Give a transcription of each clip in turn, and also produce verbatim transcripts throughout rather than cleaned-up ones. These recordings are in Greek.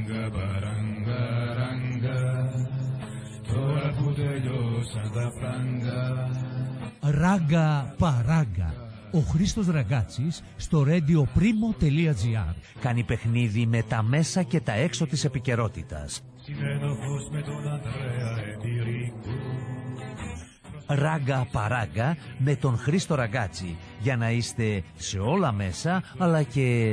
Ράγκα παράγκα ράγκα, τώρα που τελειώσαν τα φράγκα. Ράγκα παράγκα. Ο Χρήστος Ραγκάτσης στο radio primo τελεία gr κάνει παιχνίδι με τα μέσα και τα έξω της επικαιρότητας. Συνένοχος με τον Ανδρέα Εμπειρίκου. Ράγκα παράγκα με τον Χρήστο Ραγκάτση, για να είστε σε όλα μέσα αλλά και...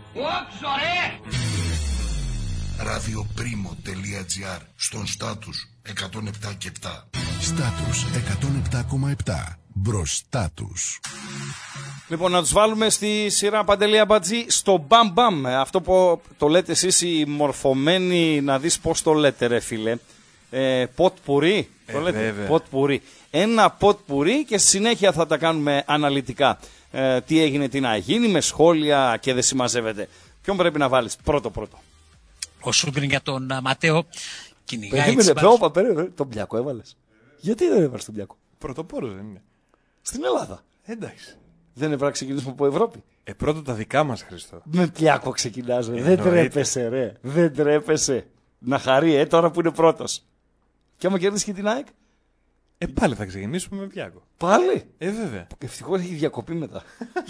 ράδιο πρίμο τελεία gr, στον Στάτους εκατόν επτά και επτά. Στάτους εκατόν επτά κόμμα επτά. Μπροστά τους. Λοιπόν, να τους βάλουμε στη σειρά, Παντελή Αμπατζή, στο μπαμ μπαμ. Αυτό που το λέτε εσείς οι μορφωμένοι, να δεις πώς το λέτε ρε φίλε. Ε, ποτ πουρί, ε, το λέτε, βέβαια. Ποτ πουρί. Ένα ποτ πουρί και στη συνέχεια θα τα κάνουμε αναλυτικά. Ε, τι έγινε, τι να γίνει, με σχόλια και δεν συμμαζεύεται. Ποιον πρέπει να βάλεις πρώτο πρώτο? Ο Σούγκριν για τον uh, Ματέο. Κυνηγάει Περίμενε, πέρα, πέρα, τον Μπλιάκο έβαλες. Γιατί δεν έβαλες τον Μπλιάκο? Πρωτοπόρος δεν είναι? Στην Ελλάδα. Εντάξει. Δεν έπρεπε να ξεκινήσουμε από Ευρώπη? Ε, πρώτα τα δικά μας, Χριστό. Με Πλιάκο ξεκινάς, ε, δεν τρέπεσαι ρε. Δεν τρέπεσαι. Να χαρεί, ε, τώρα που είναι πρώτος. Και άμα κερδίσει και την ΑΕΚ? Ε, πάλι θα ξεκινήσουμε με Πλιάκο. Πάλι? Ε, βέβαια. Ευτυχώς έχει διακοπή μετά.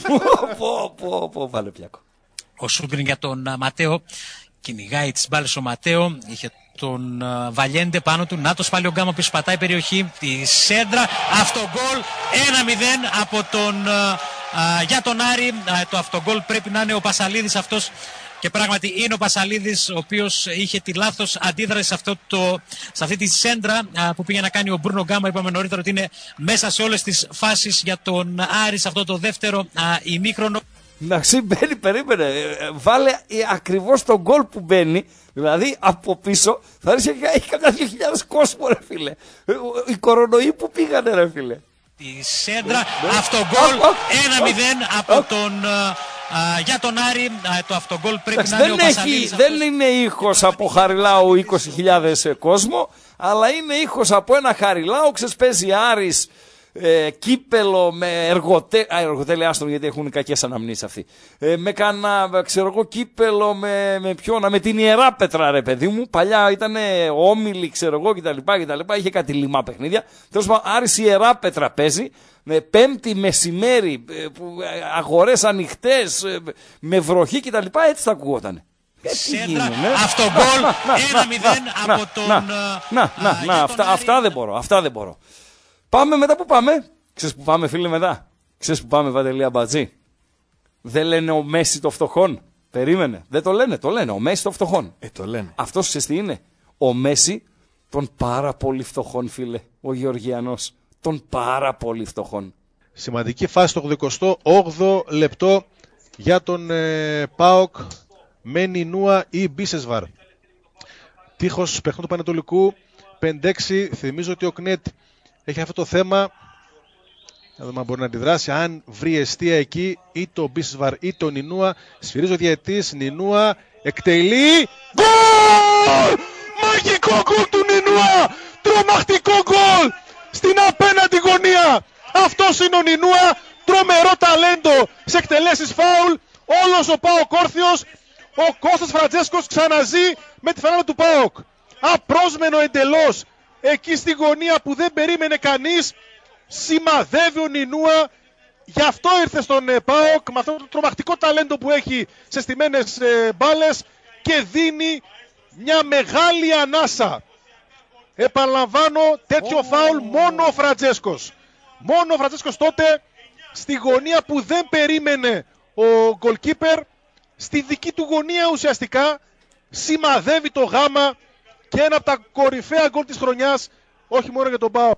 Πω, πω, πω, βάλε Πλιάκο. Ο Σούγκριν για τον uh, Ματέο. Κυνηγάει τις μπάλες ο Ματέο. Είχε τον uh, Βαλιέντε πάνω του. Νάτος πάλι ο Γκάμα που σπατάει περιοχή. Τη σέντρα. Αυτογκόλ. ένα μηδέν από τον, uh, uh, για τον Άρη. Uh, το αυτογκόλ πρέπει να είναι ο Πασαλίδης αυτός. Και πράγματι είναι ο Πασαλίδης, ο οποίος είχε τη λάθος αντίδραση σε, αυτό το, σε αυτή τη σέντρα uh, που πήγε να κάνει ο Μπρούνο Γκάμα. Είπαμε νωρίτερα ότι είναι μέσα σε όλες τις φάσεις για τον Άρη σε αυτό το δεύτερο uh, ημίχρονο. Εντάξει, μπαίνει, περίμενε. Βάλε ακριβώς τον γκολ που μπαίνει. Δηλαδή από πίσω θα ρίξει, έχει καμιά δύο χιλιάδες κόσμο ρε φίλε. Οι κορονοϊοί που πήγανε ρε φίλε. Τη σέντρα, αυτογκόλ, ένα μηδέν από τον, uh, για τον Άρη. Uh, το αυτογκόλ πρέπει Εντάξει, να είναι ο Πασαλίδης. Δεν είναι ήχος από Χαριλάου είκοσι χιλιάδες κόσμο, αλλά είναι ήχος από ένα Χαριλάου, ξεσπέζει Άρης. Ε, κύπελο με εργοτέ... Α, εργοτέλεια άστον γιατί έχουν κακές αναμνήσεις αυτοί. Ε, με κάνα, ξέρω εγώ, κύπελο με, με ποιον, με την Ιεράπετρα ρε παιδί μου. Παλιά ήταν όμιλοι, ξέρω εγώ κτλ. κτλ. Είχε κάτι λιμά παιχνίδια. Τέλος πάντων, Άρης Ιεράπετρα παίζει. Με πέμπτη μεσημέρι, που, αγορές ανοιχτές, με βροχή κτλ. Έτσι θα ακουγότανε. Σέντρα, αυτογκόλ, ένα μηδέν από τον... Να, να, να, αυτά δεν μπορώ, αυτά δεν μπορώ. Πάμε μετά που πάμε. Ξέρεις που πάμε φίλε μετά? Ξέρεις που πάμε Παντελή Αμπατζή? Δεν λένε ο Μέση των φτωχών. Περίμενε. Δεν το λένε, το λένε. Ο Μέση των φτωχών. Ε, το λένε. Αυτός ξέρεις τι είναι? Ο Μέση των πάρα πολύ φτωχών φίλε. Ο Γεωργιανός. Των πάρα πολύ φτωχών. Σημαντική φάση το ογδοηκοστό όγδοο λεπτό για τον ε, ΠΑΟΚ με Νινούα ή Μπίσεσβαρ. Τείχος παιχνού του Πανετολικού πέντε έξι. Θυμίζω ότι ο Κνέτ έχει αυτό το θέμα, να δούμε αν μπορεί να αντιδράσει, αν βρει αιστεία εκεί ή το Μπίσεσβαρ ή το Νινούα. Σφυρίζει ο διαιτητής, Νινούα εκτελεί, γκολ! Μαγικό γκολ του Νινούα! Τρομακτικό γκολ στην απέναντι γωνία! Αυτός είναι ο Νινούα, τρομερό ταλέντο σε εκτελέσεις φάουλ, όλος ο ΠΑΟΚ όρθιος, ο Κώστας Φραντζέσκος ξαναζεί με τη φανέλα του ΠΑΟΚ. Απρόσμενο εντελώς. Εκεί στη γωνία που δεν περίμενε κανείς, σημαδεύει ο Νινούα. Γι' αυτό ήρθε στον ε, ΠΑΟΚ, με αυτό το τρομακτικό ταλέντο που έχει σε στιμένες ε, μπάλες, και δίνει μια μεγάλη ανάσα. Επαναλαμβάνω, τέτοιο oh. φάουλ μόνο ο Φραντζέσκος. Μόνο ο Φραντζέσκος τότε, στη γωνία που δεν περίμενε ο γκολκίπερ, στη δική του γωνία ουσιαστικά, σημαδεύει το γάμα. Και ένα από τα κορυφαία γκολ της χρονιάς, όχι μόνο για τον ΠΑΟΚ.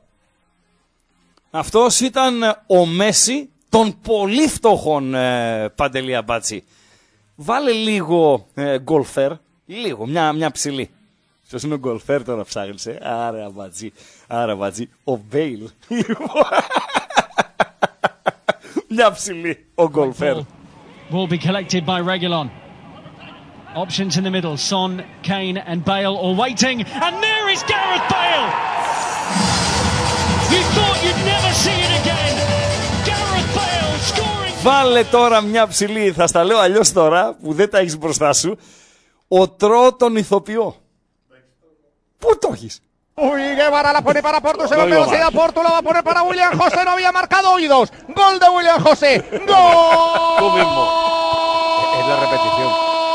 Αυτός ήταν ο Μέση των πολύ φτωχών, ε, Παντελή Αμπάτση. Βάλε λίγο ε, γκολφέρ, λίγο, μια, μια ψηλή. Ποιος είναι ο γκολφέρ τώρα ψάχνεις, ε? Άρα Αμπάτση, άρα Αμπάτση, ο Μπέιλ. Μια ψηλή, ο γκολφέρ. Will be collected by Reguilon. Options in the middle, Son, Kane and Bale all waiting, and there is Gareth Bale! You thought you'd never see it again! Gareth Bale scoring! Βάλε τώρα μια ψηλή, θα στα λέω αλλιώς τώρα που δεν τα έχεις μπροστά σου. Ο τρώω τον ηθοποιό. Πού το έχεις? Uy, Guevara la pone para Porto, se va a velocidad Porto, la va a poner para William José, no había marcado hoy dos. Gol de William José. Gol. Tú mismo. Es la repetición.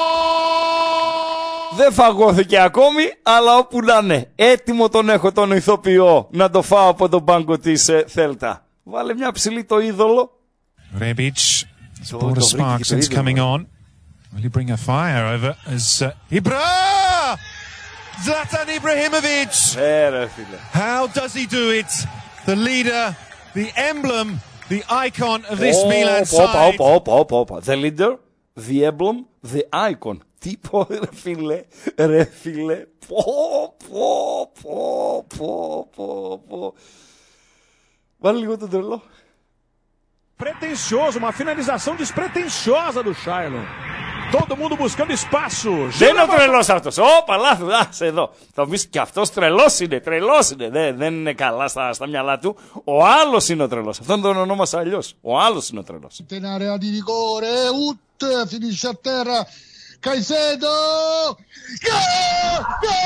Δεν φαγώθηκε ακόμη, αλλά όπου να είναι. Έτοιμο τον έχω τον ηθοποιό να το φάω από τον πάγκο της ε, Θέλτα. Βάλε μια ψηλή το είδωλο. Rebic, Border Sparks coming on. Will he bring a fire over as uh, Ibra! Zlatan Ibrahimovic! Ε, ρε φίλε. How does he do it? The leader, the emblem, the icon of this Milan side. Όπα, όπα, όπα, όπα. The leader, the emblem, the icon. Τι πω, ρε φίλε, ρε φίλε. Πω, πω, πω, πω, πω, πω. Βάλε λίγο τον τρελό. Pretencioso, uma finalização despretensiosa do Shailon. Todo mundo buscando espaço. Δεν είναι ο τρελός αυτός. Όπα, λάθος. Άσε εδώ. Θα πεις και αυτός τρελός είναι. Τρελός είναι. Δεν, δεν είναι καλά στα, στα μυαλά του. Ο άλλος είναι ο τρελός. Αυτόν τον ονόμασα αλλιώς. Ο άλλος είναι ο τρελός. In area di rigore, Ut finisce a terra. Caicedo! Gol!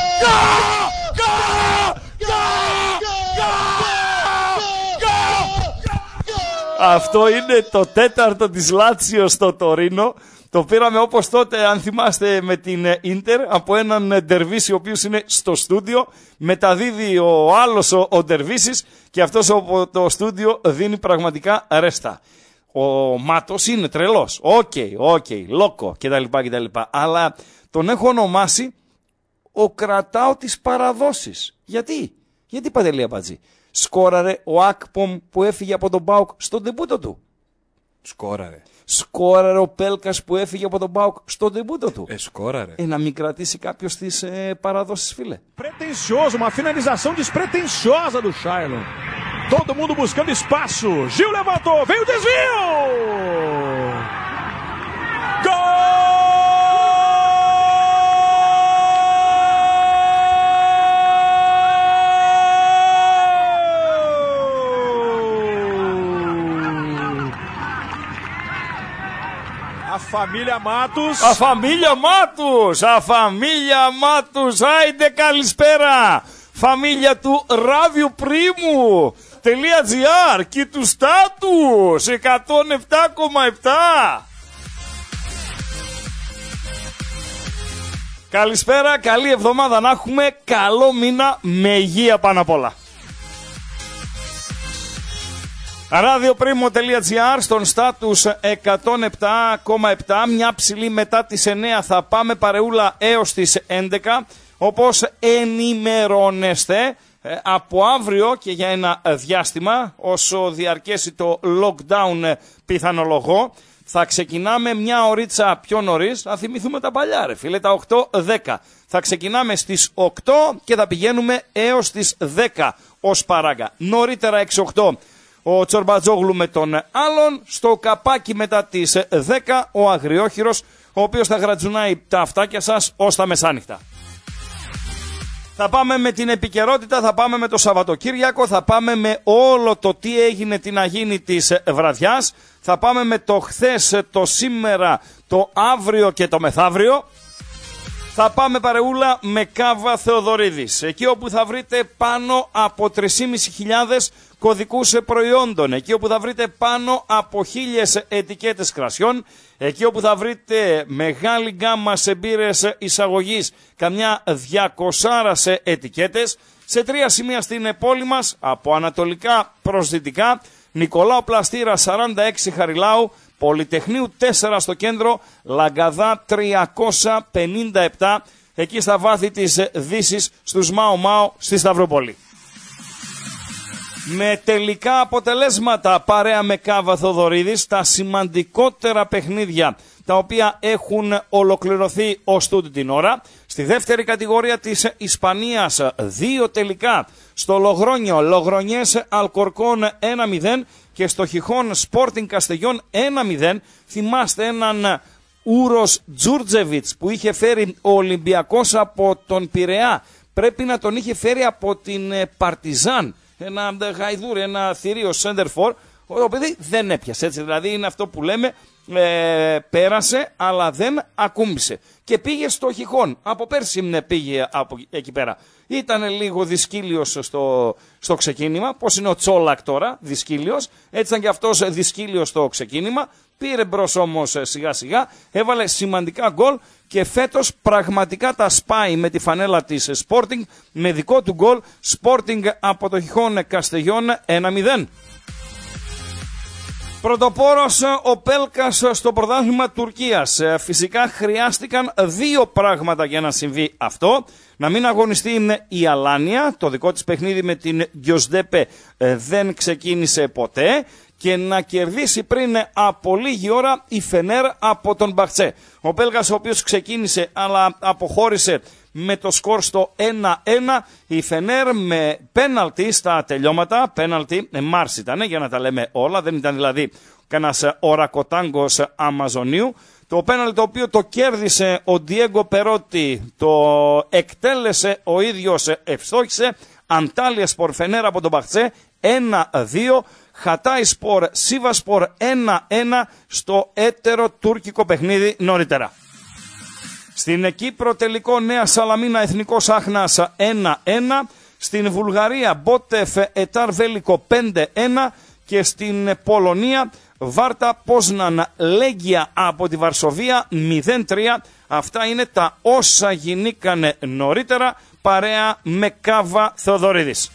Gol! Αυτό είναι το τέταρτο της Λάτσιο στο Τωρίνο. Το πήραμε όπως τότε, αν θυμάστε, με την Ίντερ, από έναν Ντερβίση ο οποίος είναι στο στούντιο. Μεταδίδει ο άλλος ο, ο Ντερβίσης και αυτός από το στούντιο δίνει πραγματικά ρέστα. Ο Μάτος είναι τρελός. Οκ, okay, οκ, okay, λόκο κτλ, κτλ. Αλλά τον έχω ονομάσει ο κρατάω τις παραδόσεις. Γιατί? Γιατί, Παντελή Αμπατζή? Σκόραρε ο Ακπομ που έφυγε από τον ΠΑΟΚ στον ντεμπούτο του. Σκόραρε. Σκόραρε ο Πέλκας που έφυγε από τον ΠΑΟΚ στον ντεμπούτο του. Ε, σκόραρε. Ε, να μην κρατήσει κάποιος τις ε, παραδόσεις, φίλε. Pretencioso, uma finalização despretensiosa do Shailon. Todo mundo buscando espaço. Gil levantou, veio o desvio! Gol! A família Matos. A família Matos. A família Matos. Άιντε καλησπέρα. Φαμίλια του Ράβιου Πρίμου. .gr και του Στάτους εκατόν επτά κόμμα επτά. Καλησπέρα, καλή εβδομάδα να έχουμε, καλό μήνα με υγεία πάνω απ' όλα. RadioPrimo.gr στον Στάτους εκατόν επτά κόμμα επτά, μια ψηλή μετά τις εννέα θα πάμε παρεούλα έως τις έντεκα, όπως ενημερώνεστε. Από αύριο και για ένα διάστημα, όσο διαρκέσει το lockdown πιθανολογώ, θα ξεκινάμε μια ωρίτσα πιο νωρίς. Θα θυμηθούμε τα παλιά, ρε φίλε, τα οκτώ δέκα. Θα ξεκινάμε στις οκτώ και θα πηγαίνουμε έως τις δέκα ως παράγκα. Νωρίτερα έξι οκτώ ο Τσορμπατζόγλου με τον άλλον. Στο καπάκι μετά τις δέκα ο Αγριόχειρος, ο οποίος θα γρατζουνάει τα αυτάκια σας ως τα μεσάνυχτα. Θα πάμε με την επικαιρότητα, θα πάμε με το Σαββατοκύριακο, θα πάμε με όλο το τι έγινε, τι να γίνει της βραδιάς, θα πάμε με το χθες, το σήμερα, το αύριο και το μεθαύριο. Θα πάμε παρεούλα με Κάβα Θεοδωρίδης, εκεί όπου θα βρείτε πάνω από τρεις χιλιάδες πεντακόσιους κωδικούς προϊόντων, εκεί όπου θα βρείτε πάνω από χίλιες ετικέτες κρασιών, εκεί όπου θα βρείτε μεγάλη γκάμα σε μπύρες εισαγωγής, καμιά διακόσια σε ετικέτες, σε τρία σημεία στην πόλη μας, από ανατολικά προς δυτικά, Νικολάου Πλαστήρα σαράντα έξι Χαριλάου, Πολυτεχνείου τέσσερα στο κέντρο, Λαγκαδά τριακόσια πενήντα επτά, εκεί στα βάθη της Δύσης, στους Μάο Μάο, στη Σταυροπολή. Με τελικά αποτελέσματα παρέα με Κάβα Θοδωρίδης, τα σημαντικότερα παιχνίδια τα οποία έχουν ολοκληρωθεί ως τούτη την ώρα. Στη δεύτερη κατηγορία της Ισπανίας, δύο τελικά. Στο Λογρόνιο, Λογρονιές Αλκορκόν ένα μηδέν και στο Χιχόν Sporting Καστεγιόν ένα μηδέν. Θυμάστε έναν Ούρος Τζούρτζεβιτς που είχε φέρει ο Ολυμπιακός από τον Πειραιά. Πρέπει να τον είχε φέρει από την Παρτιζάν. Ένα γαϊδούρι, ένα θηρίο σέντερφορ, Το παιδί δεν έπιασε, έτσι, δηλαδή είναι αυτό που λέμε, ε, πέρασε αλλά δεν ακούμπησε και πήγε στο Χιχόν. Από πέρσι πήγε από εκεί πέρα. Ήταν λίγο δυσκύλιος στο, στο ξεκίνημα, πώς είναι ο Τσόλακ τώρα, δυσκύλιος, έτσι ήταν και αυτός δυσκύλιος στο ξεκίνημα, πήρε μπρος όμως σιγά σιγά, έβαλε σημαντικά γκολ και φέτος πραγματικά τα σπάει με τη φανέλα της Sporting, με δικό του γκολ, Sporting από το Χιχόν Καστεγιόν ένα μηδέν. Πρωτοπόρος ο Πέλκας στο πρωτάθλημα Τουρκίας. Φυσικά χρειάστηκαν δύο πράγματα για να συμβεί αυτό. Να μην αγωνιστεί η Αλάνια, το δικό της παιχνίδι με την Γκιοσδέπε δεν ξεκίνησε ποτέ, και να κερδίσει πριν από λίγη ώρα η Φενέρ από τον Μπαχτσέ. Ο Πέλκας, ο οποίος ξεκίνησε αλλά αποχώρησε με το σκορ στο ένα ένα, η Φενέρ με πέναλτι στα τελειώματα, πέναλτι Μάρς ήταν, για να τα λέμε όλα, δεν ήταν δηλαδή κανένας ορακοτάγκος Αμαζονίου. Το πέναλτι το οποίο το κέρδισε ο Ντιέγκο Περότη, το εκτέλεσε ο ίδιος, ευστόχησε. Αντάλια Σπορ Φενέρ από τον Μπαχτσέ ένα δύο, Χατάι Σπορ Σίβα Σπορ ένα ένα στο έτερο τουρκικό παιχνίδι νωρίτερα. Στην Κύπρο τελικό Νέα Σαλαμίνα Εθνικός Άχνας ένα ένα, στην Βουλγαρία Μπότεφ Ετάρ Βέλικο πέντε ένα και στην Πολωνία Βάρτα Πόσναν Λέγκια από τη Βαρσοβία μηδέν τρία. Αυτά είναι τα όσα γινήκανε νωρίτερα, παρέα με Κάβα Θεοδωρίδης.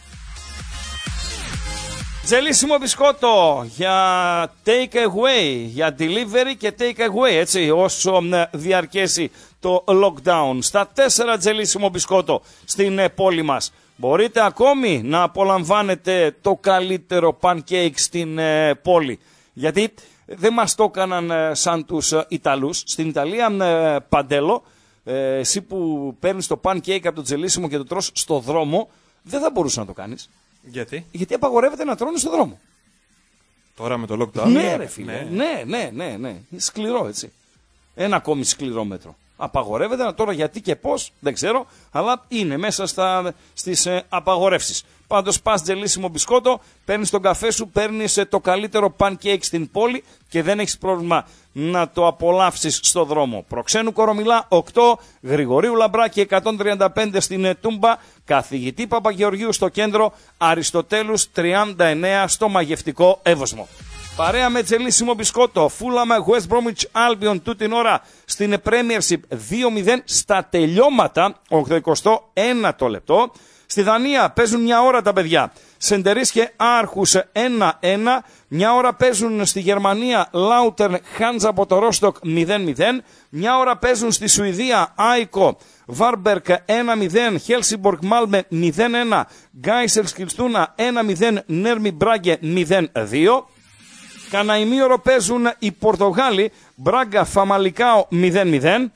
Τζελίσιμο μπισκότο για take away, για delivery και take away, έτσι, όσο διαρκέσει το lockdown. Στα τέσσερα τζελίσιμο μπισκότο στην πόλη μας. Μπορείτε ακόμη να απολαμβάνετε το καλύτερο pancake στην πόλη. Γιατί δεν μας το έκαναν σαν τους Ιταλούς. Στην Ιταλία, Παντέλο, εσύ που παίρνεις το pancake από το τζελίσιμο και το τρως στο δρόμο, δεν θα μπορούσε να το κάνεις. Γιατί? Γιατί απαγορεύεται να τρώνε στο δρόμο. Τώρα με το lockdown. Ναι, ρε φίλε. Ναι, ναι, ναι, ναι. ναι. Σκληρό, έτσι. Ένα ακόμη σκληρό μέτρο. Απαγορεύεται να τώρα γιατί και πώς, δεν ξέρω, αλλά είναι μέσα στα, στις ε, απαγορεύσεις. Πάντως πας τζελίσιμο μπισκότο, παίρνεις τον καφέ σου, παίρνεις ε, το καλύτερο pancake στην πόλη και δεν έχεις πρόβλημα να το απολαύσεις στο δρόμο. Προξένου Κορομιλά οκτώ, Γρηγορίου Λαμπράκη εκατόν τριάντα πέντε στην ε, Τούμπα, Καθηγητή Παπαγεωργίου στο κέντρο, Αριστοτέλους τριάντα εννέα στο Μαγευτικό Εύωσμο. Παρέα με τζελίσιμο μπισκότο, Φούλαμα West Bromwich Albion τούτη την ώρα στην Premiership δύο μηδέν στα τελειώματα, ογδοηκοστό ένατο λεπτό. Στη Δανία παίζουν μια ώρα τα παιδιά. Σεντερίς και Άρχους ένα ένα. Μια ώρα παίζουν στη Γερμανία Λάουτερν Χάντζα από το Ρόστοκ μηδέν μηδέν. Μια ώρα παίζουν στη Σουηδία Άικο Βάρμπερκ ένα μηδέν. Χέλσιμπορκ Μάλμε μηδέν ένα. Γκάισελ Σκιλστούνα ένα μηδέν. Νέρμι Μπράγκε μηδέν δύο. Κανα ημίωρο παίζουν οι Πορτογάλοι Μπράγκα Φαμαλικάο μηδέν μηδέν.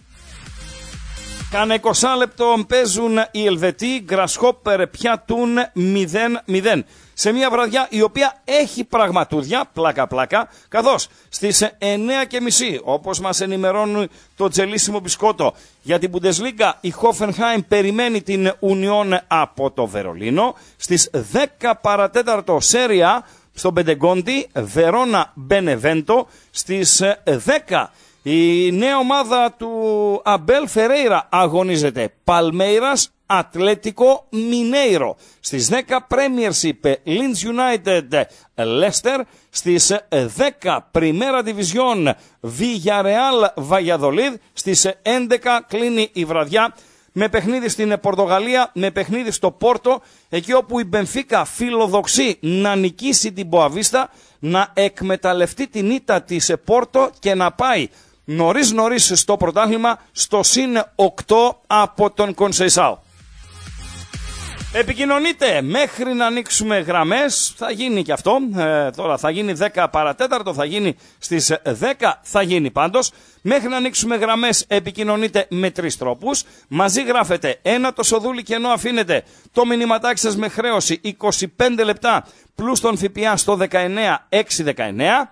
Κάνα είκοσι λεπτό παίζουν οι Ελβετοί Γκρασχόπερ Πιάτουν μηδέν μηδέν. Σε μια βραδιά η οποία έχει πραγματούδια, πλάκα πλάκα, καθώς στις εννέα και μισή, όπως μας ενημερώνουν το τζελίσιμο μπισκότο, για την Bundesliga η Hoffenheim περιμένει την Union από το Βερολίνο. Στις δέκα παρατέταρτο Σέρια στο Μπεντεγκόντι, Βερόνα Μπενεβέντο. Στις δέκα η νέα ομάδα του Αμπέλ Φερέιρα αγωνίζεται, Παλμέιρας Ατλέτικο Μινέιρο. Στις δέκα Premiership Leeds United Leicester. Στις δέκα Primera Division Villarreal Valladolid. Στις έντεκα κλείνει η βραδιά με παιχνίδι στην Πορτογαλία, με παιχνίδι στο Πόρτο, εκεί όπου η Μπενφίκα φιλοδοξεί να νικήσει την Μποαβίστα, να εκμεταλλευτεί την ήττα της Πόρτο και να πάει νωρίς νωρίς στο πρωτάθλημα, στο συν οκτώ από τον Κονσεϊσάο. Επικοινωνείτε μέχρι να ανοίξουμε γραμμές, θα γίνει και αυτό, ε, τώρα θα γίνει δέκα παρατέταρτο, θα γίνει στις δέκα, θα γίνει πάντως. Μέχρι να ανοίξουμε γραμμές επικοινωνείτε με τρεις τρόπους. Μαζί γράφετε ένα το σοδούλι και ενώ αφήνετε το μηνυματάκι σας με χρέωση είκοσι πέντε λεπτά πλούς τον ΦΠΑ στο δεκαεννέα εξακόσια δεκαεννέα.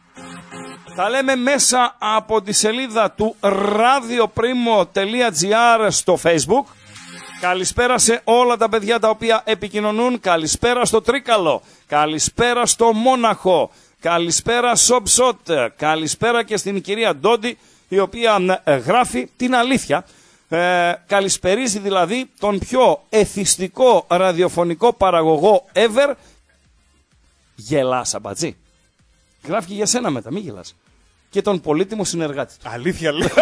Τα λέμε μέσα από τη σελίδα του radioprimo τελεία gr στο Facebook. Καλησπέρα σε όλα τα παιδιά τα οποία επικοινωνούν. Καλησπέρα στο Τρίκαλο. Καλησπέρα στο Μόναχο. Καλησπέρα Σομπσότ. Καλησπέρα και στην κυρία Ντόντι, η οποία ε, γράφει την αλήθεια. Ε, καλησπερίζει δηλαδή τον πιο εθιστικό ραδιοφωνικό παραγωγό ever. Γελάς, αμπατζή. Γράφει και για σένα μετά, μην γελάς. Και τον πολύτιμο συνεργάτη. Αλήθεια λέει.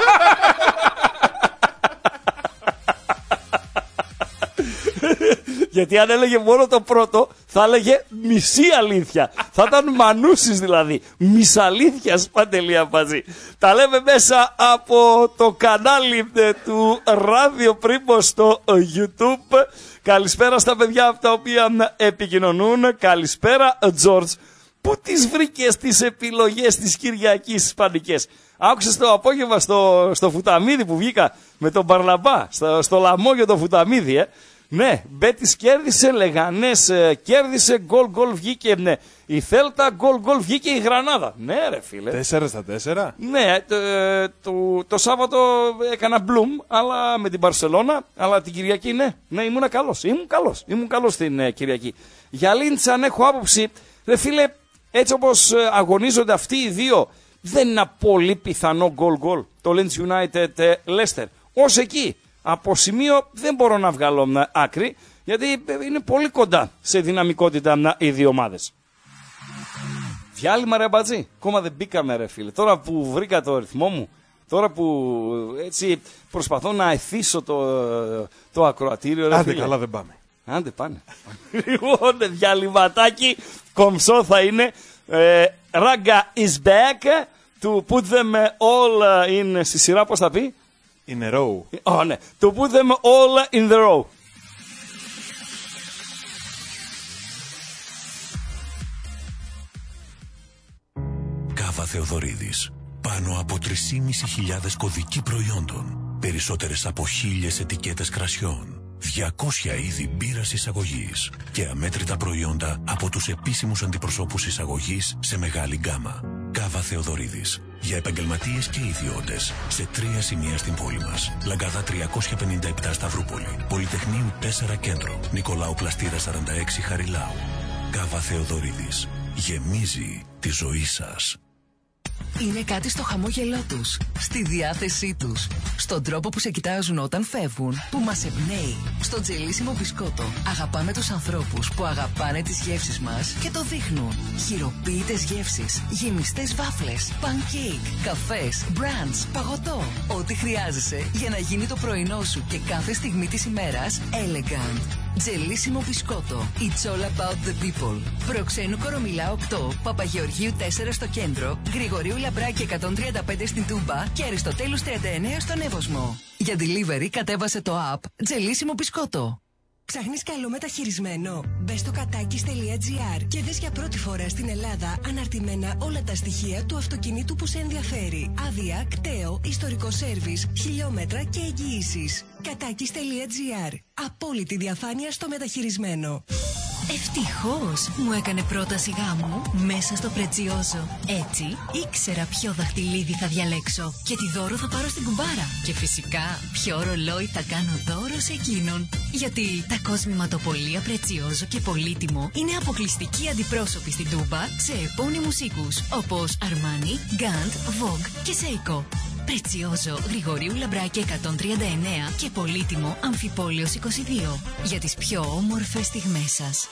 Γιατί αν έλεγε μόνο το πρώτο, θα έλεγε μισή αλήθεια. Θα ήταν μανούσης δηλαδή. Μισαλήθειας, Παντελή Αμπατζή. Τα λέμε μέσα από το κανάλι του Ράδιο Πρίμο στο YouTube. Καλησπέρα στα παιδιά από τα οποία επικοινωνούν. Καλησπέρα, Τζόρτζ. Πού τις βρήκες τις επιλογές της Κυριακής ισπανικές? Άκουσες το απόγευμα στο, στο Φουταμίδι που βγήκα με τον Μπαρλαμπά, στο, στο λαμόγιο το Φουταμίδι, ε. Ναι, Μπέτις κέρδισε, Λεγανές ε, κέρδισε, γκολ γκολ βγήκε ναι. Η Θέλτα, γκολ γκολ βγήκε η Γρανάδα. Ναι ρε φίλε. Τέσσερα στα τέσσερα. Ναι, το, το, το Σάββατο έκανα μπλουμ, αλλά με την Μπαρσελώνα, αλλά την Κυριακή ναι. Ναι, ήμουν καλός, ήμουν καλός, ήμουν καλός την ε, Κυριακή. Για Λίντς, αν έχω άποψη, ρε φίλε, έτσι όπως ε, αγωνίζονται αυτοί οι δύο, δεν είναι ένα πολύ πιθανό γκολ γκολ το Leeds United ε, Leicester. Ως εκεί. Από σημείο δεν μπορώ να βγάλω άκρη, γιατί είναι πολύ κοντά σε δυναμικότητα οι δύο ομάδες. Διάλειμμα ρε Αμπατζή, ακόμα δεν μπήκαμε ρε φίλε. Τώρα που βρήκα το ρυθμό μου, τώρα που έτσι προσπαθώ να εθίσω το, το ακροατήριο ρε Άντε φίλε. καλά δεν πάμε. Άντε πάνε. Λοιπόν, διαλυματάκι κομψό θα είναι. ε, Ράγκα is back to put them all in, στη σειρά πώς θα πει. In a row. Oh, ναι. To put them all in the row. Κάβα Θεοδωρίδης. Πάνω από τρεις χιλιάδες πεντακόσιοι κωδικοί προϊόντων. Περισσότερες από χίλιες ετικέτες κρασιών. διακόσια είδη μπύρας εισαγωγής. Και αμέτρητα προϊόντα από τους επίσημους αντιπροσώπους εισαγωγής σε μεγάλη γκάμα. Κάβα Θεοδωρίδης. Για επαγγελματίες και ιδιώτες. Σε τρία σημεία στην πόλη μας. Λαγκάδα τριακόσια πενήντα επτά Σταυρούπολη. Πολυτεχνείου τέσσερα Κέντρο. Νικολάου Πλαστήρα σαράντα έξι Χαριλάου. Κάβα Θεοδωρίδης. Γεμίζει τη ζωή σας. Είναι κάτι στο χαμόγελό τους, στη διάθεσή τους, στον τρόπο που σε κοιτάζουν όταν φεύγουν, που μας εμπνέει. Στο τζελίσιμο μπισκότο αγαπάμε τους ανθρώπους που αγαπάνε τις γεύσεις μας και το δείχνουν. Χειροποίητες γεύσεις, γεμιστές βάφλες, pancake, καφές, μπραντς, παγωτό. Ό,τι χρειάζεσαι για να γίνει το πρωινό σου και κάθε στιγμή της ημέρας elegant. Τζελίσιμο μπισκότο. It's all about the people. Προξένου Κορομιλά οκτώ, Παπαγεωργίου τέσσερα στο κέντρο, Γρηγορίου Λαμπράκη εκατόν τριάντα πέντε στην Τούμπα και Αριστοτέλους τριάντα εννέα στον Εύωσμο. Για delivery κατέβασε το app Τζελίσιμο μπισκότο. Ψάχνεις καλό μεταχειρισμένο? Μπες στο κατάκης τελεία τζι άρ και δες για πρώτη φορά στην Ελλάδα αναρτημένα όλα τα στοιχεία του αυτοκινήτου που σε ενδιαφέρει. Άδεια, κταίο, ιστορικό σέρβις, χιλιόμετρα και εγγυήσεις. κατάκης τελεία τζι άρ. Απόλυτη διαφάνεια στο μεταχειρισμένο. Ευτυχώς μου έκανε πρόταση γάμου μέσα στο Πρετσιόζο. Έτσι ήξερα ποιο δαχτυλίδι θα διαλέξω και τι δώρο θα πάρω στην κουμπάρα. Και φυσικά ποιο ρολόι θα κάνω δώρο σε εκείνον. Γιατί τα κοσμηματοπολία Πρετσιόζο και Πολύτιμο είναι αποκλειστικοί αντιπρόσωποι στην Τούμπα σε επώνυμους οίκους όπως Αρμάνι, Γκάντ, Vogue και Seiko. Πρετσιόζο, Γρηγορίου Λαμπράκη εκατόν τριάντα εννέα και Πολύτιμο, Αμφιπόλεως είκοσι δύο. Για τις πιο όμορφες στιγμές σας.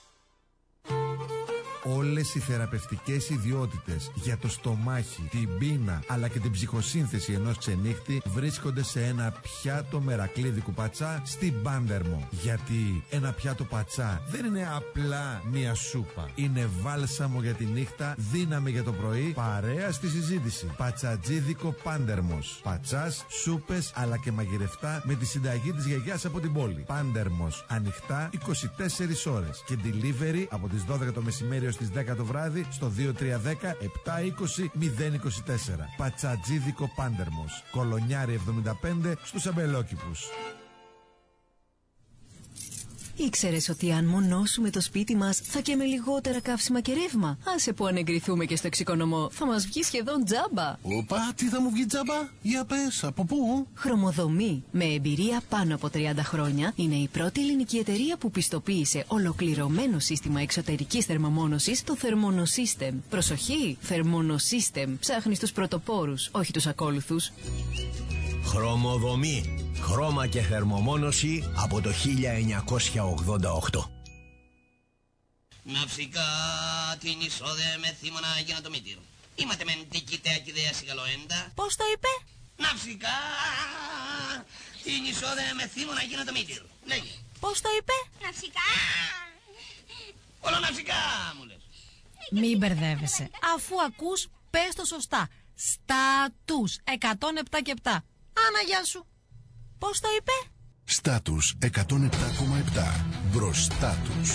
Όλες οι θεραπευτικές ιδιότητες για το στομάχι, την πείνα αλλά και την ψυχοσύνθεση ενός ξενύχτη βρίσκονται σε ένα πιάτο μερακλείδικου πατσά στην Πάντερμο. Γιατί ένα πιάτο πατσά δεν είναι απλά μία σούπα. Είναι βάλσαμο για τη νύχτα, δύναμη για το πρωί, παρέα στη συζήτηση. Πατσατζίδικο Πάντερμος. Πατσάς, σούπες αλλά και μαγειρευτά με τη συνταγή της γιαγιάς από την πόλη. Πάντερμος. Ανοιχτά είκοσι τέσσερις ώρες και delivery από τις δώδεκα το μεσημέρι ως τις δέκα το βράδυ στο δύο τρία ένα μηδέν επτά είκοσι μηδέν είκοσι τέσσερα. Πατσατζίδικο Πάντερμος. Κολονιάρη εβδομήντα πέντε στους Αμπελόκηπους. Ήξερες ότι αν μονώσουμε το σπίτι μας θα καίμε λιγότερα καύσιμα και ρεύμα? Άσε που αν εγκριθούμε και στο εξοικονομώ θα μας βγει σχεδόν τζάμπα. Οπα, τι θα μου βγει τζάμπα? Για πες, από πού? Χρωμοδομή, με εμπειρία πάνω από τριάντα χρόνια, είναι η πρώτη ελληνική εταιρεία που πιστοποίησε ολοκληρωμένο σύστημα εξωτερικής θερμομόνωσης, το Thermonosystem. Προσοχή, Thermonosystem. Ψάχνεις τους πρωτοπόρους, όχι τους ακόλουθους. Χρωμοδομή, χρώμα και θερμομόνωση από το χίλια εννιακόσια ογδόντα οκτώ. Ναυσικά την εισόδε με θύμωνα για το μήτυρ. Είμαστε μεν τικητέα και ιδέα σιγαλοέντα. Πώς το είπε? Ναυσικά την εισόδε με θύμωνα για το μήτυρ. Λέγε. Πώς το είπε? Ναυσικά. Όλο ναυσικά μου λες. Μην μπερδεύεσαι. Αφού ακούς, πες το σωστά. Στάτους εκατόν επτά και επτά. Άνα, γεια σου. Πώς το είπε? Στάτους εκατόν επτά κόμμα επτά. Μπροστά τους.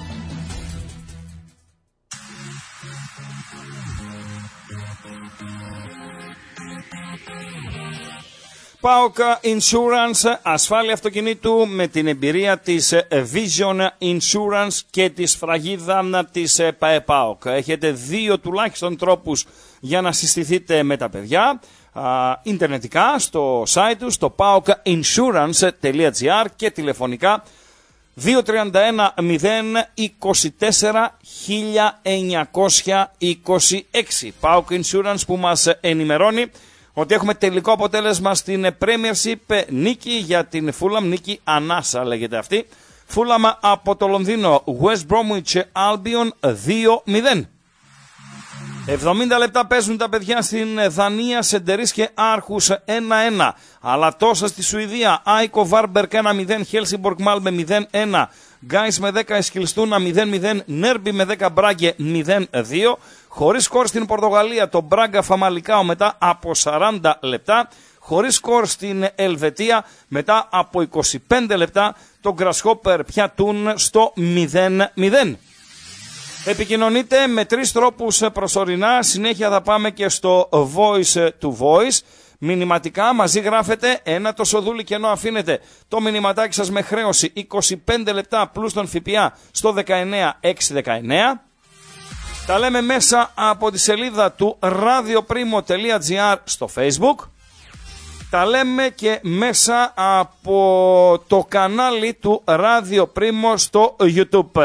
ΠΑΟΚ Insurance, ασφάλεια αυτοκινήτου με την εμπειρία της Vision Insurance και της σφραγίδα της ΠΑΕΠΑΟΚ. Έχετε δύο τουλάχιστον τρόπους για να συστηθείτε με τα παιδιά. Uh, ιντερνετικά στο site του, στο πάοκ insurance τελεία τζι άρ και τηλεφωνικά δύο τρία ένα μηδέν είκοσι τέσσερα χίλια εννιακόσια είκοσι έξι. ΠΑΟΚ Insurance που μας ενημερώνει ότι έχουμε τελικό αποτέλεσμα στην Premiership, νίκη για την Fulham, νίκη ανάσα λέγεται αυτή. Fulham από το Λονδίνο, West Bromwich Albion δύο μηδέν. εβδομήντα λεπτά παίζουν τα παιδιά στην Δανία, Σεντερίς και Άρχους ένα ένα. Αλλά τόσα στη Σουηδία, Άικο Βάρμπερκ ένα μηδέν, Χέλσιμπορκ Μάλμε μηδέν ένα, Γκάις με δέκα, Εσκιλστούνα μηδέν μηδέν, Νέρμπι με δέκα, Μπράγκε μηδέν δύο. Χωρίς σκορ στην Πορτογαλία, το Μπράγκα Φαμαλικάο μετά από σαράντα λεπτά. Χωρίς σκορ στην Ελβετία μετά από είκοσι πέντε λεπτά, το Γκρασχόπερ πιατούν στο μηδέν μηδέν. Επικοινωνείτε με τρεις τρόπους προσωρινά, συνέχεια θα πάμε και στο voice to voice. Μηνυματικά μαζί γράφετε ένα το σοδούλι και ενώ αφήνετε το μηνυματάκι σας με χρέωση είκοσι πέντε λεπτά πλούς τον ΦΠΑ στο δεκαεννέα εξακόσια δεκαεννέα. Τα λέμε μέσα από τη σελίδα του radioprimo τελεία τζι άρ στο Facebook. Τα λέμε και μέσα από το κανάλι του Radio Primo στο YouTube.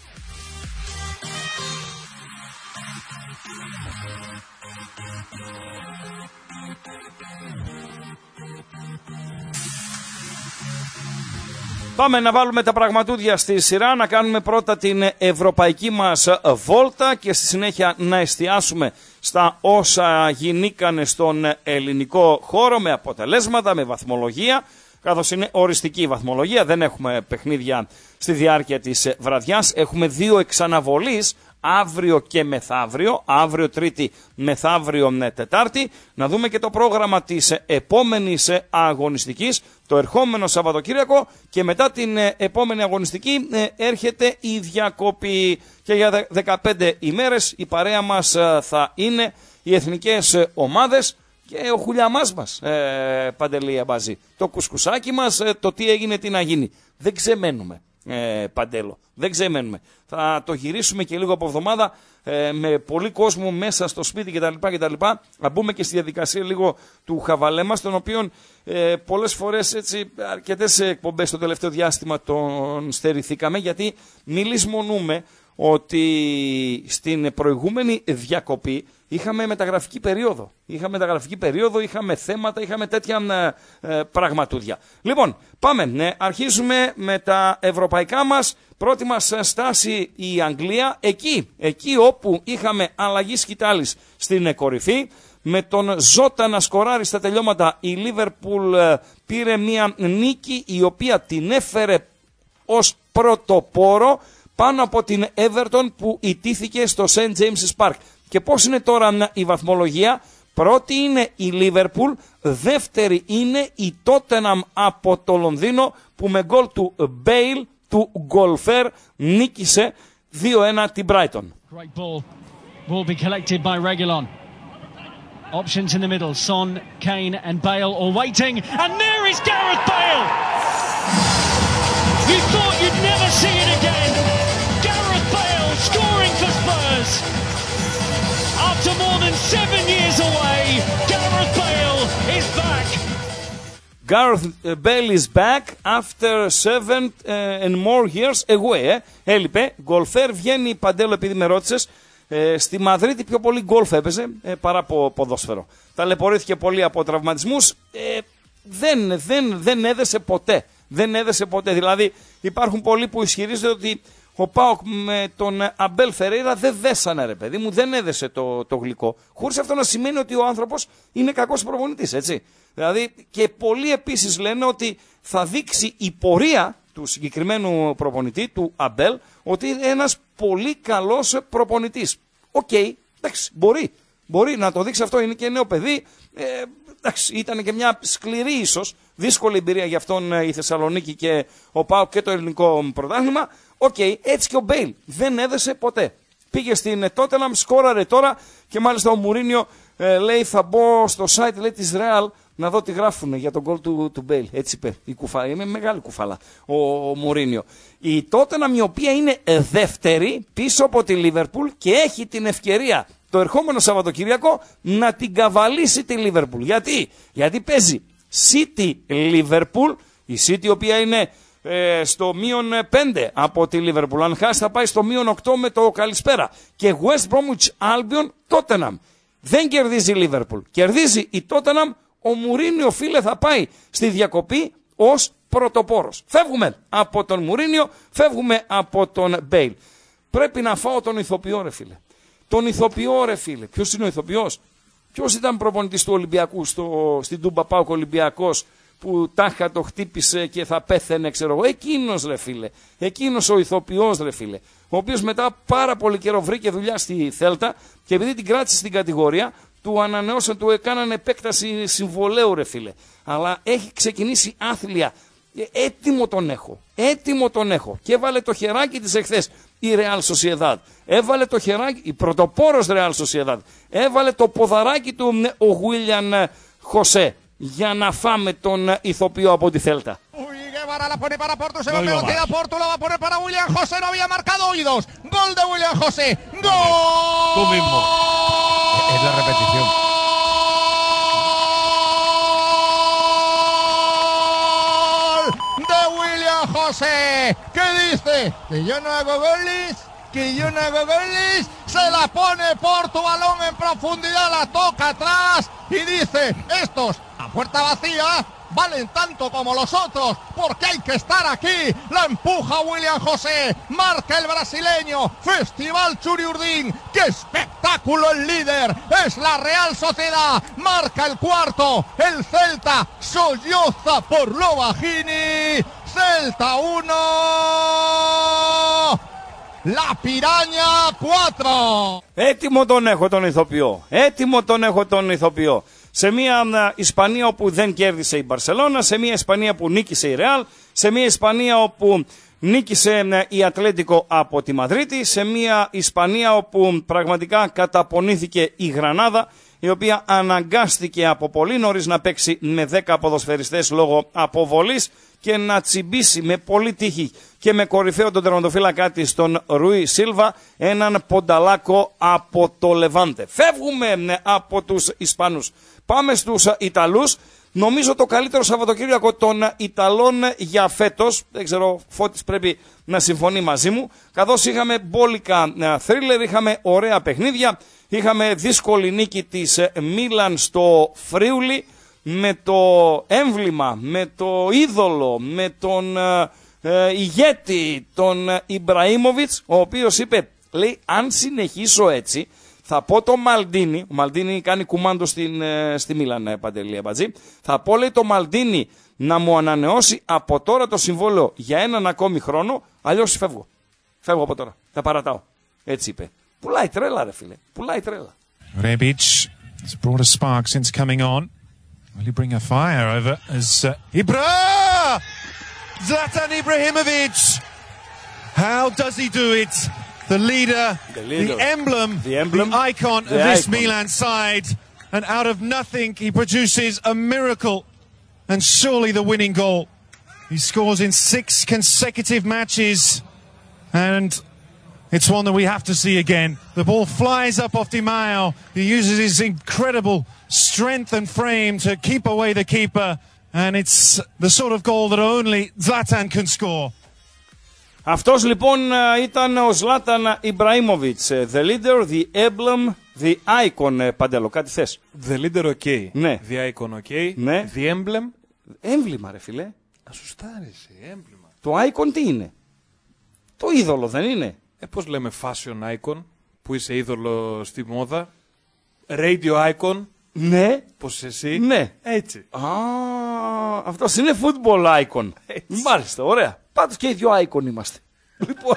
Πάμε να βάλουμε τα πραγματούδια στη σειρά, να κάνουμε πρώτα την ευρωπαϊκή μας βόλτα και στη συνέχεια να εστιάσουμε στα όσα γινήκανε στον ελληνικό χώρο με αποτελέσματα, με βαθμολογία, καθώς είναι οριστική βαθμολογία, δεν έχουμε παιχνίδια στη διάρκεια της βραδιάς, έχουμε δύο εξαναβολής, αύριο και μεθαύριο, αύριο Τρίτη, μεθαύριο Τετάρτη, να δούμε και το πρόγραμμα της επόμενης αγωνιστικής, το ερχόμενο Σαββατοκύριακο και μετά την επόμενη αγωνιστική έρχεται η διακοπή και για δεκαπέντε ημέρες η παρέα μας θα είναι οι εθνικές ομάδες και ο χουλιαμάς μας, ε, Παντελή Αμπάζη, το κουσκουσάκι μας, το τι έγινε, τι να γίνει. Δεν ξεμένουμε. Ε, Παντέλο, δεν ξεμένουμε. Θα το γυρίσουμε και λίγο από εβδομάδα ε, με πολύ κόσμο μέσα στο σπίτι κτλ. κτλ. Να μπούμε και στη διαδικασία λίγο του χαβαλέ μας, τον οποίο ε, πολλές φορές έτσι, αρκετές εκπομπές στο τελευταίο διάστημα τον στερηθήκαμε, γιατί μη λησμονούμε ότι στην προηγούμενη διακοπή είχαμε μεταγραφική περίοδο. Είχαμε μεταγραφική περίοδο, είχαμε θέματα, είχαμε τέτοια ε, ε, πραγματούδια. Λοιπόν, πάμε. Ναι, αρχίζουμε με τα ευρωπαϊκά μας. Πρώτη μας στάση η Αγγλία. Εκεί, εκεί όπου είχαμε αλλαγή σκητάλης στην κορυφή. Με τον Ζώτα να σκοράρει στα τελειώματα, η Λίβερπουλ ε, πήρε μια νίκη η οποία την έφερε ως πρωτοπόρο πάνω από την Everton που ιτήθηκε στο Σεντ Τζέιμσ's Park. Και πώς είναι τώρα η βαθμολογία? Πρώτη είναι η Liverpool, δεύτερη είναι η Tottenham από το Λονδίνο που με γκολ του Bale, του Γκολφέρ, νίκησε δύο ένα την Brighton. Great ball. Will be collected by Reguilon. Options in the middle. Son, Kane and Bale all waiting. And there is Gareth Bale! You thought you'd never is away. Gareth Bale is back. Gareth Bale is back after seven uh, and more years away. Ε. Έλειπε. Γκολφέρ βγαίνει, Παντέλο, επειδή με ρώτησες. Ε, στη Μαδρίτη πιο πολύ γκολφ έπαιζε ε, παρά από ποδόσφαιρο. Ταλαιπωρήθηκε πολύ από τραυματισμούς. Ε, δεν, δεν, δεν έδεσε ποτέ. Δεν έδεσε ποτέ. Δηλαδή υπάρχουν πολλοί που ισχυρίζονται ότι ο ΠΑΟΚ με τον Αμπέλ Φερέιρα δεν δέσανε, ρε παιδί μου, δεν έδεσε το, το γλυκό. Χωρίς αυτό να σημαίνει ότι ο άνθρωπος είναι κακός προπονητής, έτσι. Δηλαδή και πολλοί επίσης λένε ότι θα δείξει η πορεία του συγκεκριμένου προπονητή, του Αμπέλ, ότι είναι ένας πολύ καλός προπονητής. Οκ, okay, εντάξει, μπορεί. Μπορεί να το δείξει αυτό, είναι και νέο παιδί. Ε, εντάξει, ήταν και μια σκληρή ίσως, δύσκολη εμπειρία για αυτόν η Θεσσαλονίκη και ο ΠΑΟΚ και το ελληνικό πρωτάθλημα. Οκ, okay, έτσι και ο Μπέιλ δεν έδεσε ποτέ. Πήγε στην Τότεναμ, σκόραρε τώρα και μάλιστα ο Μουρίνιο ε, λέει θα μπω στο site, λέει, της Real να δω τι γράφουνε για τον γκολ του, του Μπέιλ. Έτσι είπε η κουφάλα, είναι μεγάλη κουφάλα ο, ο Μουρίνιο. Η Τότεναμ, η οποία είναι δεύτερη πίσω από τη Λίβερπουλ και έχει την ευκαιρία το ερχόμενο Σαββατοκύριακο να την καβαλήσει τη Λίβερπουλ. Γιατί? Γιατί παίζει City Liverpool, η City η οποία είναι ε, στο μείον πέντε από τη Λίβερπουλ. Αν χάσει θα πάει στο μείον οκτώ με το καλησπέρα. Και West Bromwich Albion Tottenham. Δεν κερδίζει η Λίβερπουλ. Κερδίζει η Tottenham. Ο Μουρίνιο, φίλε, θα πάει στη διακοπή ως πρωτοπόρος. Φεύγουμε από τον Μουρίνιο, φεύγουμε από τον Μπέιλ. Πρέπει να φάω τον ηθοποιό, ρε φίλε. Τον ηθοποιό, ρε φίλε. Ποιος είναι ο ηθοποιός? Ποιος ήταν προπονητής του Ολυμπιακού στο, στην Τούμπα ΠΑΟΚ Ολυμπιακός που τάχα το χτύπησε και θα πέθαινε, ξέρω εγώ? Εκείνος, ρε φίλε. Εκείνος ο ηθοποιός, ρε φίλε. Ο οποίος μετά πάρα πολύ καιρό βρήκε δουλειά στη Θέλτα και επειδή την κράτησε στην κατηγορία, του ανανεώσαν, του έκαναν επέκταση συμβολέου, ρε φίλε. Αλλά έχει ξεκινήσει άθλια. Έτοιμο τον έχω. Έτοιμο τον έχω. Και έβαλε το χεράκι της εχθές η Real Sociedad. Έβαλε το χεράκι, η πρωτοπόρος Real Sociedad. Έβαλε το ποδαράκι του ο William José για να φάμε τον ηθοποιό από τη Θέλτα. Guevara la pone para Porto, se va a velocidad Porto, la va a poner para William José, no había marcado oídos. Gol de William José. Gol. Tú mismo. Es la repetición. De William José. ¿Qué dice? Que yo no hago goles. Que yo no hago goles. Se la pone Porto, balón en profundidad, la toca atrás y dice, estos a puerta vacía valen tanto como los otros, porque hay que estar aquí. La empuja William José, marca el brasileño. Festival Churiurdin, qué espectáculo el líder, es la Real Sociedad. Marca el cuarto, el Celta solloza por lo bajini. Celta uno, La Piraña cuatro. Έτοιμο τον έχω τον ηθοποιό. Έτοιμο τον έχω τον ηθοποιό. Σε μια Ισπανία όπου δεν κέρδισε η Μπαρσελόνα, σε μια Ισπανία που νίκησε η Ρεάλ, σε μια Ισπανία όπου νίκησε η Ατλέτικο από τη Μαδρίτη, σε μια Ισπανία όπου πραγματικά καταπονήθηκε η Γρανάδα, η οποία αναγκάστηκε από πολύ νωρίς να παίξει με δέκα ποδοσφαιριστές λόγω αποβολής και να τσιμπήσει με πολύ τύχη και με κορυφαίο τον τερματοφύλακα της τον Ρουί Σίλβα έναν πονταλάκο από το Λεβάντε. Φεύγουμε από τους Ισπανούς. Πάμε στους Ιταλούς. Νομίζω το καλύτερο Σαββατοκύριακο των Ιταλών για φέτος. Δεν ξέρω, Φώτης πρέπει να συμφωνεί μαζί μου. Καθώς είχαμε μπόλικα θρίλερ, είχαμε ωραία παιχνίδια. Είχαμε δύσκολη νίκη της Μίλαν στο Φρίουλι με το έμβλημα, με το είδωλο, με τον ε, ε, ηγέτη, τον Ιμπραήμοβιτς, ο οποίος είπε, λέει, αν συνεχίσω έτσι, θα πω το Μαλντίνι, ο Μαλντίνι κάνει κουμάντο στην, ε, στη Μίλαν, ε, Παντελή Αμπατζή, θα πω, λέει, το Μαλντίνι να μου ανανεώσει από τώρα το συμβόλαιο για έναν ακόμη χρόνο, αλλιώς φεύγω. Φεύγω από τώρα, τα παρατάω. Έτσι είπε. Πουλάει τρέλα, ρε φίλε, πουλάει τρέλα. Rebic has brought a spark since coming on. Will he bring a fire over as uh, Ibra! Zlatan Ibrahimovic! How does he do it? The leader, the, leader. the emblem, the, emblem, the icon the of this icon. Milan side. And out of nothing, he produces a miracle. And surely the winning goal. He scores in six consecutive matches. And It's one that we have to see again. The ball flies up off Di Maio. He uses his incredible strength and frame to keep away the keeper. And it's the sort of goal that only Zlatan can score. Αυτός λοιπόν ήταν ο Zlatan Ibrahimovic. The leader, the emblem, the icon. Παντέλο, κάτι θες? The leader, ok. Ναι. The icon, ok. Ναι. The emblem. Έμβλημα, ρε φίλε. Α, σωστά, ρε, εσύ, έμβλημα. Το icon τι είναι? Το είδωλο δεν είναι? Ε, πώς λέμε fashion icon, που είσαι είδωλο στη μόδα. Radio icon. Ναι. Πώς εσύ? Ναι. Έτσι. Α, αυτός είναι football icon. Έτσι. Μάλιστα, ωραία. Πάντως και οι δυο icon είμαστε. Λοιπόν,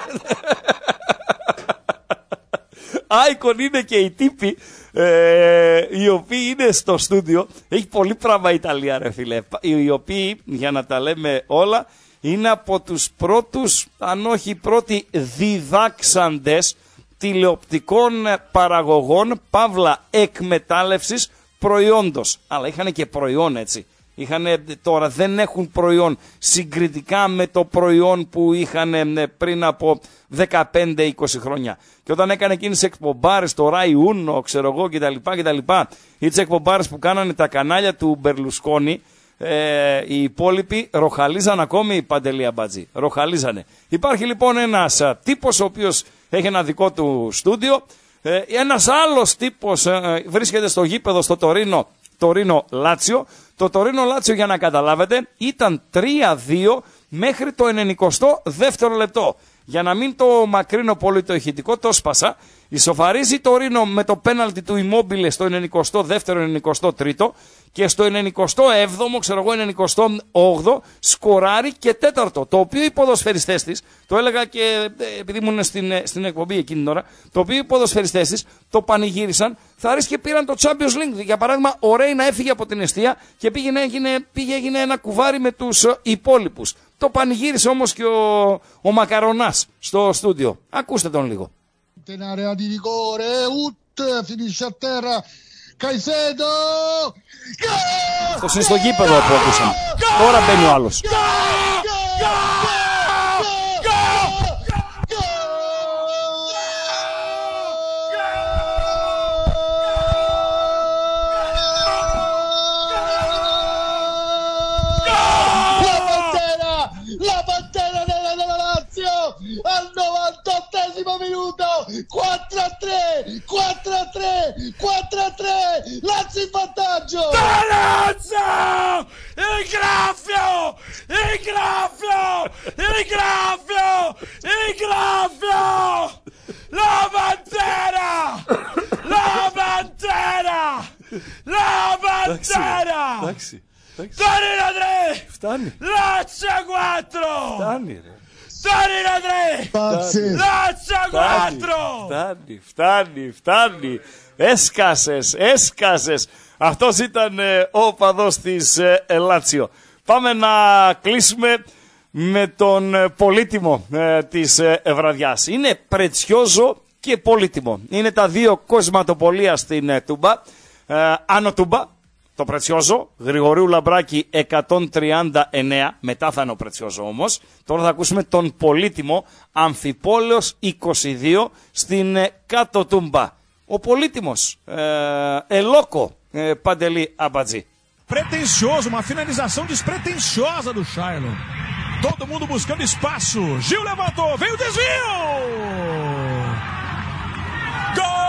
icon είναι και οι τύποι ε, οι οποίοι είναι στο στούντιο. Έχει πολύ πράγμα η Ιταλία, ρε φίλε. Οι οποίοι, για να τα λέμε όλα, είναι από τους πρώτους, αν όχι πρώτοι διδάξαντες τηλεοπτικών παραγωγών, παύλα εκμετάλλευσης προϊόντος. Αλλά είχαν και προϊόν, έτσι. Είχανε, τώρα δεν έχουν προϊόν συγκριτικά με το προϊόν που είχαν πριν από δεκαπέντε είκοσι χρόνια. Και όταν έκανε εκείνες τις εκπομπάρες, το Rai Uno, ξέρω εγώ κτλ, κτλ, ή τις εκπομπάρες που κάνανε τα κανάλια του Μπερλουσκόνη, ε, οι υπόλοιποι ροχαλίζαν ακόμη, Παντελή Αμπατζή. Ροχαλίζανε. Υπάρχει λοιπόν ένας α, τύπος ο οποίος έχει ένα δικό του στούντιο. Ε, ένας άλλος τύπος ε, βρίσκεται στο γήπεδο στο Τωρίνο, Τωρίνο Λάτσιο. Το Τωρίνο Λάτσιο, για να καταλάβετε, ήταν τρία δύο μέχρι το ενενηκοστό δεύτερο λεπτό. Για να μην το μακρύνω πολύ το ηχητικό, το σπάσα. Ισοφαρίζει το Ρήνο με το πέναλτι του Immobile στο ενενηκοστό δεύτερο ενενηκοστό τρίτο και στο ενενηκοστό έβδομο, ξέρω εγώ, ενενηκοστό όγδοο σκοράρει και τέταρτο. Το οποίο οι ποδοσφαιριστές της, το έλεγα και επειδή ήμουν στην, στην εκπομπή εκείνη την ώρα, το οποίο οι ποδοσφαιριστές της το πανηγύρισαν, θα ρίξει και πήραν το Champions League. Για παράδειγμα, ο Ρέινα έφυγε από την εστία και πήγαινε, έγινε, πήγε, έγινε ένα κουβάρι με τους υπόλοιπους. Το πανηγύρισε όμως και ο, ο Μακαρονάς στο στούντιο. Ακούστε τον λίγο. In area di rigore, Ut finisce a terra, Caicedo, αυτός είναι στο γήπεδο που ακούσαμε. Τώρα μπαίνει ο άλλος. Minuto quattro a tre quattro a tre quattro a tre Lazio in vantaggio Lazio il graffio il graffio il graffio il graffio la Pantera la Pantera la Pantera εντάξει Torino tre φτάνει Lazio quattro φτάνει ρε Torino tre Lazio quattro Φτάνει, φτάνει, φτάνει. Έσκασες, έσκασες. Αυτός ήταν ε, ο οπαδός της ε, Λάτσιο. Πάμε να κλείσουμε με τον ε, πολύτιμο ε, της ε, βραδιάς. Είναι Πρετσιόζο και πολύτιμο. Είναι τα δύο κοσματοπολία στην ε, Τούμπα. Ε, Άνω Τούμπα, το Πρετσιόζο, Γρηγορίου Λαμπράκη εκατόν τριάντα εννέα, μετά θα είναι ο Πρετσιόζο όμως. Τώρα θα ακούσουμε τον πολύτιμο Αμφιπόλεως είκοσι δύο στην ε, Κάτω Τούμπα. Ο πολύτιμος, ε, Ελόκο, ε, Παντελή Αμπατζή. Pretencioso, uma finalização despretensiosa do Shailon. Todo mundo buscando espaço. Gil levantou, veio o desvio! Gol!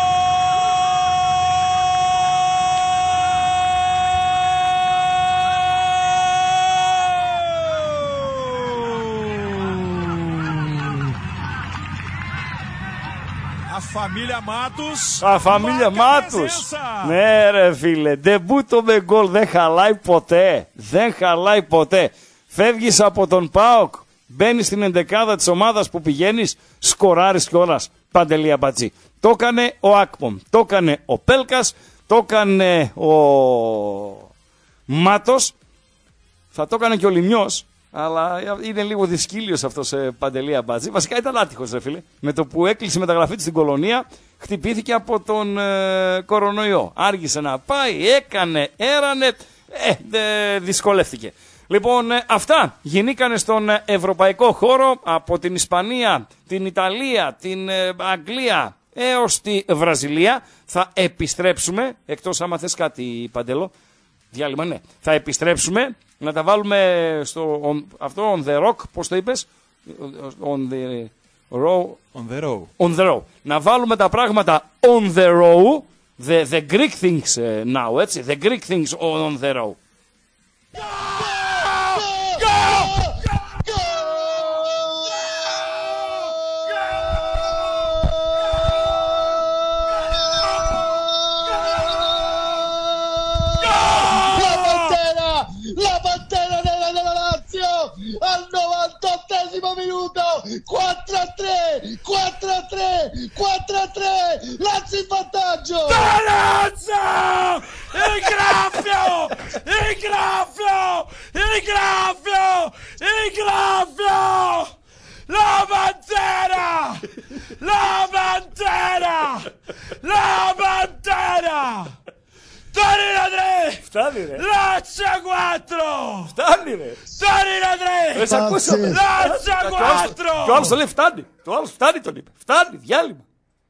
A família Matos. A família Matos. Ναι ρε φίλε, ντεμπούτο με γκολ, δεν χαλάει ποτέ. Δεν χαλάει ποτέ. Φεύγεις από τον ΠΑΟΚ, μπαίνεις στην εντεκάδα της ομάδας που πηγαίνεις, σκοράρεις κιόλας. Παντελή Αμπατζή. Το έκανε ο Ακπομ, το έκανε ο Πέλκας, το έκανε ο Μάτος, θα το έκανε και ο Λιμιός. Αλλά είναι λίγο δυσκύλιος αυτός ε, Παντελή Αμπατζή. Βασικά ήταν άτυχος, ρε φίλε. Με το που έκλεισε η μεταγραφή του στην Κολονία, χτυπήθηκε από τον ε, κορονοϊό. Άργησε να πάει, έκανε, έρανε, ε, ε, δυσκολεύτηκε. Λοιπόν, αυτά γινήκανε στον ευρωπαϊκό χώρο από την Ισπανία, την Ιταλία, την Αγγλία έως τη Βραζιλία. Θα επιστρέψουμε, εκτός άμα θες κάτι, Παντέλο, διάλειμμα, ναι. Θα επιστρέψουμε να τα βάλουμε στο on, αυτό on the rock, πώς το είπες, on the row. On the row. On the row. Να βάλουμε τα πράγματα on the row, the, the Greek things now, έτσι, the Greek things on the row. quattro a tre, quattro a tre, quattro a tre, Lazio in vantaggio! Da Lazio! Il graffio! Il graffio! Il graffio! Il graffio! La Pantera! La Pantera! La Pantera! Torino tre! Φτάνει ρε! Lazio quattro! Φτάνει ρε! Torino tre! Ρε σ' ακούσαμε! Lazio quattro! Το άλλος το λέει φτάνει! Το άλλος φτάνει τον είπε! Φτάνει! Διάλειμμα!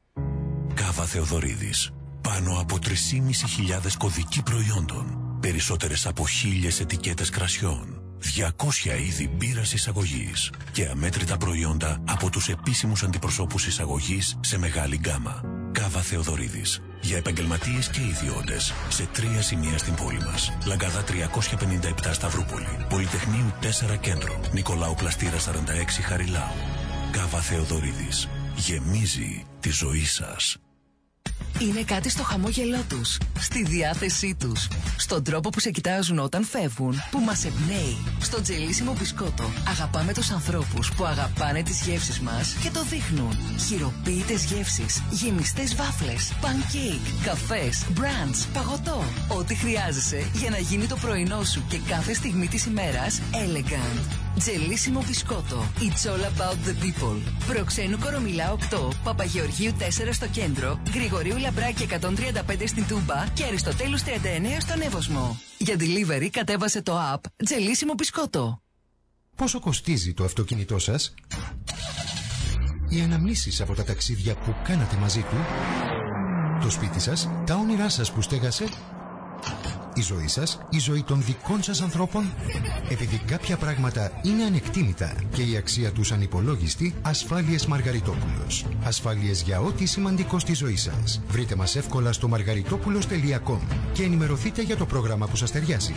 Κάβα Θεοδωρίδης. Πάνω από τρεις και μισή χιλιάδες κωδικοί προϊόντων. Περισσότερες από χίλιες ετικέτες κρασιών. διακόσια είδη μπύρας εισαγωγής. Και αμέτρητα προϊόντα από τους επίσημους αντιπροσώπους εισαγωγής σε μεγάλη γκάμα. Κάβα Θεοδωρίδης. Για επαγγελματίες και ιδιώτες σε τρία σημεία στην πόλη μας. Λαγκαδά τριακόσια πενήντα επτά Σταυρούπολη. Πολυτεχνείου τέσσερα Κέντρο. Νικολάου Πλαστήρα σαράντα έξι Χαριλάου. Κάβα Θεοδωρίδης. Γεμίζει τη ζωή σας. Είναι κάτι στο χαμόγελό τους, στη διάθεσή τους, στον τρόπο που σε κοιτάζουν όταν φεύγουν, που μας εμπνέει. Στο τζελίσιμο μπισκότο αγαπάμε τους ανθρώπους που αγαπάνε τις γεύσεις μας και το δείχνουν. Χειροποίητες γεύσεις, γεμιστές βάφλες, pancake, καφές, μπραντς, παγωτό. Ό,τι χρειάζεσαι για να γίνει το πρωινό σου και κάθε στιγμή της ημέρας elegant. Τζελίσιμο μπισκότο. It's all about the people. Προξένου Κορομιλά οκτώ, Παπαγεωργίου τέσσερα στο κέντρο, Γρηγορίου Λαμπράκη εκατόν τριάντα πέντε στην Τούμπα και Αριστοτέλους τριάντα εννέα στον Εύωσμο. Για delivery κατέβασε το app Τζελίσιμο μπισκότο. Πόσο κοστίζει το αυτοκίνητό σας? Οι αναμνήσεις από τα ταξίδια που κάνατε μαζί του? Το σπίτι σας? Τα όνειρά σας που στέγασε? Η ζωή σας, η ζωή των δικών σας ανθρώπων. Επειδή κάποια πράγματα είναι ανεκτήμητα και η αξία τους ανυπολόγιστη, Ασφάλειες Μαργαριτόπουλος. Ασφάλειες για ό,τι σημαντικό στη ζωή σας. Βρείτε μας εύκολα στο μαργαριτόπουλος τελεία κομ και ενημερωθείτε για το πρόγραμμα που σας ταιριάζει.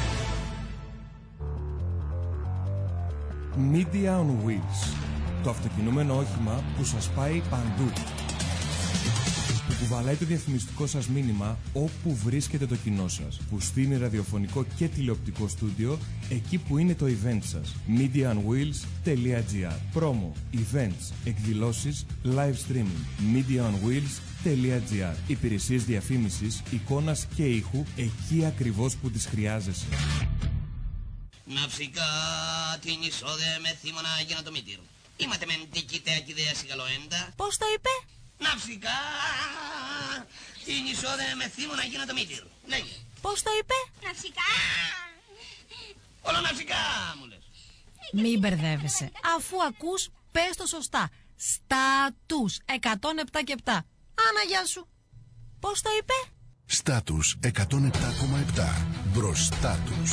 Media on Wheels. Το αυτοκινούμενο όχημα που σας πάει παντού. Που κουβαλάει το διαφημιστικό σας μήνυμα όπου βρίσκεται το κοινό σας. Που στείνει ραδιοφωνικό και τηλεοπτικό στούντιο εκεί που είναι το event σας. media on wheels τελεία gr. Promo, events, εκδηλώσεις, live streaming. media on wheels τελεία gr. Υπηρεσίες διαφήμισης, εικόνας και ήχου εκεί ακριβώς που τις χρειάζεσαι. Ναυσικά την εισόδε με θύμωνα για να το μήτυρ. Είμαστε μεν τικητέα και ιδέα σιγαλοέντα. Πώς το είπε? Ναυσικά την εισόδε με θύμωνα για να το μήτυρ. Λέγε. Πώς το είπε? Ναυσικά. Όλο ναυσικά μου λες. Μην μπερδεύεσαι. Αφού ακούς, πες το σωστά. Στάτους εκατόν επτά και επτά. Άνα, γεια σου. Πώς το είπε? Στάτους εκατόν επτά κόμμα επτά. Μπροστά τους.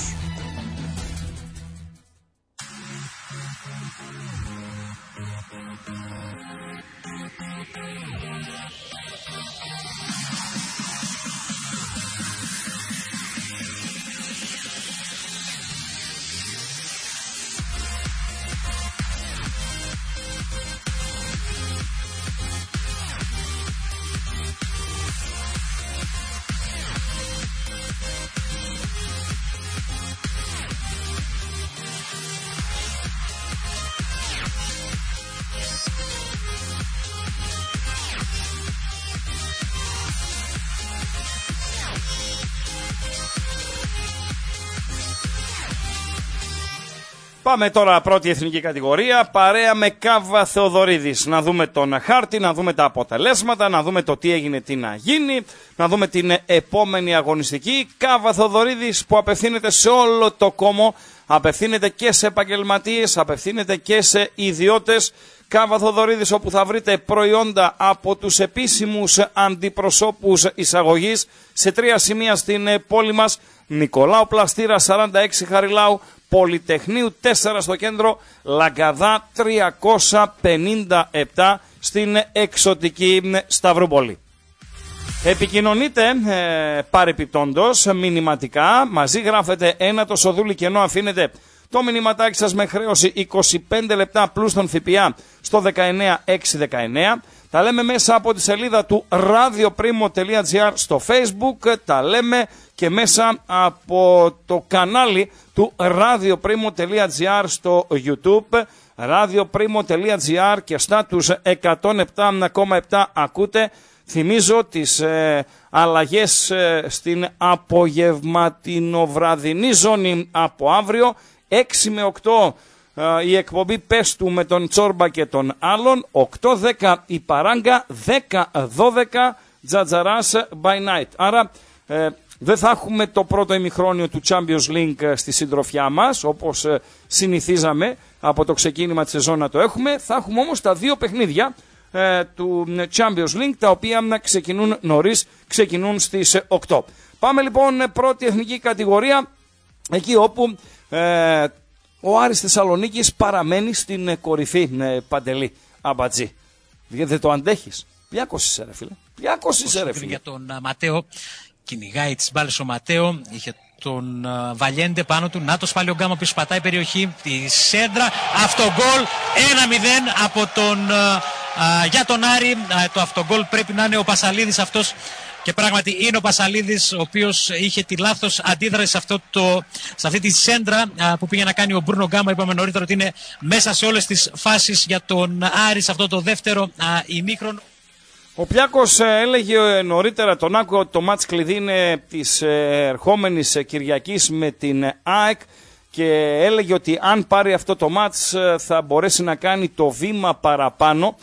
Πάμε τώρα πρώτη εθνική κατηγορία, παρέα με Κάβα Θεοδωρίδης. Να δούμε τον χάρτη, να δούμε τα αποτελέσματα, να δούμε το τι έγινε, τι να γίνει, να δούμε την επόμενη αγωνιστική. Κάβα Θεοδωρίδης που απευθύνεται σε όλο το κόμμα, απευθύνεται και σε επαγγελματίες, απευθύνεται και σε ιδιώτες. Κάβα Θεοδωρίδης, όπου θα βρείτε προϊόντα από τους επίσημους αντιπροσώπους εισαγωγής σε τρία σημεία στην πόλη μας. Νικολάου Πλαστήρα σαράντα έξι Χαριλάου, Πολυτεχνείου τέσσερα στο κέντρο, Λαγκαδά τριακόσια πενήντα επτά στην εξωτική Σταυρούπολη. Επικοινωνείτε ε, παρεπιπτόντως μηνυματικά, μαζί γράφετε ένα το σοδούλι και ενώ αφήνετε το μηνυματάκι σας με χρέωση είκοσι πέντε λεπτά πλούς τον ΦΠΑ στο δεκαεννιά έξι δεκαεννιά. Τα λέμε μέσα από τη σελίδα του radioprimo τελεία gr στο Facebook, τα λέμε και μέσα από το κανάλι του radioprimo τελεία gr στο YouTube, radioprimo τελεία gr και στα τους εκατόν επτά κόμμα επτά ακούτε. Θυμίζω τις ε, αλλαγές ε, στην απογευματινοβραδινή ζώνη από αύριο, έξι με οκτώ ε, η εκπομπή Πες του με τον Τσόρμπα και τον άλλον, οκτώ δέκα η Παράγκα, δέκα δώδεκα Τζατζαράς by night. Άρα ε, δεν θα έχουμε το πρώτο ημιχρόνιο του Champions League στη συντροφιά μας, όπως ε, συνηθίζαμε από το ξεκίνημα της σεζόν να το έχουμε. Θα έχουμε όμως τα δύο παιχνίδια του Champions League, τα οποία ξεκινούν νωρίς, ξεκινούν στις οκτώ. Πάμε λοιπόν πρώτη εθνική κατηγορία, εκεί όπου ε, ο Άρης Θεσσαλονίκης παραμένει στην κορυφή, ε, Παντελή Αμπατζή. Δεν το αντέχεις. Πλιάκωσης ρε φίλε. Πλιάκωσης ρε φίλε. Για τον uh, Ματέο, κυνηγάει τις μπάλες ο Ματέο, είχε τον uh, Βαλιέντε πάνω του, να το Σπάλιο Γκάμα που σπατάει περιοχή, τη σέντρα, αυτογκολ, ένα μηδέν από τον... Uh, Uh, για τον Άρη, uh, το αυτογκολ πρέπει να είναι ο Πασαλίδης αυτός και πράγματι είναι ο Πασαλίδης ο οποίος είχε τη λάθος αντίδραση σε, αυτό το, σε αυτή τη σέντρα uh, που πήγε να κάνει ο Μπρούνο Γκάμα. Είπαμε νωρίτερα ότι είναι μέσα σε όλες τις φάσεις για τον Άρη σε αυτό το δεύτερο uh, ημίχρονο. Ο Πλιάκος ε, έλεγε ε, νωρίτερα, τον άκουγα, ότι το μάτς κλειδί είναι της ε, ερχόμενης ε, Κυριακής με την ΑΕΚ και έλεγε ότι αν πάρει αυτό το μάτς ε, θα μπορέσει να κάνει το βήμα παραπάνω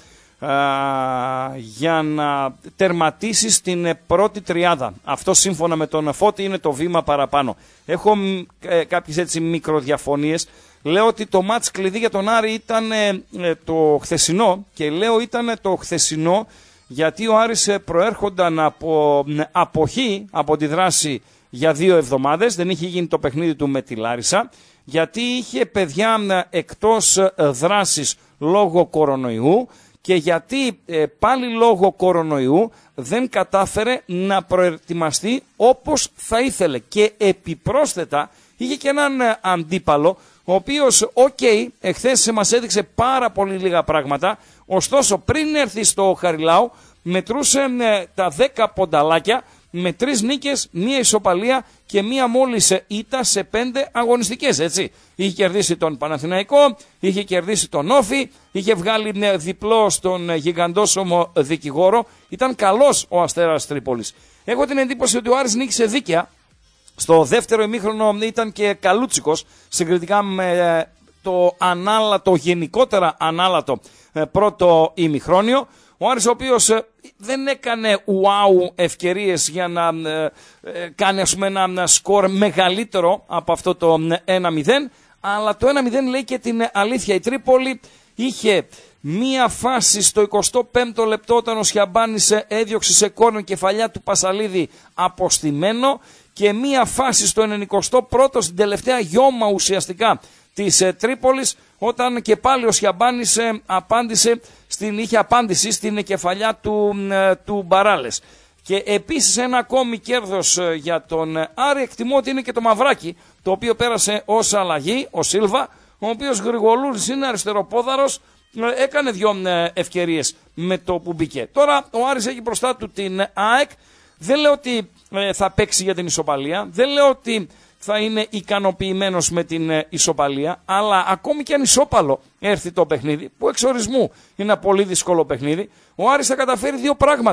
για να τερματίσει στην πρώτη τριάδα. Αυτό σύμφωνα με τον Φώτη είναι το βήμα παραπάνω. Έχω ε, κάποιες έτσι μικροδιαφωνίες. Λέω ότι το μάτς κλειδί για τον Άρη ήταν ε, το χθεσινό και λέω ήταν το χθεσινό γιατί ο Άρης προέρχονταν από ε, αποχή από τη δράση για δύο εβδομάδες. Δεν είχε γίνει το παιχνίδι του με τη Λάρισα γιατί είχε παιδιά ε, εκτός ε, δράσης λόγω κορονοϊού και γιατί ε, πάλι λόγω κορονοϊού δεν κατάφερε να προετοιμαστεί όπως θα ήθελε. Και επιπρόσθετα είχε και έναν ε, αντίπαλο, ο οποίος, οκ, okay, εχθές μας έδειξε πάρα πολύ λίγα πράγματα, ωστόσο πριν έρθει στο Χαριλάου μετρούσε ε, τα δέκα πονταλάκια με τρεις νίκες, μία ισοπαλία και μία μόλις ήττα σε πέντε αγωνιστικές, έτσι. Είχε κερδίσει τον Παναθηναϊκό, είχε κερδίσει τον Όφη, είχε βγάλει διπλό στον γιγαντόσωμο δικηγόρο. Ήταν καλός ο Αστέρας Τρίπολης. Έχω την εντύπωση ότι ο Άρης νίκησε δίκαια. Στο δεύτερο ημίχρονο ήταν και καλούτσικος συγκριτικά με το ανάλατο, γενικότερα ανάλατο πρώτο ημιχρόνιο. Ο Άρης ο οποίος δεν έκανε wow ευκαιρίες για να ε, ε, κάνει ας πούμε ένα σκορ μεγαλύτερο από αυτό το ένα μηδέν, αλλά το ένα μηδέν λέει και την αλήθεια. Η Τρίπολη είχε μία φάση στο εικοστό πέμπτο λεπτό όταν ο Σιαμπάνης έδιωξε σε κόρνερ κεφαλιά του Πασαλίδη αποστημένο και μία φάση στο ενενηκοστό πρώτο στην τελευταία γιώμα ουσιαστικά της ε, Τρίπολης όταν και πάλι ο Σιαμπάνης ε, απάντησε στην, είχε απάντηση στην κεφαλιά του, ε, του Μπαράλες. Και επίσης ένα ακόμη κέρδος ε, για τον ε, Άρη, εκτιμώ ότι είναι και το Μαυράκι, το οποίο πέρασε ως αλλαγή, ο Σίλβα, ο οποίος Γρηγολούλης είναι αριστεροπόδαρος, ε, έκανε δυο ε, ευκαιρίες με το που μπήκε. Τώρα ο Άρης έχει μπροστά του την ΑΕΚ, δεν λέω ότι ε, θα παίξει για την ισοπαλία, δεν λέω ότι θα είναι ικανοποιημένος με την ε, ισοπαλία, αλλά ακόμη και αν ισόπαλο έρθει το παιχνίδι, που εξορισμού είναι ένα πολύ δύσκολο παιχνίδι, ο Άρης θα καταφέρει δύο πράγματα.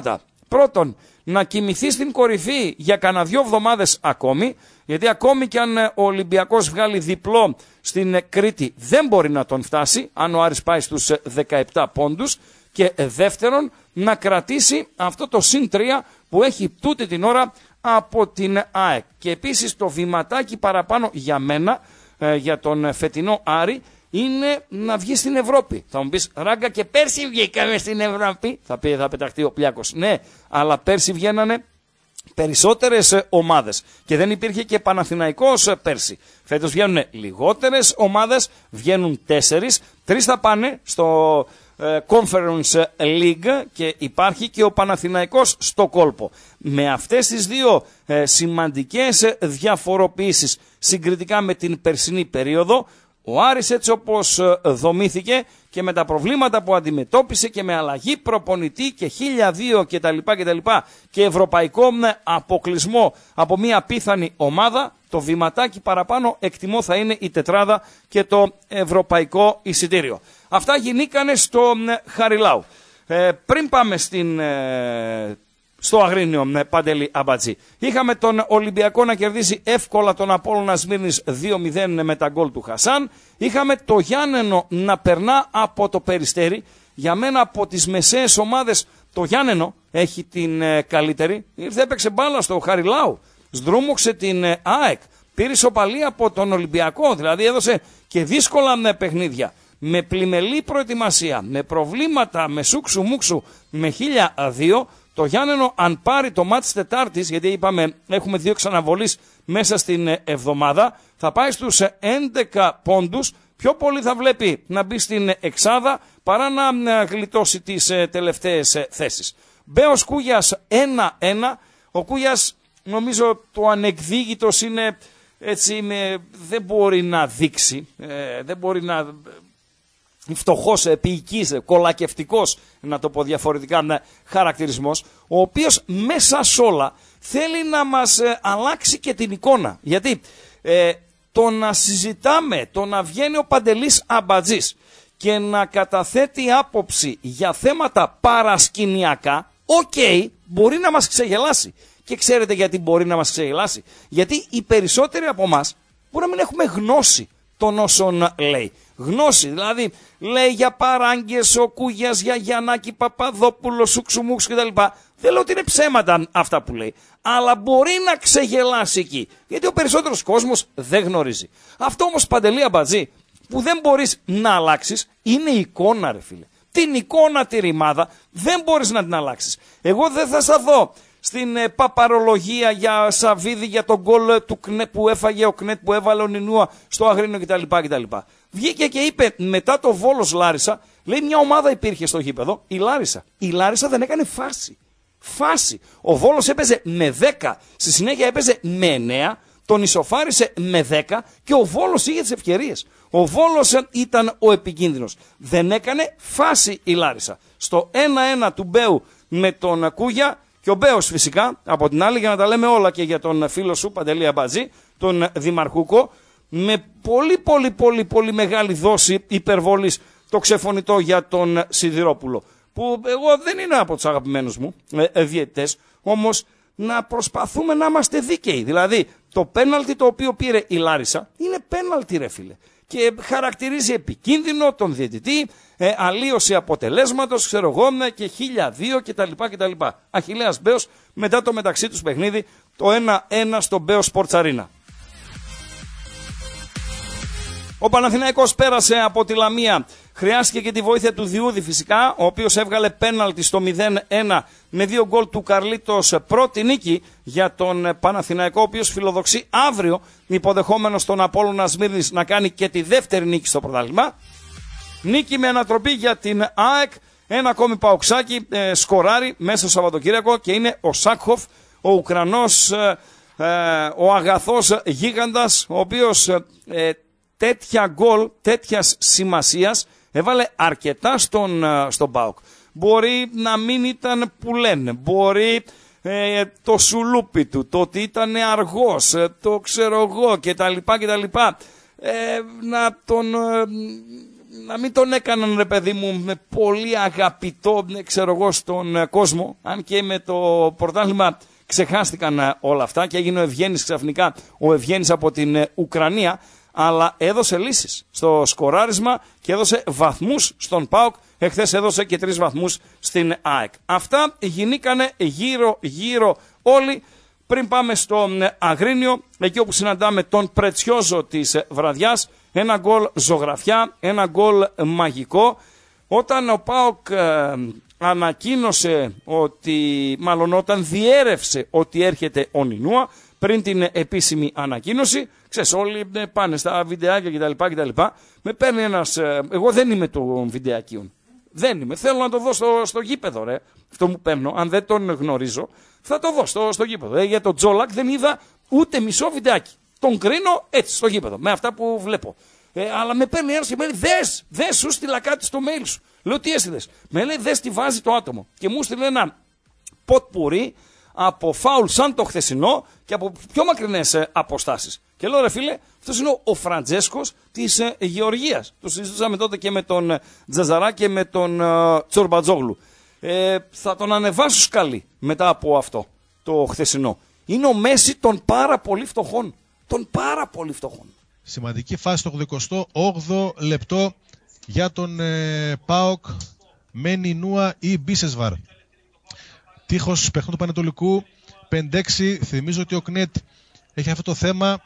πρώτον, να κοιμηθεί στην κορυφή για κανένα δυο εβδομάδες ακόμη, γιατί ακόμη και αν ο Ολυμπιακός βγάλει διπλό στην Κρήτη δεν μπορεί να τον φτάσει, αν ο Άρης πάει στους δεκαεπτά πόντους. Και δεύτερον, να κρατήσει αυτό το συν τρία που έχει τούτη την ώρα από την ΑΕΚ. Και επίσης το βηματάκι παραπάνω για μένα, ε, για τον φετινό Άρη, είναι να βγει στην Ευρώπη. Θα μου πεις, Ράγκα, και πέρσι βγήκαμε στην Ευρώπη. Θα πει, θα πεταχτεί ο Πλιάκος. Ναι, αλλά πέρσι βγαίνανε περισσότερες ομάδες και δεν υπήρχε και Παναθηναϊκός πέρσι. Φέτος βγαίνουν λιγότερες ομάδες, βγαίνουν τέσσερις, τρεις θα πάνε στο Conference League και υπάρχει και ο Παναθηναϊκός στο κόλπο. Με αυτές τις δύο ε, σημαντικές διαφοροποιήσεις συγκριτικά με την περσινή περίοδο, ο Άρης, έτσι όπως δομήθηκε και με τα προβλήματα που αντιμετώπισε και με αλλαγή προπονητή και χίλια δύο κτλ. κτλ. Και ευρωπαϊκό αποκλεισμό από μια απίθανη ομάδα, το βηματάκι παραπάνω εκτιμώ θα είναι η τετράδα και το ευρωπαϊκό εισιτήριο. Αυτά γινήκανε στο Χαριλάου. Ε, πριν πάμε στην... Ε, στο Αγρίνιο, Παντελή Αμπατζή. Είχαμε τον Ολυμπιακό να κερδίσει εύκολα τον Απόλλωνα Σμύρνης δύο μηδέν με τα γκολ του Χασάν. Είχαμε το Γιάννενο να περνά από το Περιστέρι. Για μένα από τις μεσαίες ομάδες το Γιάννενο έχει την ε, καλύτερη. Ήρθε, έπαιξε μπάλα στο Χαριλάου. Σδρούμωξε την ε, ΑΕΚ. Πήρε ισοπαλία από τον Ολυμπιακό. Δηλαδή έδωσε και δύσκολα με παιχνίδια. Με πλημελή προετοιμασία, με προβλήματα, με σούξου μουξου, με χίλια δύο. Το Γιάννενο, αν πάρει το μάτς Τετάρτης, γιατί είπαμε έχουμε δύο ξαναβολείς μέσα στην εβδομάδα, θα πάει στους έντεκα πόντους. Πιο πολύ θα βλέπει να μπει στην εξάδα παρά να γλιτώσει τις τελευταίες θέσεις. Μπέος Κούγιας ένα ένα. Ο Κούγιας, νομίζω το ανεκδίγητος είναι έτσι, με, δεν μπορεί να δείξει, ε, δεν μπορεί να... φτωχός, επίοικης, κολακευτικός, να το πω διαφορετικά, χαρακτηρισμός, ο οποίος μέσα σ' όλα θέλει να μας ε, αλλάξει και την εικόνα. Γιατί ε, το να συζητάμε, το να βγαίνει ο Παντελής Αμπατζής και να καταθέτει άποψη για θέματα παρασκηνιακά, οκ, okay, μπορεί να μας ξεγελάσει. Και ξέρετε γιατί μπορεί να μας ξεγελάσει? Γιατί οι περισσότεροι από εμάς μπορεί να μην έχουμε γνώση των όσων λέει. Γνώση, δηλαδή λέει για Παράγκες, ο Κούγιας, για Γιαννάκη Παπαδόπουλο, Σουξουμούξ κτλ. Δεν λέω ότι είναι ψέματα αυτά που λέει, αλλά μπορεί να ξεγελάσει εκεί, γιατί ο περισσότερος κόσμος δεν γνωρίζει. Αυτό όμως, Παντελή Αμπατζή, που δεν μπορείς να αλλάξεις, είναι η εικόνα, ρε φίλε. Την εικόνα, τη ρημάδα, δεν μπορείς να την αλλάξεις. Εγώ δεν θα σταθώ στην ε, παπαρολογία για Σαββίδη, για τον γκολ του Κνέτ που έφαγε ο Κνέτ που έβαλε ο Νινούα στο Αγρίνιο κτλ. κτλ. Βγήκε και είπε μετά το Βόλος Λάρισα, λέει μια ομάδα υπήρχε στο γήπεδο, η Λάρισα. Η Λάρισα δεν έκανε φάση. Φάση. Ο Βόλος έπαιζε με δέκα, στη συνέχεια έπαιζε με εννέα, τον ισοφάρισε με δέκα και ο Βόλος είχε τις ευκαιρίες. Ο Βόλος ήταν ο επικίνδυνος. Δεν έκανε φάση η Λάρισα. Στο ένα ένα του Μπέου με τον Κούγια, και ο Μπέος φυσικά από την άλλη, για να τα λέμε όλα και για τον φίλο σου Παντελή Αμπατζή, τον Δημαρχούκο, με πολύ πολύ πολύ πολύ μεγάλη δόση υπερβολής το ξεφωνητό για τον Σιδηρόπουλο, που εγώ δεν είναι από τους αγαπημένους μου ε, διαιτητές, όμως να προσπαθούμε να είμαστε δίκαιοι. Δηλαδή το πέναλτι το οποίο πήρε η Λάρισα είναι πέναλτι, ρε φίλε, και χαρακτηρίζει επικίνδυνο τον διαιτητή, ε, αλλίωση αποτελέσματος, ξέρω εγώ, και χίλια δύο κτλ. κτλ. Αχιλλέας Μπέος μετά το μεταξύ τους παιχνίδι, το ένα ένα στο Μπέος Sports Arena. Ο Παναθηναϊκός πέρασε από τη Λαμία. Χρειάστηκε και τη βοήθεια του Διούδη φυσικά, ο οποίος έβγαλε πέναλτι στο μηδέν ένα με δύο γκολ του Καρλίτος. Πρώτη νίκη για τον Παναθηναϊκό, ο οποίος φιλοδοξεί αύριο, υποδεχόμενος τον Απόλλωνα Σμύρνης, να κάνει και τη δεύτερη νίκη στο πρωτάθλημα. Νίκη με ανατροπή για την ΑΕΚ. Ένα ακόμη παοξάκι ε, σκοράρει μέσα στο Σαββατοκύριακο και είναι ο Σάκχοφ, ο Ουκρανός, ε, ε, ο αγαθός γίγαντας, ο οποίος ε, τέτοια γκολ, τέτοιας σημασίας έβαλε αρκετά στον, στον ΠΑΟΚ. Μπορεί να μην ήταν που λένε, μπορεί ε, το σουλούπι του, το ότι ήταν αργός, το ξέρω εγώ κτλ. κτλ. Ε, να τον ε, να μην τον έκαναν, ρε παιδί μου, με πολύ αγαπητό, ξέρω εγώ, στον κόσμο, αν και με το πρωτάθλημα ξεχάστηκαν όλα αυτά και έγινε ο Ευγένης ξαφνικά, ο Ευγένης από την Ουκρανία, αλλά έδωσε λύσεις στο σκοράρισμα και έδωσε βαθμούς στον ΠΑΟΚ. Εχθές έδωσε και τρεις βαθμούς στην ΑΕΚ. Αυτά γινήκανε γύρω-γύρω όλοι. Πριν πάμε στο Αγρίνιο, εκεί όπου συναντάμε τον πρετσιόζο της βραδιάς, ένα γκολ ζωγραφιά, ένα γκολ μαγικό. Όταν ο ΠΑΟΚ ε, ανακοίνωσε ότι, μάλλον όταν διέρευσε ότι έρχεται ο Νινούα, πριν την επίσημη ανακοίνωση, ξέρεις, όλοι πάνε στα βιντεάκια κτλ. κτλ. Με παίρνει ένας, ε, εγώ δεν είμαι των βιντεακίων. Δεν είμαι. Θέλω να το δω στο, στο γήπεδο, ρε. Αυτό μου παίρνω. Αν δεν τον γνωρίζω, θα το δω στο, στο γήπεδο. Ε, για τον Τζόλακ δεν είδα ούτε μισό βιντεάκι. Τον κρίνω έτσι στο γήπεδο, με αυτά που βλέπω. Ε, αλλά με παίρνει ένας και με λέει: Δες, δες, σου στείλα κάτι στο mail σου. Λέω: Τι έστειλες? Με λέει: Δες τι βάζει το άτομο. Και μου στείλε ένα ποτπουρί από φάουλ σαν το χθεσινό και από πιο μακρινές ε, αποστάσεις. Και λέω: Ρε φίλε, αυτός είναι ο, ο Φραντζέσκος της ε, Γεωργίας. Το συζητούσαμε τότε και με τον ε, Τζαζαρά και με τον ε, Τσορμπατζόγλου. Ε, θα τον ανεβάσω σκαλί μετά από αυτό το χθεσινό. Είναι ο Μέση των πάρα πολύ φτωχών. Των πάρα πολύ φτωχών. Σημαντική φάση το ογδοηκοστό όγδοο λεπτό για τον ε, ΠΑΟΚ με Νινούα ή Μπίσεσβαρ. Τείχος παιχνού του Πανετολικού πέντε έξι. Θυμίζω ότι ο Κνέτ έχει αυτό το θέμα.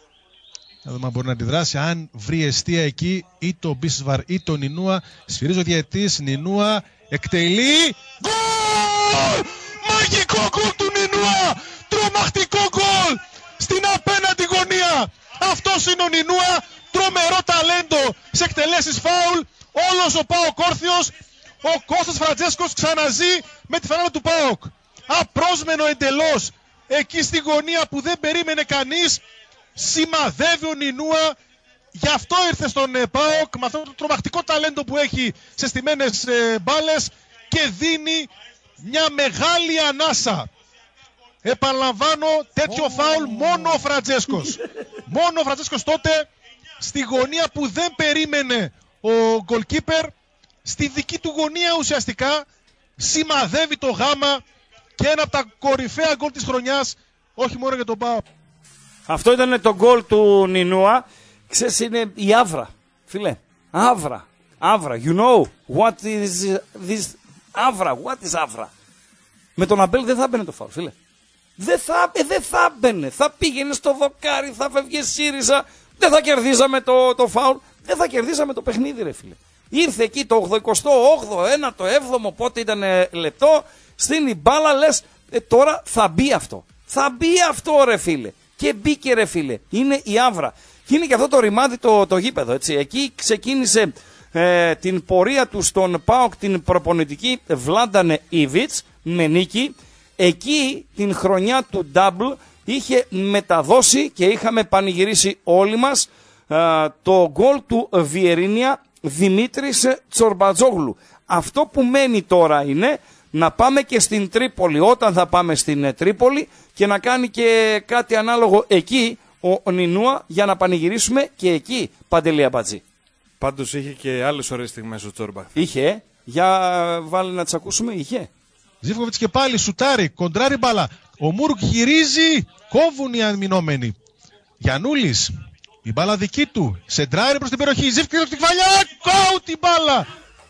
Να δούμε αν μπορεί να αντιδράσει. Αν βρει αιστεία εκεί ή το Μπίσεσβαρ ή το Νινούα. Σφυρίζει ο διαιτής. Νινούα εκτελεί. Γκολ! Μαγικό γκολ του Νινούα! Τρομακτικό γκολ! Στην απέναντι γωνία! Αυτός είναι ο Νινούα, τρομερό ταλέντο σε εκτελέσεις φάουλ, όλος ο ΠΑΟΚ όρθιος, ο Κώστας Φραντζέσκος ξαναζεί με τη φανέλα του ΠΑΟΚ. Απρόσμενο εντελώς, εκεί στη γωνία που δεν περίμενε κανείς, σημαδεύει ο Νινούα, γι' αυτό ήρθε στον ΠΑΟΚ, με αυτό το τρομακτικό ταλέντο που έχει σε στιμένες ε, μπάλες και δίνει μια μεγάλη ανάσα. Επαναλαμβάνω, τέτοιο φάουλ μόνο ο Φραντζέσκος. Μόνο ο Φραντζέσκος τότε, στη γωνία που δεν περίμενε ο γκολκίπερ, στη δική του γωνία ουσιαστικά, σημαδεύει το γάμα και ένα από τα κορυφαία γκολ της χρονιάς, όχι μόνο για τον ΠΑΟΚ. Αυτό ήταν το γκολ του Νινούα. Ξέρεις, είναι η άβρα, φίλε. Άβρα. Άβρα. You know what is this άβρα. What is άβρα. Με τον Αμπέλ δεν θα μπαινε το φάουλ, φίλε. Δεν θα, ε, δεν θα μπαινε. Θα πήγαινε στο δοκάρι, θα φεύγε ΣΥΡΙΖΑ. Δεν θα κερδίζαμε το, το φάουλ. Δεν θα κερδίζαμε το παιχνίδι, ρε φίλε. Ήρθε εκεί το ογδοηκοστό όγδοο, ένα το έβδομο, πότε ήταν ε, λεπτό. Στην μπάλα λες, ε, τώρα θα μπει αυτό. Θα μπει αυτό, ρε φίλε. Και μπήκε, ρε φίλε. Είναι η άβρα. Και είναι και αυτό το ρημάδι το, το γήπεδο, έτσι. Εκεί ξεκίνησε ε, την πορεία του στον ΠΑΟΚ την προπονητική Βλάντανε Ιβιτς με νίκη. Εκεί την χρονιά του double είχε μεταδώσει και είχαμε πανηγυρίσει όλοι μας ε, το γκολ του Βιερίνια Δημήτρης Τσορμπατζόγλου. Αυτό που μένει τώρα είναι να πάμε και στην Τρίπολη, όταν θα πάμε στην Τρίπολη, και να κάνει και κάτι ανάλογο εκεί ο Νινούα για να πανηγυρίσουμε και εκεί, Παντελή Αμπατζή. Πάντως είχε και άλλες ωραίες στιγμές ο Τσόρμπα. Είχε, για βάλε να τις ακούσουμε, είχε. Ζίβκοβιτς και πάλι σουτάρει, κοντράρει μπάλα. Ο Μούρκ γυρίζει, κόβουν οι αμυνόμενοι. Γιαννούλης, η μπάλα δική του, σεντράρει προς την περιοχή. Ζίβκοβιτς την κεφαλιά, κόου την μπάλα.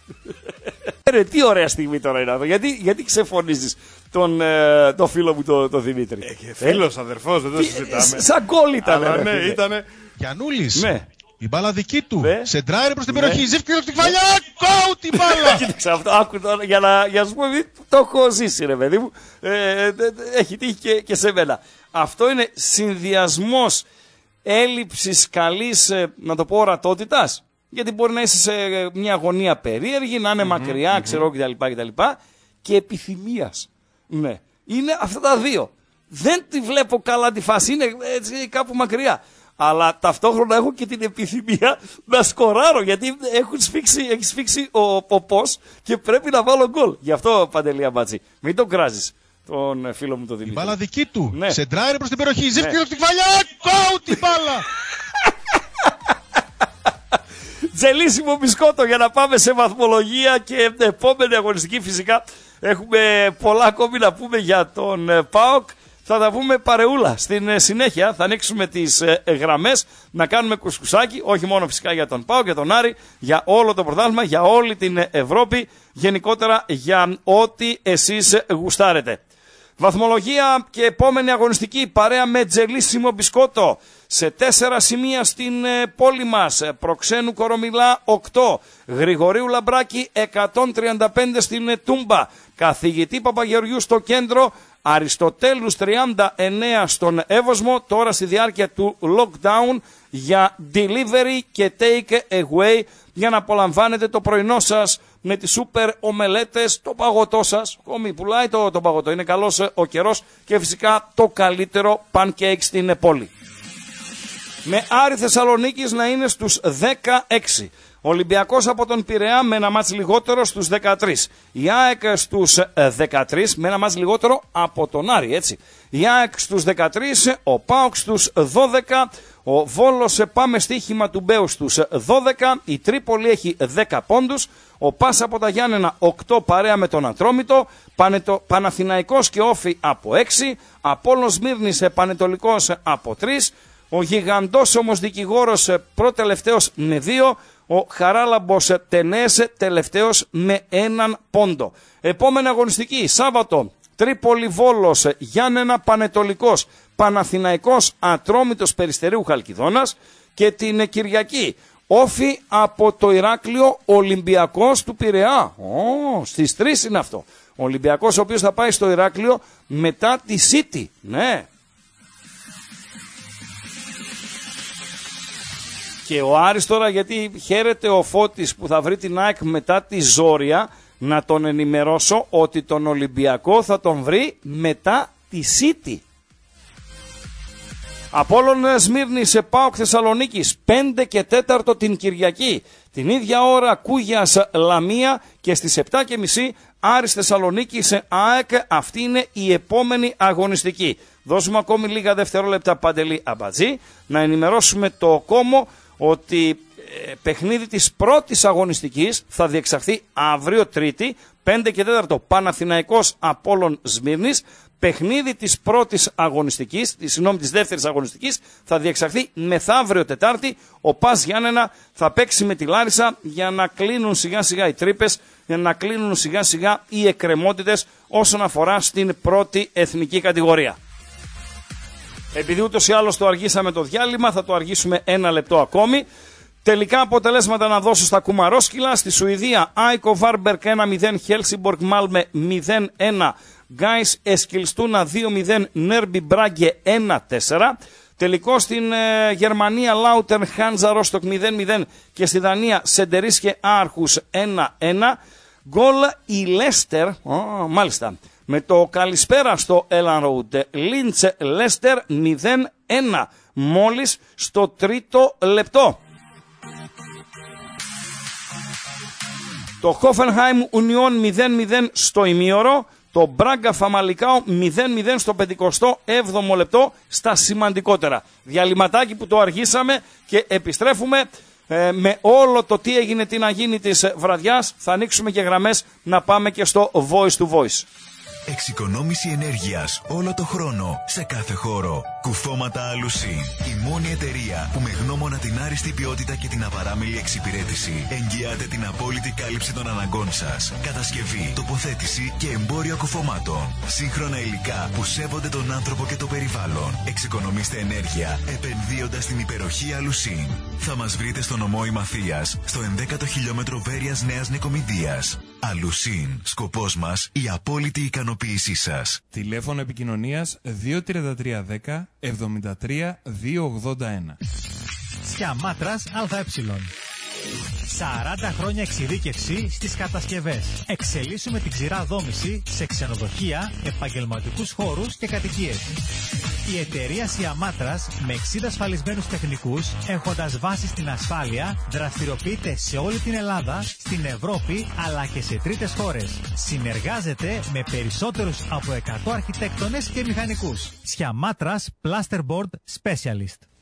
Ρε, τι ωραία στιγμή τώρα είναι αυτό. Γιατί, γιατί ξεφωνίζεις τον, ε, τον φίλο μου τον το Δημήτρη. Ε, και φίλος, ε? αδερφός, δεν το συζητάμε. Σαν γκολ ήταν. Αλλά, ναι, ήτανε. Γιαννούλης, ναι. Η μπάλα δική του, ναι. Σεντράρει προς την ναι. περιοχή. Ζίβκοβιτς την κεφαλιά, κόου την μπάλα. Κοίταξε αυτό, άκου τώρα, για να, για να σου πω, το έχω ζήσει, ρε παιδί μου. Ε, έχει τύχει και, και σε μένα. Αυτό είναι συνδυασμός έλλειψης καλής, να το πω, ορατότητας. Γιατί μπορεί να είσαι σε μια γωνία περίεργη, να είναι mm-hmm, μακριά, mm-hmm. ξέρω κτλ. κτλ. Και επιθυμίας. Ναι. Είναι αυτά τα δύο. Δεν τη βλέπω καλά τη φάση, είναι έτσι κάπου μακριά. Αλλά ταυτόχρονα έχω και την επιθυμία να σκοράρω, γιατί έχουν σφίξει, έχει σφίξει ο ποπός και πρέπει να βάλω γκολ. Γι' αυτό, Παντελή Αμπατζή, μην τον κράζεις τον φίλο μου τον Δημήτρη. Η μπάλα δική του, ναι. Σεντράρει προς την περιοχή, Ζίβκοβιτς την κεφαλιά, κόου την μπάλα. Τζελίσιμο μπισκότο για να πάμε σε βαθμολογία και επόμενη αγωνιστική. Φυσικά έχουμε πολλά ακόμη να πούμε για τον ΠΑΟΚ. Θα τα πούμε παρεούλα στην συνέχεια. Θα ανοίξουμε τις γραμμές, να κάνουμε κουσκουσάκι, όχι μόνο φυσικά για τον ΠΑΟΚ, για τον Άρη, για όλο το πρωτάθλημα, για όλη την Ευρώπη, γενικότερα για ό,τι εσείς γουστάρετε. Βαθμολογία και επόμενη αγωνιστική παρέα με Τζελίσιμο μπισκότο. Σε τέσσερα σημεία στην ε, πόλη μας. Προξένου Κορομιλά οκτώ. Γρηγορίου Λαμπράκη εκατόν τριάντα πέντε στην ε, Τούμπα. Καθηγητή Παπαγεωργιού στο κέντρο. Αριστοτέλους τριάντα εννέα στον Εύωσμο. Τώρα στη διάρκεια του lockdown για delivery και take away, για να απολαμβάνετε το πρωινό σας με τις σούπερ ομελέτες, το παγωτό σας. Κόμι πουλάει το, το παγωτό. Είναι καλός ε, ο καιρός και φυσικά το καλύτερο pancake στην πόλη. Με Άρη Θεσσαλονίκης να είναι στους δεκαέξι. Ολυμπιακός από τον Πειραιά με ένα μάτς λιγότερο στους δεκατρία. Η ΑΕΚ στους δεκατρία με ένα μάτς λιγότερο από τον Άρη, έτσι. Η ΑΕΚ στους δεκατρία, ο ΠΑΟΚ στους δώδεκα, ο Βόλος πάμε στοίχημα του Μπέου στους δώδεκα, η Τρίπολη έχει δέκα πόντους, ο Πας από τα Γιάννενα οκτώ παρέα με τον Ατρόμητο, Πανετο... Παναθηναϊκός και Όφη από έξι, Απόλλων Σμύρνης Πανετολικός από τρία, ο Γιγαντός όμως Δικηγόρος προτελευταίος με δύο, ο Χαράλαμπος Τενές τελευταίος με έναν πόντο. Επόμενη αγωνιστική, Σάββατο, Τρίπολη Βόλος, Γιάννενα Πανετολικός, Παναθηναϊκός Ατρόμητος Περιστερίου Χαλκιδόνας, και την Κυριακή Όφη από το Ηράκλειο, Ολυμπιακός του Πειραιά. Ω, στις τρεις είναι αυτό. Ο Ολυμπιακός ο οποίος θα πάει στο Ηράκλειο μετά τη City. Ναι. Και ο Άρης τώρα, γιατί χαίρεται ο Φώτης που θα βρει την ΑΕΚ μετά τη Ζόρια, να τον ενημερώσω ότι τον Ολυμπιακό θα τον βρει μετά τη City. Απόλλων Σμύρνης ΠΑΟΚ Θεσσαλονίκης πέντε και τέσσερα την Κυριακή. Την ίδια ώρα Κούγιας Λαμία και στις επτά και μισή Άρης Θεσσαλονίκης ΑΕΚ. Αυτή είναι η επόμενη αγωνιστική. Δώσουμε ακόμη λίγα δευτερόλεπτα, Παντελή Αμπατζή, να ενημερώσουμε το κόμμο ότι ε, παιχνίδι της πρώτης αγωνιστικής θα διεξαχθεί αύριο Τρίτη, πέντε και τέσσερα Παναθηναϊκός Απόλλων Σμύρνης. Παιχνίδι της πρώτης αγωνιστικής, της, συγγνώμη, της δεύτερης αγωνιστικής θα διεξαχθεί μεθαύριο Τετάρτη. Ο Πας Γιάννενα θα παίξει με τη Λάρισα για να κλείνουν σιγά σιγά οι τρύπες, για να κλείνουν σιγά σιγά οι εκκρεμότητες όσον αφορά στην πρώτη εθνική κατηγορία. Επειδή ούτως ή άλλως το αργήσαμε το διάλειμμα, θα το αργήσουμε ένα λεπτό ακόμη. Τελικά αποτελέσματα να δώσω στα κουμαρόσκυλα. Στη Σουηδία, Άικο Βάρμπερκ ένα μηδέν, Χέλσιμπορκ Μάλμε μηδέν ένα, Γκάις Εσκιλστούνα δύο μηδέν, Νέρμπι Μπράγκε ένα τέσσερα. Τελικό στην ε, Γερμανία, Λάουτερν Χάνζα Ρόστοκ μηδέν μηδέν και στη Δανία Σεντερίσκε Άρχους ένα ένα. Γκολ η Λέστερ, oh, μάλιστα, με το καλησπέρα στο Έλαν Ρόουντ. Λίντσε Λέστερ μηδέν ένα μόλις στο τρίτο λεπτό. Το Χόφενχάιμ Ουνιόν μηδέν μηδέν στο ημίωρο. Το Μπράγκα Φαμαλικάο μηδέν μηδέν στο πενηκοστό έβδομο λεπτό στα σημαντικότερα. Διαλυματάκι που το αργήσαμε και επιστρέφουμε ε, με όλο το τι έγινε, τι να γίνει της βραδιάς. Θα ανοίξουμε και γραμμές να πάμε και στο voice to voice. Εξοικονόμηση ενέργειας όλο το χρόνο, σε κάθε χώρο. Κουφώματα Αλουσίν. Η μόνη εταιρεία που με γνώμονα την άριστη ποιότητα και την απαράμιλη εξυπηρέτηση εγγυάται την απόλυτη κάλυψη των αναγκών σας. Κατασκευή, τοποθέτηση και εμπόριο κουφωμάτων. Σύγχρονα υλικά που σέβονται τον άνθρωπο και το περιβάλλον. Εξοικονομήστε ενέργεια επενδύοντας στην υπεροχή Αλουσίν. Θα μας βρείτε στο νομό Ημαθίας, στο ενδέκατο χιλιόμετρο Βέρειας Νέας Νικομιδίας. Αλουσίν. Σκοπός μας η απόλυτη ικανοποίησή σας. Τηλέφωνο επικοινωνίας δύο τρία τρία δέκα εβδομήντα τρία διακόσια ογδόντα ένα. Σιαμάτρας ΑΕ. σαράντα χρόνια εξειδίκευση στις κατασκευές. Εξελίσσουμε την ξηρά δόμηση σε ξενοδοχεία, επαγγελματικούς χώρους και κατοικίες. Η εταιρεία Σιαμάτρας με εξήντα ασφαλισμένους τεχνικούς, έχοντας βάση στην ασφάλεια, δραστηριοποιείται σε όλη την Ελλάδα, στην Ευρώπη αλλά και σε τρίτες χώρες. Συνεργάζεται με περισσότερους από εκατό αρχιτέκτονες και μηχανικούς. Σιαμάτρας Plasterboard Specialist.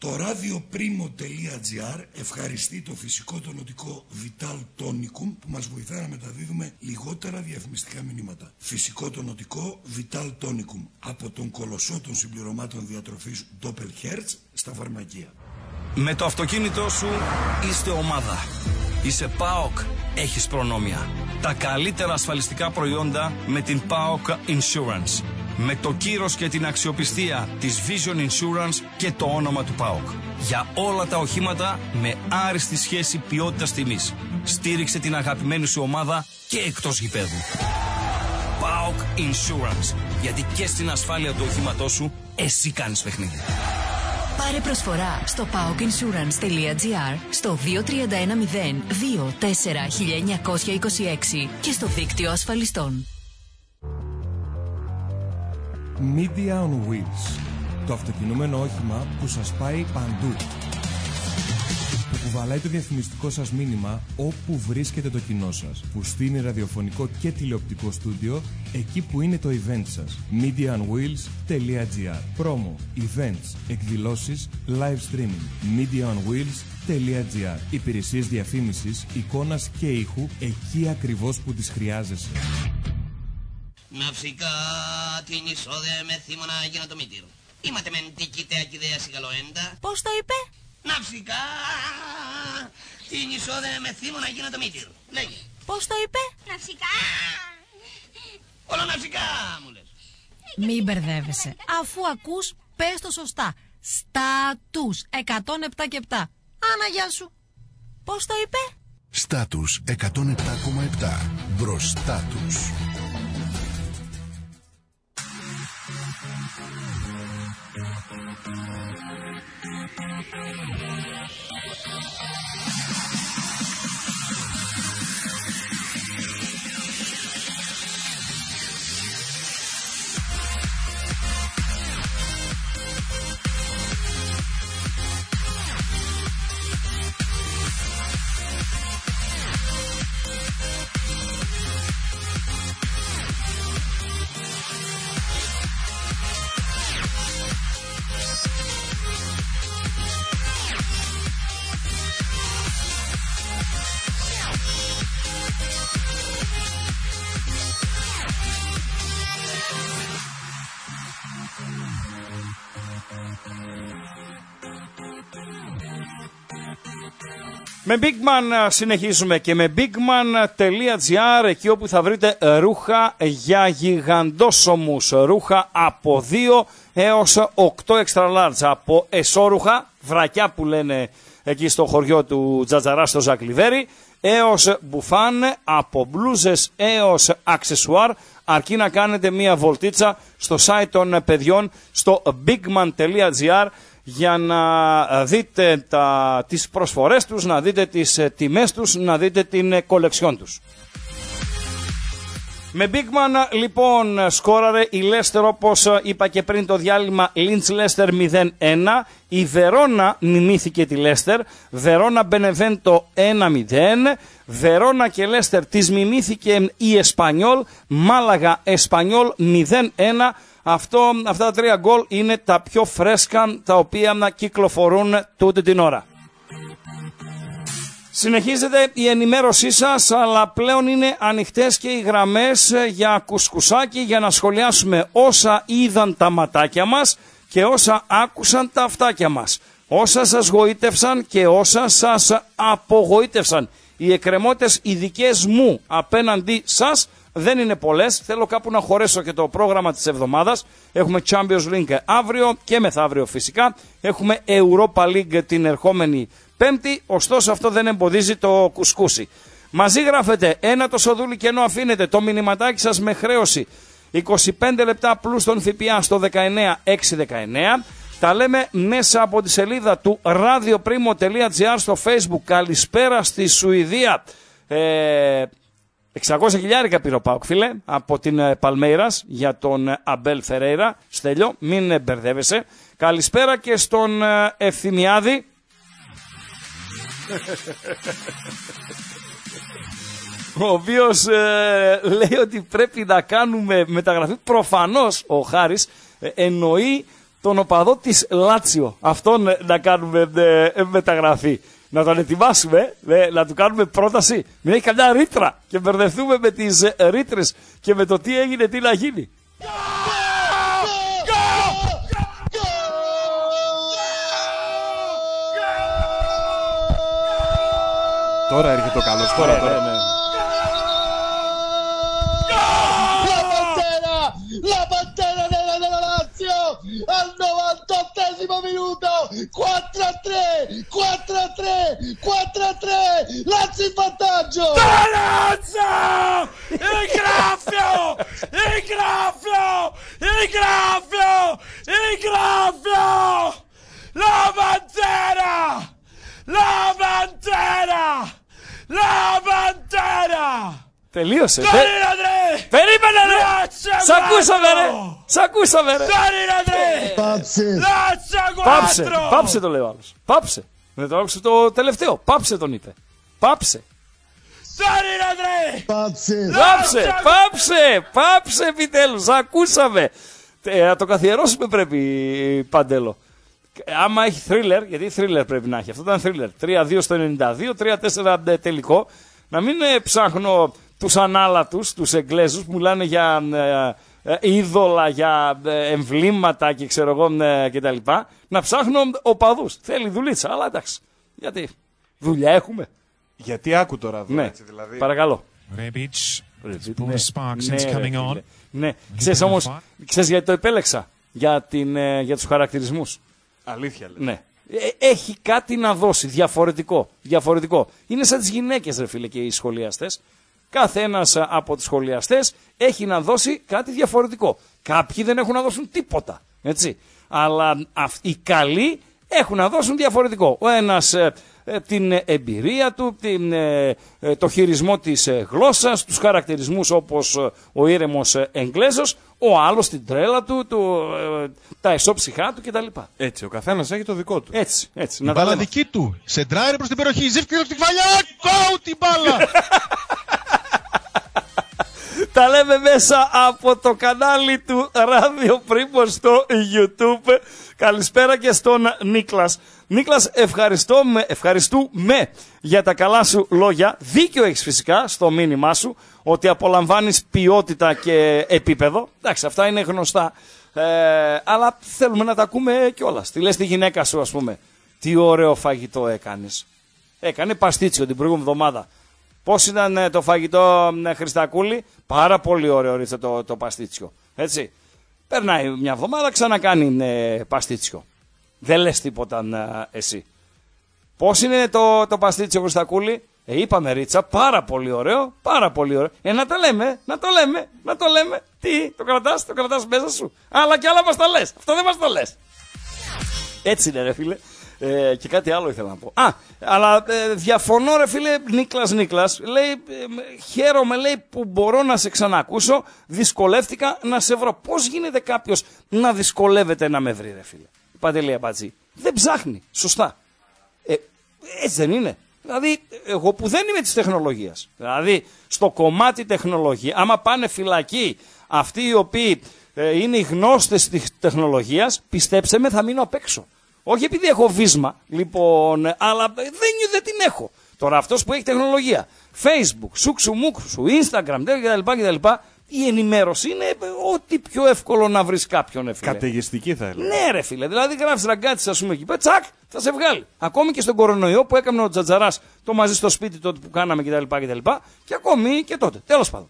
Το radioprimo.gr ευχαριστεί το φυσικό τονωτικό Vital Tonicum που μας βοηθά να μεταδίδουμε λιγότερα διαφημιστικά μηνύματα. Φυσικό τονωτικό Vital Tonicum από τον κολοσσό των συμπληρωμάτων διατροφής Doppelherz στα φαρμακεία. Με το αυτοκίνητό σου είστε ομάδα. Είσαι ΠΑΟΚ, έχεις προνόμια. Τα καλύτερα ασφαλιστικά προϊόντα με την ΠΑΟΚ Insurance. Με το κύρος και την αξιοπιστία της Vision Insurance και το όνομα του ΠΑΟΚ. Για όλα τα οχήματα με άριστη σχέση ποιότητας τιμής. Στήριξε την αγαπημένη σου ομάδα και εκτός γηπέδου. ΠΑΟΚ Insurance. Γιατί και στην ασφάλεια του οχήματός σου εσύ κάνεις παιχνίδι. Πάρε προσφορά στο πάοκ ινσουρανς τελεία τζι άρ, στο δύο τρία ένα μηδέν δύο τέσσερα εννιά εννιά δύο έξι και στο δίκτυο ασφαλιστών. Media on Wheels. Το αυτοκινούμενο όχημα που σας πάει παντού. Που κουβαλάει το διαφημιστικό σας μήνυμα όπου βρίσκεται το κοινό σας. Που στείνει ραδιοφωνικό και τηλεοπτικό στούντιο εκεί που είναι το event σας. media on wheels τελεία τζι άρ. Πρόμο, events, εκδηλώσεις, live streaming. media on wheels τελεία τζι άρ. Υπηρεσίες διαφήμισης, εικόνας και ήχου εκεί ακριβώς που τις χρειάζεσαι. Ναυσικά την εισόδε με θύμωνα γίνω το μήτυρ. Είμαστε μεν τικητέα και ιδέα σιγαλοέντα. Πώς το είπε? Ναυσικά την εισόδε με θύμωνα γίνω το μήτυρ. Λέγε. Πώς το είπε? Ναυσικά. Όλο ναυσικά μου λες. Μην μπερδεύεσαι. Αφού ακούς, πες το σωστά. Στάτους εκατόν επτά και επτά. Άνα, γεια σου. Πώς το είπε? Στάτους εκατόν επτά κόμμα επτά. Μπροστά τους. Με Big Man συνεχίζουμε και με bigman τελεία τζι άρ, εκεί όπου θα βρείτε ρούχα για γιγαντόσωμους, ρούχα από δύο έως οκτώ extra large, από εσώρουχα, βρακιά που λένε εκεί στο χωριό του Τζατζαρά στο Ζακλιβέρι, έως μπουφάν, από μπλούζες έως αξεσουάρ, αρκεί να κάνετε μία βολτίτσα στο site των παιδιών στο bigman τελεία τζι άρ για να δείτε τα, τις προσφορές τους, να δείτε τις τιμές τους, να δείτε την κολεξιόν τους. Με Bigman λοιπόν σκόραρε η Λέστερ, όπως είπα και πριν το διάλειμμα, Λίντς Λέστερ μηδέν ένα, η Βερόνα μιμήθηκε τη Λέστερ, Βερόνα Μπενεβέντο ένα μηδέν, Βερόνα και Λέστερ τις μιμήθηκε η Εσπανιόλ, Μάλαγα Εσπανιόλ μηδέν ένα. Αυτό, αυτά τα τρία γκολ είναι τα πιο φρέσκα τα οποία να κυκλοφορούν τούτη την ώρα. Συνεχίζεται η ενημέρωσή σας, αλλά πλέον είναι ανοιχτές και οι γραμμές για κουσκουσάκι, για να σχολιάσουμε όσα είδαν τα ματάκια μας και όσα άκουσαν τα αυτάκια μας. Όσα σας γοήτευσαν και όσα σας απογοήτευσαν. Οι εκκρεμότητες οι δικές μου απέναντι σας δεν είναι πολλές. Θέλω κάπου να χωρέσω και το πρόγραμμα της εβδομάδας. Έχουμε Champions League αύριο και μεθαύριο φυσικά. Έχουμε Europa League την ερχόμενη Πέμπτη. Ωστόσο αυτό δεν εμποδίζει το κουσκούσι. Μαζί γράφετε ένα το σοδούλι και ενώ αφήνετε το μηνυματάκι σας με χρέωση είκοσι πέντε λεπτά πλούς τον ΦΠΑ στο δεκαεννιά εξακόσια δεκαεννιά. Τα λέμε μέσα από τη σελίδα του radioprimo τελεία τζι άρ στο Facebook. Καλησπέρα στη Σουηδία. Ε, εξακόσια χιλιάρικα πήρε ο ΠΑΟΚ, φίλε, από την Παλμέιρας για τον Αμπέλ Φερέιρα. Στέλιο, μην μπερδεύεσαι. Καλησπέρα και στον Ευθυμιάδη. Ο οποίος ε, λέει ότι πρέπει να κάνουμε μεταγραφή. Προφανώς ο Χάρης ε, εννοεί τον οπαδό της Λάτσιο. Αυτόν ε, να κάνουμε ε, ε, μεταγραφή. Να τον ετοιμάσουμε, ε, να του κάνουμε πρόταση. Μην έχει καμιά ρήτρα και μπερδευτούμε με τις ε, ρήτρες και με το τι έγινε, τι να γίνει. Τώρα έρχεται το καλό. Τώρα, τώρα. La bandera, la bandera della, della Lazio al novantottesimo minuto, quattro a tre, quattro a tre, quattro a tre, Lazio in vantaggio. Lazio! Il graffio! Il graffio! Il graffio! Il graffio! La bandera! La bandera! La bandera! Τελείωσε. Τε... Περίμενε ρε! Σ' ακούσαμε ρε! Σ' ακούσαμε ρε! Πάψε! Πάψε το λέει ο άλλος. Πάψε! Δεν το άκουσε το τελευταίο. Πάψε τον είπε. Πάψε! Πάψε! Πάψε! Πάψε επιτέλους! Σ' ακούσαμε! Να το καθιερώσουμε πρέπει, Παντέλο. Άμα έχει thriller, γιατί thriller πρέπει να έχει. Αυτό ήταν thriller. τρία δύο στο ενενήντα δύο, τρία τέσσερα τελικό. Να μην ε, ψάχνω τους ανάλατους, τους Εγγλέζους που μιλάνε για ε, ε, είδωλα, για ε, εμβλήματα και ξέρω εγώ ε, κτλ. Να ψάχνω οπαδούς. Θέλει δουλίτσα, αλλά εντάξει. Γιατί δουλειά έχουμε. Γιατί άκου τώρα εδώ, ναι. Έτσι δηλαδή. Παρακαλώ. Rebic. Ναι, Sparks ναι, coming on. Ναι, ξέρεις όμως, ξέρεις γιατί το επέλεξα. Για, την, ε, για τους χαρακτηρισμούς. Αλήθεια λέει. Ναι. Ε, έχει κάτι να δώσει διαφορετικό. διαφορετικό. Είναι σαν τις γυναίκες ρε φίλε και οι σχολιαστές. Κάθε ένας από τους σχολιαστές έχει να δώσει κάτι διαφορετικό. Κάποιοι δεν έχουν να δώσουν τίποτα. Έτσι. Αλλά αυ, οι καλοί έχουν να δώσουν διαφορετικό. Ο ένας ε, ε, την εμπειρία του, την, ε, ε, το χειρισμό της ε, γλώσσας, τους χαρακτηρισμούς όπως ε, ο ήρεμος ε, Εγγλέζος, ο άλλος την τρέλα του, του ε, τα εσώψυχά του κτλ. Έτσι, ο καθένας έχει το δικό του. Έτσι, έτσι. Η μπάλα δική του. Σεντράιρε προς την περιοχή. Ζήφκε την κεφαλιά. Κόου την μπάλα. Τα λέμε μέσα από το κανάλι του Radio Primo στο YouTube. Καλησπέρα και στον Νίκλας. Νίκλας, ευχαριστούμε, ευχαριστούμε για τα καλά σου λόγια. Δίκιο έχεις φυσικά στο μήνυμά σου ότι απολαμβάνεις ποιότητα και επίπεδο. Εντάξει, αυτά είναι γνωστά. Ε, αλλά θέλουμε να τα ακούμε κιόλας. Τι λες τη γυναίκα σου, ας πούμε. Τι ωραίο φαγητό έκανες. Έκανε παστίτσιο την προηγούμενη εβδομάδα. Πώς ήταν το φαγητό, Χριστακούλη? Πάρα πολύ ωραίο ρίξε το, το παστίτσιο. Έτσι. Περνάει μια εβδομάδα, ξανακάνει ε, παστίτσιο. Δεν λες τίποτα ε, εσύ. Πώς είναι το, το παστίτσιο, Χριστακούλη? Ε, είπαμε Ρίτσα, πάρα πολύ ωραίο, πάρα πολύ ωραίο. Ε, να το λέμε, να το λέμε, να το λέμε. Τι, το κρατάς, το κρατάς μέσα σου. Αλλά κι άλλα μας τα λες. Αυτό δεν μας το λες. Έτσι είναι ρε φίλε. Ε, και κάτι άλλο ήθελα να πω. Α, αλλά ε, διαφωνώ ρε φίλε Νίκλας Νίκλας. Λέει, ε, χαίρομαι λέει που μπορώ να σε ξανακούσω. Δυσκολεύτηκα να σε βρω. Πώς γίνεται κάποιος να δυσκολεύεται να με βρει ρε φίλε? Παντελή Αμπατζή. Δεν ψάχνει. Σωστά. Ε, έτσι δεν είναι? Δηλαδή, εγώ που δεν είμαι της τεχνολογίας. Δηλαδή, στο κομμάτι τεχνολογία, άμα πάνε φυλακή αυτοί οι οποίοι ε, είναι οι γνώστες της τεχνολογίας, πιστέψτε με, θα μείνω απ' έξω. Όχι επειδή έχω βίσμα, λοιπόν, αλλά δεν, δεν την έχω. Τώρα αυτός που έχει τεχνολογία, Facebook, σούξου μουξου, Instagram κτλ, κτλ, η ενημέρωση είναι ό,τι πιο εύκολο να βρεις κάποιον, ρε φίλε. Καταιγιστική θα έλεγα. Ναι, ρε φίλε. Δηλαδή γράφεις ραγκάτσι, ας πούμε, εκεί πέρα, τσακ, θα σε βγάλει. Ακόμη και στον κορονοϊό που έκανε ο Τζατζαράς το μαζί στο σπίτι τότε που κάναμε κτλ. κτλ. Και ακόμη και τότε. Τέλος πάντων.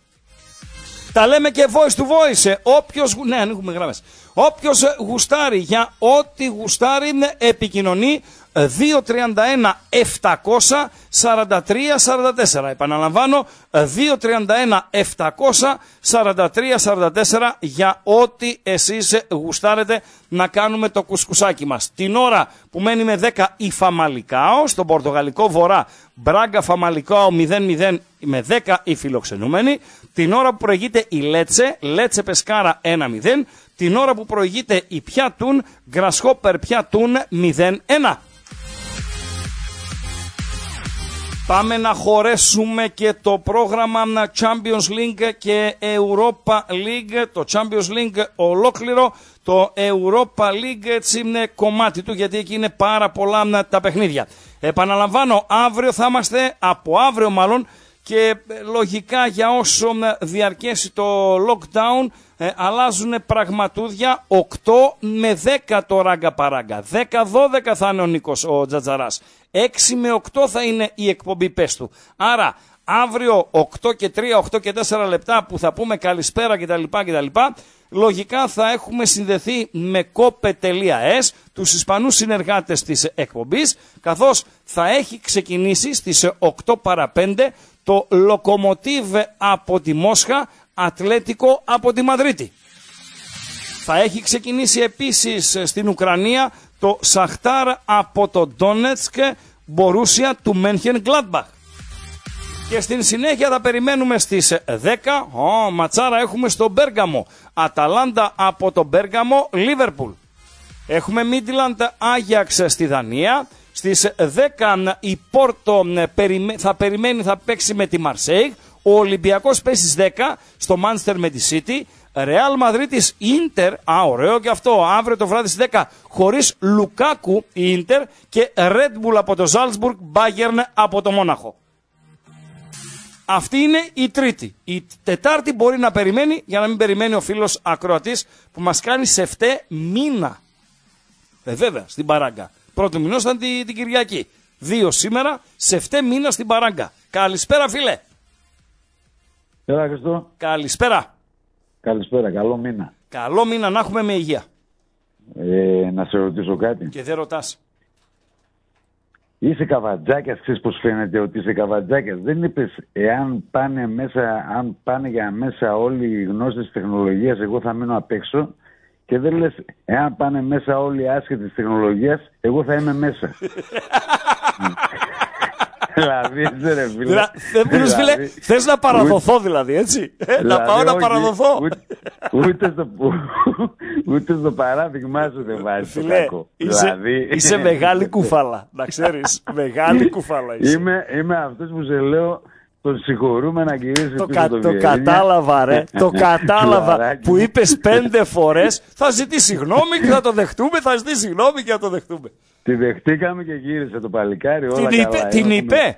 Τα λέμε και voice to voice. Όποιος, ναι, ανοίγουμε γραμμές. Όποιος γουστάρει για ό,τι γουστάρει επικοινωνεί δύο τριάντα ένα επτακόσια σαράντα τρία σαράντα τέσσερα. Επαναλαμβάνω, δύο τριάντα ένα επτακόσια σαράντα τρία σαράντα τέσσερα για ό,τι εσείς γουστάρετε να κάνουμε το κουσκουσάκι μας. Την ώρα που μένει με δέκα η Φαμαλικάο, στον Πορτογαλικό Βορρά, Μπράγκα Φαμαλικάο μηδέν μηδέν με δέκα οι φιλοξενούμενοι. Την ώρα που προηγείται η Λέτσε, Λέτσε Πεσκάρα ένα μηδέν. Την ώρα που προηγείται η Πιάτουν, Γκρασχόπερ Πιάτουν μηδέν ένα. Πάμε να χωρέσουμε και το πρόγραμμα Champions League και Europa League. Το Champions League ολόκληρο, το Europa League έτσι είναι κομμάτι του, γιατί εκεί είναι πάρα πολλά τα παιχνίδια. Επαναλαμβάνω, αύριο θα είμαστε, από αύριο μάλλον, και λογικά για όσο διαρκέσει το lockdown ε, αλλάζουν πραγματούδια. Οκτώ με δέκα το ράγκα παράγκα, δέκα δώδεκα θα είναι ο Νίκος ο Τζατζαράς, έξι με οκτώ θα είναι η εκπομπή πες του. Άρα αύριο οκτώ και τρία, οκτώ και τέσσερα λεπτά που θα πούμε καλησπέρα κτλ, κτλ, λογικά θα έχουμε συνδεθεί με kope.es, τους Ισπανούς συνεργάτες της εκπομπής, καθώς θα έχει ξεκινήσει στις οκτώ παρά πέντε το Λοκομοτίβ από τη Μόσχα, Ατλέτικο από τη Μαδρίτη. Θα έχει ξεκινήσει επίσης στην Ουκρανία το Σαχτάρ από το Ντόνετσκ, Μπορούσια του Μένχεν Γκλάντμπαχ. Και στην συνέχεια θα περιμένουμε στις δέκα, ο, ματσάρα έχουμε στο Μπέργαμο, Αταλάντα από το Μπέργαμο, Λίβερπουλ. Έχουμε Μίτλαντ Άγιαξ στη Δανία. Στις δέκα η Πόρτο θα περιμένει, θα παίξει με τη Μαρσέιγ. Ο Ολυμπιακός παίζει στις δέκα στο Μάντσεστερ με τη Σίτι. Ρεάλ Μαδρίτης Ίντερ, α, ωραίο και αυτό, αύριο το βράδυ στις δέκα, χωρίς Λουκάκου η Ίντερ, και Red Bull από το Ζάλτσμπουργκ, Μπάγερν από το Μόναχο. Αυτή είναι η Τρίτη. Η Τετάρτη μπορεί να περιμένει, για να μην περιμένει ο φίλος ακροατής που μας κάνει σε φταί μήνα. Ε, βέβαια, στην παράγκα. Πρώτο μηνός ήταν την, την Κυριακή. Δύο σήμερα, σε φταί μήνα στην παράγκα. Καλησπέρα, φίλε. Καλησπέρα, Χριστό. Καλησπέρα. Καλησπέρα, καλό μήνα. Καλό μήνα να έχουμε με υγεία. Ε, να σε ρωτήσω κάτι. Και δεν ρωτάς. Είσαι καβατζάκιας, ξέρεις πως φαίνεται ότι είσαι καβατζάκιας. Δεν είπες εάν πάνε, μέσα, αν πάνε για μέσα όλοι οι γνώστες της τεχνολογίας, εγώ θα μείνω απ' έξω. Και δεν λες, εάν πάνε μέσα όλοι οι άσχετοι της τεχνολογίας, εγώ θα είμαι μέσα. Δηλαδή, έτσι ρε φίλε. Δηλαδή, φίλε, θες να παραδοθώ δηλαδή, έτσι. Να πάω να παραδοθώ. Ούτε στο παράδειγμά σου δεν βάζεις το κακό. Είσαι μεγάλη κουφάλα, να ξέρεις. Μεγάλη κουφάλα είσαι. Είμαι αυτός που σε λέω, τον συγχωρούμε να γυρίσει το, πίσω κα, το το κατάλαβα ρε, το κατάλαβα που είπες πέντε φορές, θα ζητήσει συγγνώμη και θα το δεχτούμε, θα ζητήσει συγγνώμη και θα το δεχτούμε. Τη δεχτήκαμε και γύρισε το παλικάρι, όλα την καλά. Είπε, την είπε.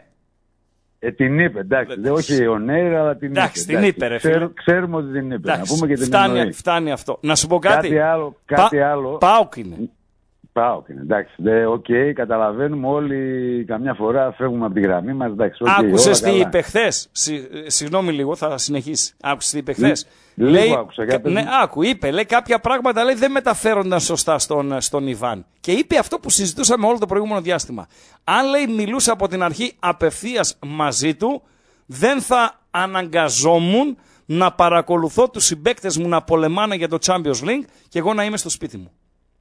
Ε, την είπε, εντάξει, δεν, όχι ο Νέιρ, αλλά την εντάξει, είπε. Την εντάξει, είπε ρε Ξέρ, φίλε. Ξέρουμε ότι την είπε, εντάξει, να πούμε και την φτάνει, εννοεί. φτάνει αυτό. Να σου πω κάτι. Κάτι άλλο, κάτι Πα, άλλο. Πάοκ είναι. Πάοκ είναι, εντάξει. Οκ, okay, καταλαβαίνουμε όλοι, καμιά φορά φεύγουμε από τη γραμμή μας, εντάξει. Okay, άκουσες τι είπε χθες. Συγγνώμη λίγο, θα συνεχίσει. Άκουσες τι είπε χθες. Λέει, άκουσα, κα, ναι, άκου, είπε, λέει κάποια πράγματα λέει, δεν μεταφέρονταν σωστά στον, στον Ιβάν. Και είπε αυτό που συζητούσαμε όλο το προηγούμενο διάστημα. Αν λέει μιλούσε από την αρχή απευθείας μαζί του, δεν θα αναγκαζόμουν να παρακολουθώ τους συμπαίκτες μου να πολεμάνε για το Champions League και εγώ να είμαι στο σπίτι μου.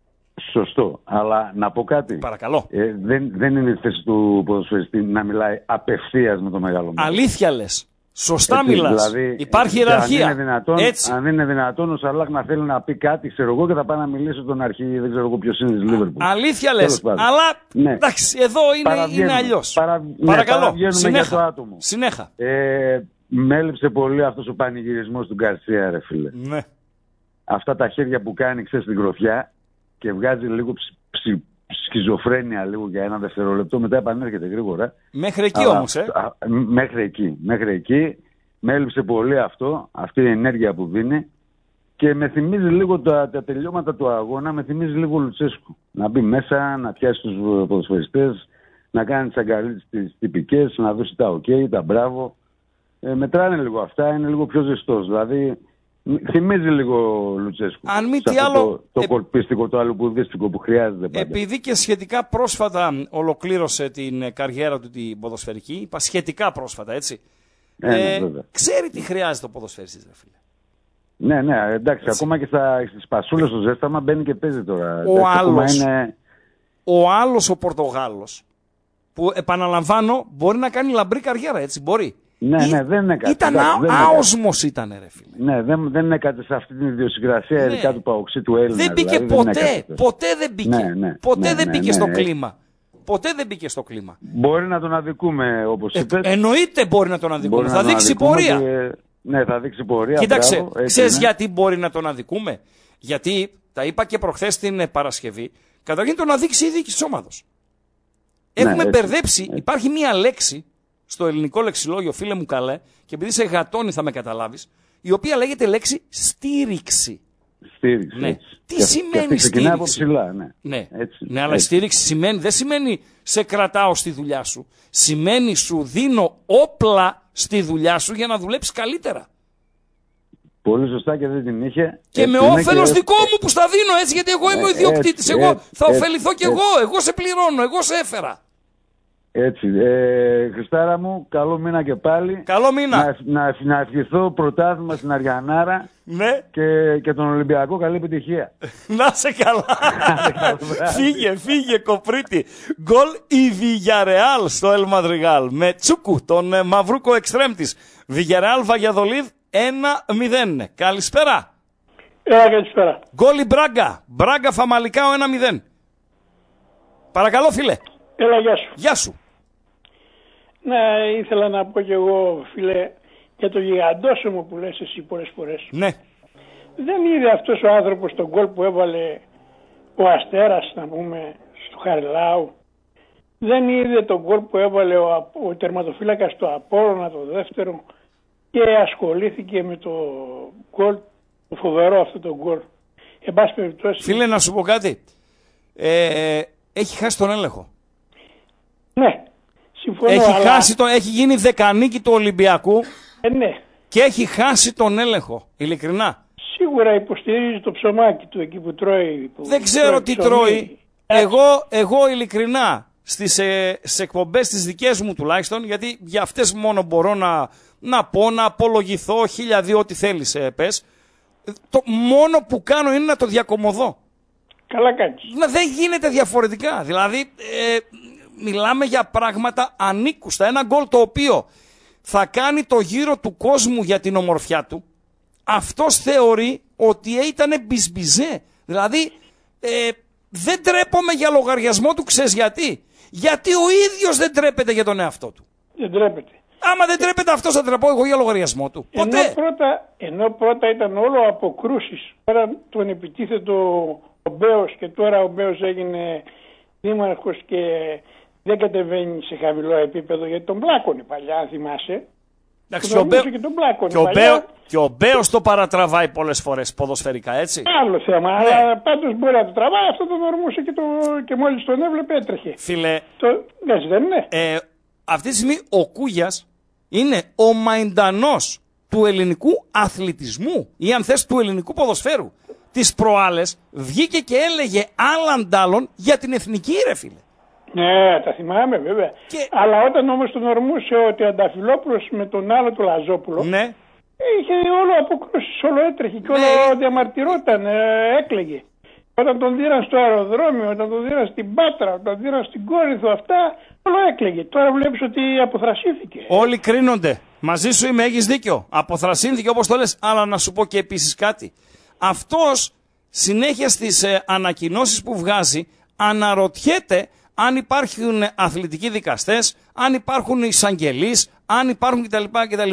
Σωστό, αλλά να πω κάτι. Παρακαλώ. Ε, δεν, δεν είναι η θέση του ποδοσφαιριστή να μιλάει απευθείας με το μεγάλο μέλλον. Αλήθεια λες. Σωστά έτσι, μιλάς. Δηλαδή, υπάρχει ιεραρχία. Αν είναι, δυνατόν, έτσι. αν είναι δυνατόν ο Σαλάχ να θέλει να πει κάτι, ξέρω εγώ, και θα πάει να μιλήσει τον αρχή, δεν ξέρω εγώ ποιος είναι της Λίβερπουλ. Αλήθεια λες. Αλλά ναι. εντάξει, εδώ είναι, είναι αλλιώς. Παρα, Παρακαλώ. Ναι, συνέχα. Για το άτομο. Συνέχα. Ε, με έλειψε πολύ αυτός ο πανηγυρισμός του Γκαρσία, ρε φίλε. Ναι. Αυτά τα χέρια που κάνει, ξέρεις, στην γροθιά και βγάζει λίγο ψ, ψ, σχιζοφρένεια λίγο για ένα δευτερόλεπτο, μετά επανέρχεται γρήγορα. Μέχρι εκεί όμως, ε. Α, μέχρι εκεί, μέχρι εκεί. Με έλειψε πολύ αυτό, αυτή η ενέργεια που δίνει, και με θυμίζει λίγο τα, τα τελειώματα του αγώνα, με θυμίζει λίγο Λουτσέσκου. Να μπει μέσα, να πιάσει τους ποδοσφαιριστές, να κάνει τις αγκαλίτσες τις τυπικές, να δώσει τα οκ, okay, τα μπράβο. Ε, μετράνε λίγο αυτά, είναι λίγο πιο ζεστός. Δηλαδή, θυμίζει λίγο Λουτσέσκου. Αν μη τι άλλο. Το, το ε... κορπίστικο, το αλουπουδίστικο που χρειάζεται πάντα. Επειδή και σχετικά πρόσφατα ολοκλήρωσε την καριέρα του την ποδοσφαιρική, είπα σχετικά πρόσφατα, έτσι. Ε, ε, ξέρει τι χρειάζεται ο ποδοσφαιριστής, ρε φίλε. Ναι, ναι, εντάξει, έτσι. Ακόμα και στα, στις πασούλες στο ζέσταμα μπαίνει και παίζει τώρα. Ο εντάξει, άλλος, είναι... ο άλλος ο Πορτογάλος, που επαναλαμβάνω μπορεί να κάνει λαμπρή καριέρα, έτσι, μπορεί. Ναι, Ή, ναι, δεν είναι κάτι. Ήταν άοσμος ήταν, ρε φίλε. Ναι, δεν, δεν είναι κάτι σε αυτή την ιδιοσυγκρασία, ναι. Ειδικά του Παοξή του Έλληνα. Δεν μπήκε δηλαδή, ποτέ, δεν ποτέ δεν μπήκε. Ναι, ναι, ποτέ ναι, δεν ναι, μπήκε ναι, στο ναι, κλίμα. Ποτέ δεν μπήκε στο κλίμα. Μπορεί να τον αδικούμε, όπως Ε, είπες. εννοείται μπορεί να τον αδικούμε. Μπορεί Θα να τον δείξει αδικούμε πορεία. και- Ναι, θα δείξει πορεία. Κοίταξε, μπράβο, έτσι ξέρεις είναι. γιατί μπορεί να τον αδικούμε? Γιατί, τα είπα και προχθές την ε, Παρασκευή, καταρχήν τον αδείξει η διοίκηση της ομάδος. Έχουμε έτσι, μπερδέψει, έτσι. υπάρχει μία λέξη στο ελληνικό λεξιλόγιο, φίλε μου καλέ, και επειδή είσαι γατόνι θα με καταλάβεις, η οποία λέγεται λέξη στήριξη. Στήριξη. Ναι. έτσι. Τι Και- και σημαίνει αυτή ξεκινάει από στήριξη? ψηλά, ναι. Ναι, Έτσι, ναι αλλά έτσι. στήριξη σημαίνει, δεν σημαίνει σε κρατάω στη δουλειά σου. Σημαίνει σου δίνω όπλα στη δουλειά σου για να δουλέψεις καλύτερα. Πολύ σωστά και δεν την είχε. Και Έτσι με είναι όφελος και- δικό μου που στα δίνω έτσι, γιατί εγώ είμαι ο Ε, ιδιοκτήτης. έτσι, Εγώ έτσι, θα έτσι, ωφεληθώ κι έτσι. εγώ. Εγώ σε πληρώνω, εγώ σε έφερα. Έτσι. Ε, Χριστάρα μου, καλό μήνα και πάλι. Καλό μήνα. Να, να, να ευχηθώ πρωτάθλημα στην Αριανάρα Ναι. και, και τον Ολυμπιακό καλή επιτυχία. Να σε καλά. Φύγε, φύγε κοπρίτη. Γκολ η Villarreal στο El Madrigal με Τσούκου, τον ε, μαυρούκο εξτρέμ της. Villarreal Valladolid ένα μηδέν. Καλησπέρα. Έλα, καλησπέρα. Γκολ η Μπράγκα. Μπράγκα Φαμαλικάο ένα μηδέν. Παρακαλώ φίλε. Έλα, γεια σου. Γεια σου. Ναι, ήθελα να πω κι εγώ, φίλε, για το γιγαντόσωμο που λες εσύ πολλές φορές. Ναι. Δεν είδε αυτός ο άνθρωπος τον γκολ που έβαλε ο Αστέρας, να πούμε, στο Χαριλάου. Δεν είδε τον γκολ που έβαλε ο, Απ- ο τερματοφύλακας στο Απόλλωνα το δεύτερο και ασχολήθηκε με το γκολ, το φοβερό αυτό το γκολ. Εν πάση περιπτώσει. Φίλε, να σου πω κάτι. Ε, έχει χάσει τον έλεγχο. Ναι, συμφωνώ. Έχει, αλλά... χάσει το, έχει γίνει δεκανίκη του Ολυμπιακού Ε, ναι. και έχει χάσει τον έλεγχο. Ειλικρινά. Σίγουρα υποστηρίζει το ψωμάκι του εκεί που τρώει. Που Δεν ξέρω τι ψωμί. τρώει. Εγώ, εγώ ειλικρινά στις ε, σε εκπομπές τις δικές μου τουλάχιστον, γιατί για αυτές μόνο μπορώ να, να πω, να απολογηθώ, χίλια δύο ό,τι θέλεις ε, πες. Το μόνο που κάνω είναι να το διακομωδώ. Καλά κάνεις. Να δεν γίνεται διαφορετικά. Δηλαδή ε, μιλάμε για πράγματα ανήκουστα. Ένα γκολ το οποίο θα κάνει το γύρο του κόσμου για την ομορφιά του. Αυτός θεωρεί ότι ήταν μπισμπιζέ. Δηλαδή ε, δεν τρέπομαι για λογαριασμό του, ξέρεις γιατί. Γιατί ο ίδιος δεν τρέπεται για τον εαυτό του. Δεν τρέπεται. Άμα δεν τρέπεται αυτός θα τρεπώ εγώ για λογαριασμό του. Ποτέ. Ενώ πρώτα, ενώ πρώτα ήταν όλο αποκρούσεις. Τώρα τον επιτίθετο ο Μπέος και τώρα ο Μπέος έγινε δήμαρχος και δεν κατεβαίνει σε χαμηλό επίπεδο γιατί τον πλάκωνε παλιά, αν θυμάσαι. Εντάξει, Τον ο Μπέο- και τον πλάκωνε Και ο, παλιά. Μπέο, και ο Μπέος το παρατραβάει πολλές φορές ποδοσφαιρικά, έτσι. Άλλο θέμα, Ναι. αλλά πάντως μπορεί να το τραβάει, αυτό τον ορμούσε και, το, και μόλις τον έβλεπε έτρεχε. Φίλε, Το, έτσι δεν είναι. ε, αυτή τη στιγμή ο Κούγιας είναι ο μαϊντανός του ελληνικού αθλητισμού ή αν θες του ελληνικού ποδοσφαίρου. Τις προάλλες βγήκε και έλεγε άλλαν τάλλον για την εθνική, ρε φίλε. Ναι, τα θυμάμαι βέβαια. Αλλά όταν όμως τον ορμούσε ο Τριανταφυλόπουλος με τον άλλο του Λαζόπουλο, ναι. είχε όλο αποκρούσεις, όλο έτρεχε και όλο διαμαρτυρόταν, ε, έκλαιγε. Όταν τον δίναν στο αεροδρόμιο, όταν τον δίναν στην Πάτρα, όταν τον δίναν στην Κόρινθο, αυτά, όλο έκλαιγε. Τώρα βλέπεις ότι αποθρασίθηκε. Όλοι κρίνονται. Μαζί σου είμαι, έχεις δίκιο. Αποθρασύνθηκε όπως το λες. Αλλά να σου πω και επίσης κάτι. Αυτός συνέχεια στις ε, ανακοινώσεις που βγάζει αναρωτιέται αν υπάρχουν αθλητικοί δικαστές, αν υπάρχουν εισαγγελείς, αν υπάρχουν κτλ. κτλ.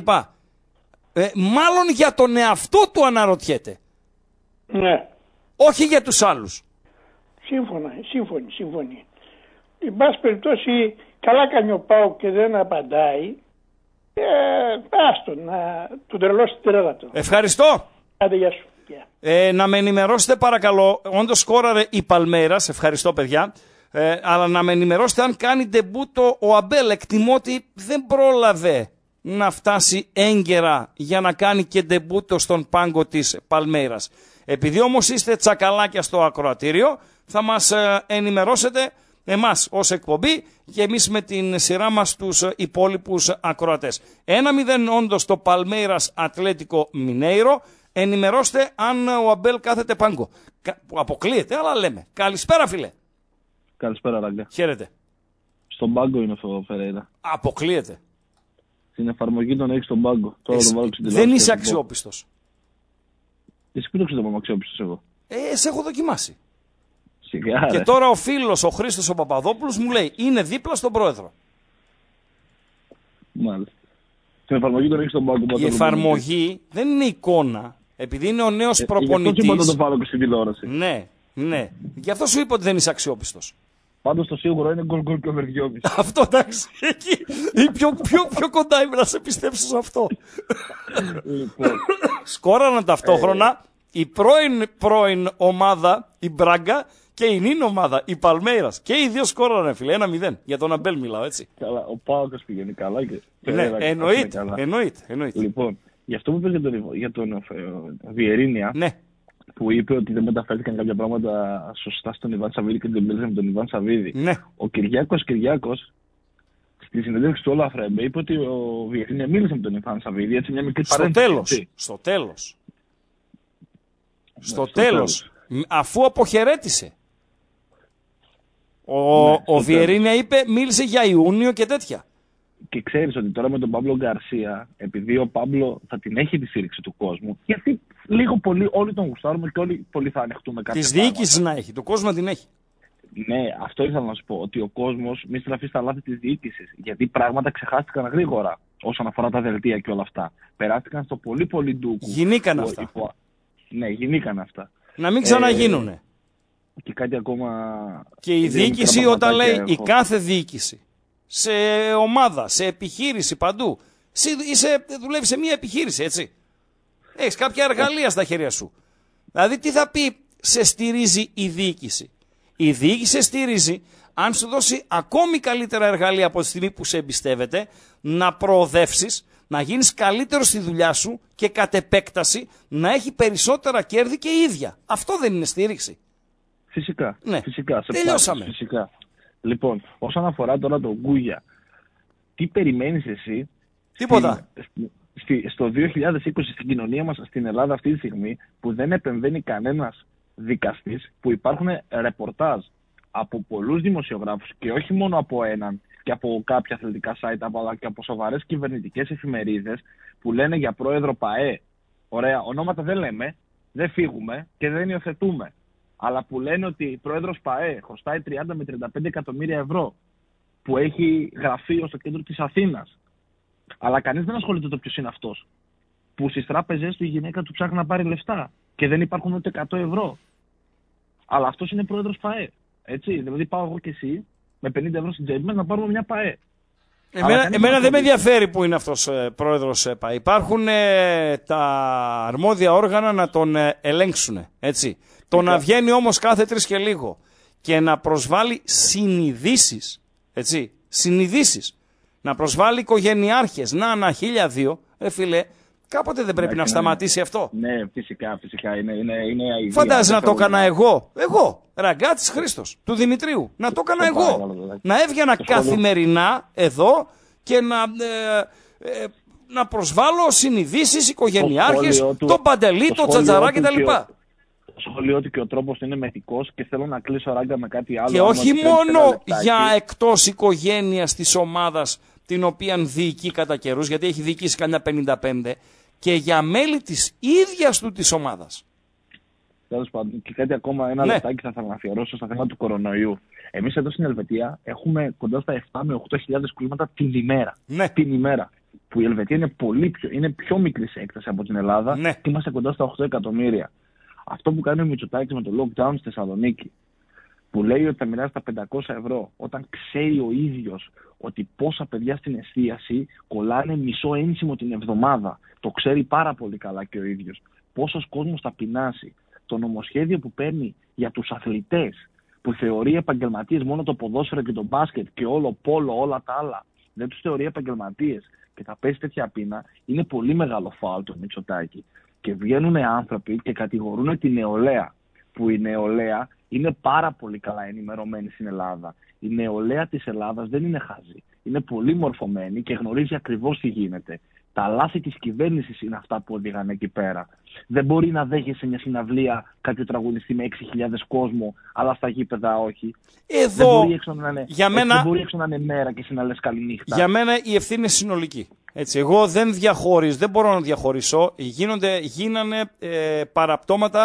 Ε, μάλλον για τον εαυτό του αναρωτιέται. Ναι. Όχι για τους άλλους. Σύμφωνα, σύμφωνοι, σύμφωνοι. Εν πάση περιπτώσει, καλά κάνει ο Πάου και δεν απαντάει. Ε, άστο, να τον τρελώσει την τρέλα του. Ευχαριστώ. Άντε, γεια σου. Γεια. Ε, να με ενημερώσετε παρακαλώ, όντως σκόραρε η Παλμέρας, ευχαριστώ παιδιά, ε, αλλά να με ενημερώσετε αν κάνει ντεμπούτο ο Αμπέλ. Εκτιμώ ότι δεν πρόλαβε να φτάσει έγκαιρα για να κάνει και ντεμπούτο στον πάγκο της Παλμέρας. Επειδή όμως είστε τσακαλάκια στο ακροατήριο, θα μας ε, ενημερώσετε εμάς ως εκπομπή και εμείς με την σειρά μας τους υπόλοιπους ακροατές. ένα μηδέν όντως το Παλμέρας Ατλέτικο Μινέιρο. Ενημερώστε αν ο Αμπέλ κάθεται πάγκο. Που αποκλείεται, αλλά λέμε. Καλησπέρα, φίλε. Καλησπέρα, Ράγκα. Χαίρετε. Στον πάγκο είναι ο Φερέιρα. Αποκλείεται. Στην εφαρμογή τον έχει στον πάγκο. Τώρα Εσύ, τον βάλω στην δεν τηλεόραση είσαι και θα το πω. αξιόπιστος. Εσύ που το ξέρετε, είμαι αξιόπιστος εγώ. Ε, σε έχω δοκιμάσει. Σιγά, Και ρε. τώρα ο φίλος ο Χρήστος ο Παπαδόπουλος μου λέει είναι δίπλα στον πρόεδρο. Μάλιστα. Στην εφαρμογή τον έχει στον πάγκο. Η εφαρμογή δεν είναι εικόνα. Επειδή είναι ο νέος Ε, προπονητής. Γι' αυτό το βάλω και στην τηλεόραση. Ναι, ναι. Γι' αυτό σου είπα ότι δεν είσαι αξιόπιστος. Πάντως το σίγουρο είναι γκολ γκολ και over δυόμισι. Αυτό εντάξει. Εκεί. Ή πιο, πιο, πιο κοντά είμαι να σε πιστέψω σε αυτό. Λοιπόν. Σκόραναν ταυτόχρονα η πρώην, πρώην ομάδα, η Μπράγκα, και η νυν ομάδα, η Παλμέιρας. Και οι δύο σκόραναν, φίλε. Ένα μηδέν. Για τον Αμπέλ μιλάω, έτσι. Καλά, ο Πάοκας πηγαίνει καλά και. Ναι, εννοείται, εννοείται, εννοείται. Λοιπόν, για αυτό που είπες για τον, για τον ε, Βιερίνια, ναι. που είπε ότι δεν μεταφέρθηκαν κάποια πράγματα σωστά στον Ιβάν Σαββίδη και δεν μίλησε με τον Ιβάν Σαββίδη. Ναι. Ο Κυριάκος Κυριάκος, στη συνέντευξη του Όλα Φρέμπε, είπε ότι ο Βιερίνια μίλησε με τον Ιβάν Σαββίδη. Έτσι, μια μικρή Στο παρένθεση. τέλος. Έτσι. Στο τέλος. Ναι, στο, στο τέλος. τέλος. Αφού αποχαιρέτησε. Ο, Ναι, ο Βιερίνια είπε, μίλησε για Ιούνιο και τέτοια. Και ξέρεις ότι τώρα με τον Παύλο Γκαρσία, επειδή ο Παύλο θα την έχει τη στήριξη του κόσμου, γιατί λίγο πολύ όλοι τον γουστάρουμε και όλοι πολύ θα ανεχτούμε κάτι. Τη διοίκηση να έχει, του κόσμου να την έχει. Ναι, αυτό ήθελα να σου πω. Ότι ο κόσμος μη στραφεί στα λάθη της διοίκησης. Γιατί πράγματα ξεχάστηκαν γρήγορα όσον αφορά τα δελτία και όλα αυτά. Περάστηκαν στο πολύ πολύ ντούκου. Γινήκαν που, αυτά. Υπό... Ναι, γινήκαν αυτά. Να μην ξαναγίνουνε. Ε, και κάτι ακόμα. Και η δύο διοίκηση μικρά όταν λέει, πραγματάκια η έχω. κάθε διοίκηση, σε ομάδα, σε επιχείρηση, παντού, είσαι, δουλεύει σε μια επιχείρηση, έτσι. Έχεις κάποια εργαλεία στα χέρια σου. Δηλαδή τι θα πει σε στηρίζει η διοίκηση. Η διοίκηση σε στηρίζει αν σου δώσει ακόμη καλύτερα εργαλεία από τη στιγμή που σε εμπιστεύεται, να προοδεύσεις, να γίνεις καλύτερο στη δουλειά σου και κατ' επέκταση να έχει περισσότερα κέρδη και η ίδια. Αυτό δεν είναι στήριξη. Φυσικά. Ναι. Φυσικά. Σε Τελειώσαμε. πλάσεις, φυσικά. Λοιπόν, όσον αφορά τώρα τον Γκούγια, τι περιμένεις εσύ. Τίποτα. Στη, στη, στο δύο χιλιάδες είκοσι στην κοινωνία μας στην Ελλάδα αυτή τη στιγμή που δεν επεμβαίνει κανένας δικαστής, που υπάρχουν ρεπορτάζ από πολλούς δημοσιογράφους και όχι μόνο από έναν και από κάποια αθλητικά site, αλλά και από σοβαρές κυβερνητικές εφημερίδες που λένε για πρόεδρο ΠΑΕ. Ωραία, ονόματα δεν λέμε, δεν φύγουμε και δεν υιοθετούμε. Αλλά που λένε ότι πρόεδρος ΠΑΕ χρωστάει τριάντα με τριάντα πέντε εκατομμύρια ευρώ, που έχει γραφείο στο κέντρο της Αθήνας. Αλλά κανείς δεν ασχολείται το ποιος είναι αυτός. Που στις τράπεζες του η γυναίκα του ψάχνει να πάρει λεφτά και δεν υπάρχουν ούτε εκατό ευρώ. Αλλά αυτός είναι πρόεδρος ΠΑΕ. Έτσι, δηλαδή πάω εγώ και εσύ με πενήντα ευρώ στην τσέπη μας να πάρουμε μια ΠΑΕ. Εμένα, εμένα δεν με ενδιαφέρει που είναι αυτός ε, πρόεδρος ΕΠΑ. Υπάρχουν ε, τα αρμόδια όργανα να τον ε, ελέγξουν. Έτσι. Το να βγαίνει όμως κάθε τρεις και λίγο και να προσβάλλει συνειδήσεις, έτσι, συνειδήσεις, να προσβάλλει οικογενειάρχες, να ανα χίλια δύο, ρε φίλε, κάποτε δεν πρέπει Ναι, να ναι, σταματήσει αυτό. Ναι, φυσικά, φυσικά. Είναι, είναι, είναι αηδία. Φαντάζεσαι να Δεν το θέλω έκανα εγώ, εγώ, Ραγκάτης Χρήστος, του Δημητρίου, να το έκανα Το εγώ. παρακαλώ, Να έβγαινα το σχόλιο. καθημερινά εδώ και να, ε, ε, να προσβάλλω συνειδήσεις, οικογενειάρχες, σχόλιο του- τον Παντελή, το τον σχόλιο Τζατζαρά του κτλ. και ο- Το σχολείο του και ο τρόπος του είναι μεθικός και θέλω να κλείσω Ράγκα με κάτι άλλο. Και αν όχι μου επιτρέψεις ένα μόνο λεπτάκι. για εκτός οικογένειας της ομάδας την οποία διοικεί κατά καιρούς, γιατί έχει διοικήσει κανένα πενήντα πέντε, και για μέλη της ίδιας του της ομάδας. Τέλος πάντων, και κάτι ακόμα, ένα Ναι. λεπτάκι θα ήθελα να αφιερώσω στο θέμα του κορονοϊού. Εμείς εδώ στην Ελβετία έχουμε κοντά στα επτά με οκτώ χιλιάδες κρούσματα την ημέρα. Ναι. Την ημέρα. Που η Ελβετία είναι, πολύ πιο, είναι πιο μικρή σε έκταση από την Ελλάδα Ναι. και είμαστε κοντά στα οκτώ εκατομμύρια. Αυτό που κάνει ο Μητσοτάκης με το lockdown στη Θεσσαλονίκη, που λέει ότι θα μοιράσει τα πεντακόσια ευρώ, όταν ξέρει ο ίδιος ότι πόσα παιδιά στην εστίαση κολλάνε μισό ένσημο την εβδομάδα. Το ξέρει πάρα πολύ καλά και ο ίδιος. Πόσος κόσμος θα πεινάσει. Το νομοσχέδιο που παίρνει για τους αθλητές, που θεωρεί επαγγελματίες μόνο το ποδόσφαιρο και το μπάσκετ και όλο πόλο, όλα τα άλλα, δεν τους θεωρεί επαγγελματίες και θα πέσει τέτοια πείνα, είναι πολύ μεγάλο φάουλ το Μητσοτάκη. Και βγαίνουν άνθρωποι και κατηγορούν τη νεολαία, που η νεολαία είναι πάρα πολύ καλά ενημερωμένη στην Ελλάδα. Η νεολαία της Ελλάδας δεν είναι χαζή. Είναι πολύ μορφωμένη και γνωρίζει ακριβώς τι γίνεται. Τα λάθη της κυβέρνησης είναι αυτά που οδηγαν εκεί πέρα. Δεν μπορεί να δέχεσαι μια συναυλία κάποιο τραγουδιστή με έξι χιλιάδες κόσμο, αλλά στα γήπεδα όχι. Εδώ, δεν μπορεί έξω να είναι, για μένα- δεν μπορεί έξω να είναι μέρα και εσύ να λες καληνύχτα. Για μένα η ευθύνη είναι συνολική. Έτσι, εγώ δεν διαχωρίζω, δεν μπορώ να διαχωρίσω. Γίνονται, γίνανε ε, παραπτώματα